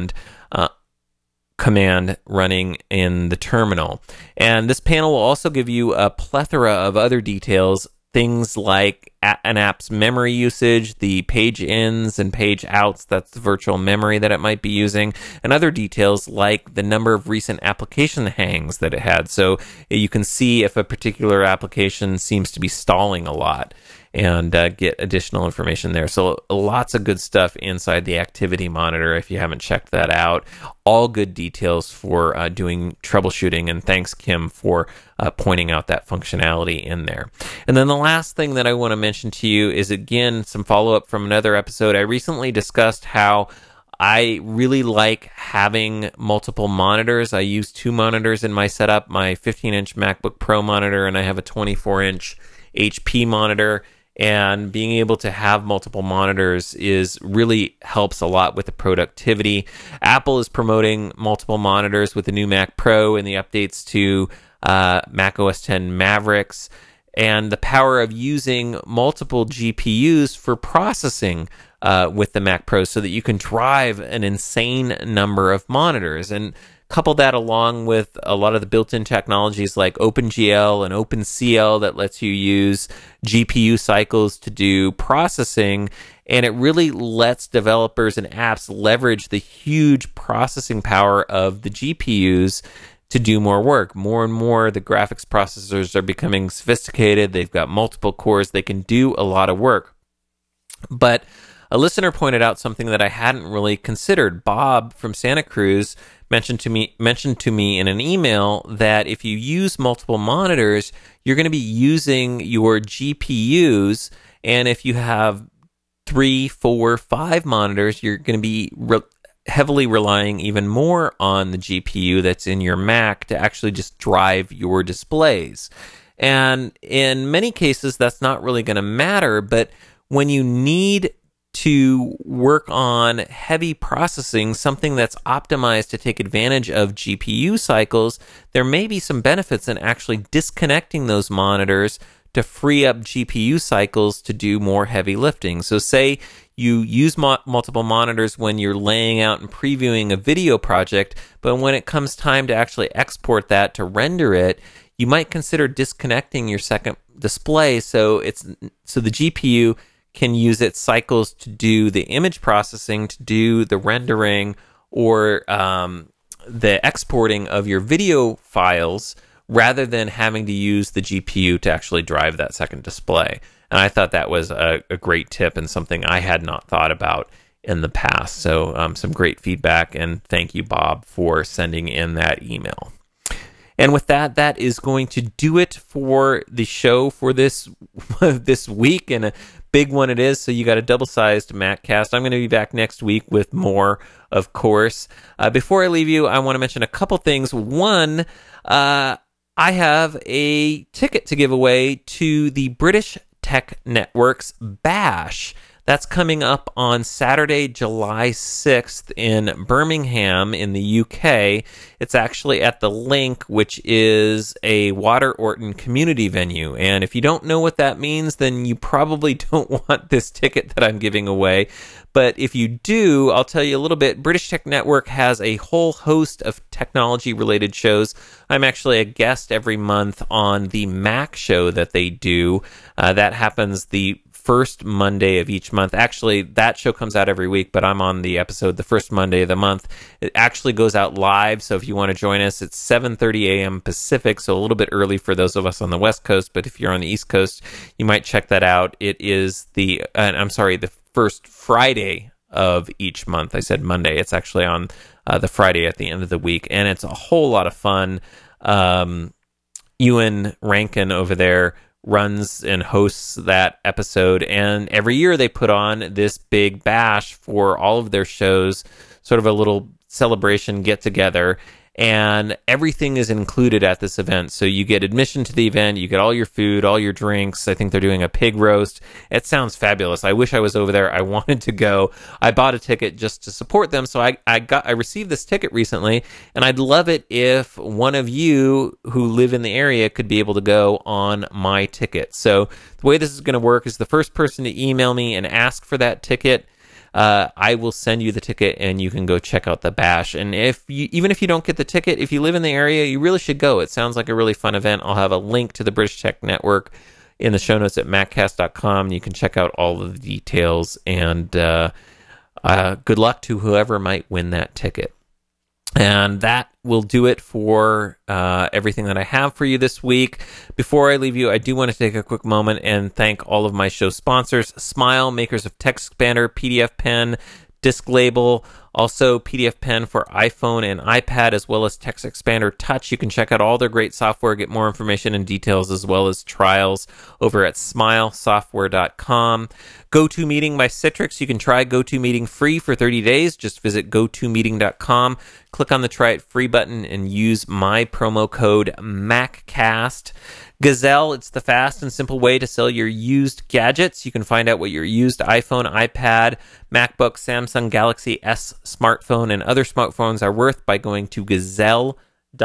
command running in the terminal. And this panel will also give you a plethora of other details, things like an app's memory usage, the page ins and page outs, that's the virtual memory that it might be using, and other details like the number of recent application hangs that it had. So you can see if a particular application seems to be stalling a lot and get additional information there. So lots of good stuff inside the Activity Monitor if you haven't checked that out. All good details for doing troubleshooting, and thanks, Kim, for pointing out that functionality in there. And then the last thing that I want to mention to you is, again, some follow-up from another episode. I recently discussed how I really like having multiple monitors. I use 2 monitors in my setup, my 15-inch MacBook Pro monitor, and I have a 24-inch HP monitor. And being able to have multiple monitors really helps a lot with the productivity. Apple is promoting multiple monitors with the new Mac Pro and the updates to Mac OS X Mavericks, and the power of using multiple GPUs for processing with the Mac Pro so that you can drive an insane number of monitors. And couple that along with a lot of the built-in technologies like OpenGL and OpenCL that lets you use GPU cycles to do processing, and it really lets developers and apps leverage the huge processing power of the GPUs to do more work. More and more, the graphics processors are becoming sophisticated. They've got multiple cores. They can do a lot of work. But a listener pointed out something that I hadn't really considered. Bob from Santa Cruz mentioned to me in an email that if you use multiple monitors, you're going to be using your GPUs, and if you have 3, 4, 5 monitors, you're going to be heavily relying even more on the GPU that's in your Mac to actually just drive your displays. And in many cases, that's not really going to matter. But when you need to work on heavy processing, something that's optimized to take advantage of GPU cycles, there may be some benefits in actually disconnecting those monitors to free up GPU cycles to do more heavy lifting. So say you use multiple monitors when you're laying out and previewing a video project, but when it comes time to actually export that to render it, you might consider disconnecting your second display so the GPU can use its cycles to do the image processing, to do the rendering, or the exporting of your video files, rather than having to use the GPU to actually drive that second display. And I thought that was a great tip and something I had not thought about in the past. So some great feedback, and thank you, Bob, for sending in that email. And with that, that is going to do it for the show for this week, and a big one it is. So you got a double-sized MacCast. I'm going to be back next week with more, of course. Before I leave you, I want to mention a couple things. One, I have a ticket to give away to the British Tech Network's Bash. That's coming up on Saturday, July 6th in Birmingham in the UK. It's actually at the Link, which is a Water Orton community venue. And if you don't know what that means, then you probably don't want this ticket that I'm giving away. But if you do, I'll tell you a little bit. British Tech Network has a whole host of technology-related shows. I'm actually a guest every month on the Mac show that they do. That happens the first Monday of each month. Actually, that show comes out every week, but I'm on the episode the first Monday of the month. It actually goes out live, so if you want to join us, it's 7:30 a.m. Pacific, so a little bit early for those of us on the West Coast, but if you're on the East Coast, you might check that out. It is the first Friday of each month. I said Monday. It's actually on the Friday at the end of the week, and it's a whole lot of fun. Ewan Rankin over there runs and hosts that episode, and every year they put on this big bash for all of their shows, sort of a little celebration get-together, and everything is included at this event. So you get admission to the event, you get all your food, all your drinks. I think they're doing a pig roast. It sounds fabulous. I wish I was over there. I wanted to go. I bought a ticket just to support them, so I received this ticket recently, and I'd love it if one of you who live in the area could be able to go on my ticket. So the way this is going to work is the first person to email me and ask for that ticket, I will send you the ticket and you can go check out the bash. And even if you don't get the ticket, if you live in the area, you really should go. It sounds like a really fun event. I'll have a link to the British Tech Network in the show notes at maccast.com. You can check out all of the details, and good luck to whoever might win that ticket. And that will do it for everything that I have for you this week. Before I leave you, I do want to take a quick moment and thank all of my show sponsors: Smile, makers of TextExpander, PDF Pen, Disc Label, also PDF Pen for iPhone and iPad, as well as TextExpander Touch. You can check out all their great software, get more information and details, as well as trials over at smilesoftware.com. GoToMeeting by Citrix. You can try GoToMeeting free for 30 days. Just visit gotomeeting.com, click on the Try It Free button, and use my promo code MACCAST. Gazelle, it's the fast and simple way to sell your used gadgets. You can find out what your used iPhone, iPad, MacBook, Samsung Galaxy S smartphone, and other smartphones are worth by going to gazelle.com.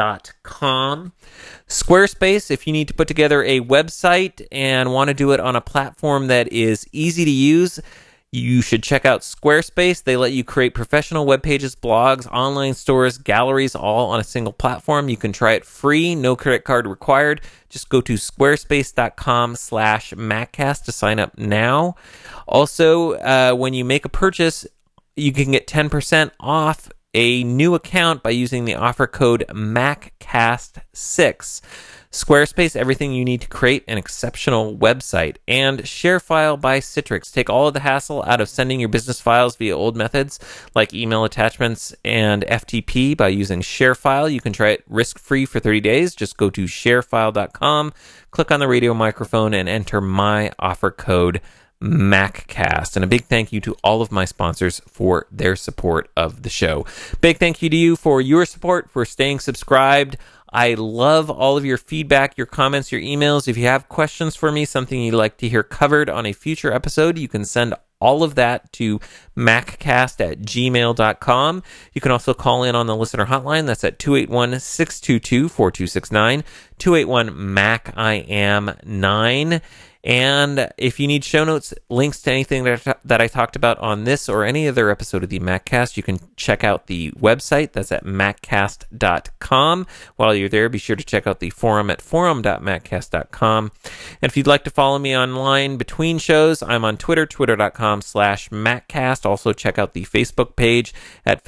Squarespace, if you need to put together a website and want to do it on a platform that is easy to use, you should check out Squarespace. They let you create professional web pages, blogs, online stores, galleries, all on a single platform. You can try it free, no credit card required. Just go to squarespace.com/MacCast to sign up now. Also, when you make a purchase, you can get 10% off a new account by using the offer code MACCAST6. Squarespace, everything you need to create an exceptional website. And ShareFile by Citrix. Take all of the hassle out of sending your business files via old methods like email attachments and FTP by using ShareFile. You can try it risk-free for 30 days. Just go to sharefile.com, click on the radio microphone, and enter my offer code MacCast. And a big thank you to all of my sponsors for their support of the show. Big thank you to you for your support, for staying subscribed. I love all of your feedback, your comments, your emails. If you have questions for me, something you'd like to hear covered on a future episode, you can send all of that to maccast@gmail.com. You can also call in on the listener hotline. That's at 281-622-4269, 281-MAC-I-AM-9. And if you need show notes, links to anything that I talked about on this or any other episode of the MacCast, you can check out the website. That's at maccast.com. While you're there, be sure to check out the forum at forum.maccast.com. And if you'd like to follow me online between shows, I'm on Twitter, twitter.com/MacCast. Also check out the Facebook page at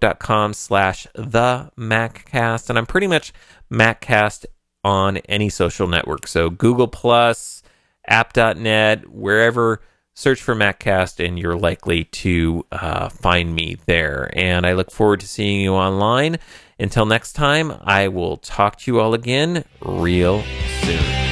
facebook.com/TheMacCast. And I'm pretty much MacCast on any social network. So Google+, app.net, wherever, search for MacCast and you're likely to find me there. And I look forward to seeing you online. Until next time, I will talk to you all again real soon.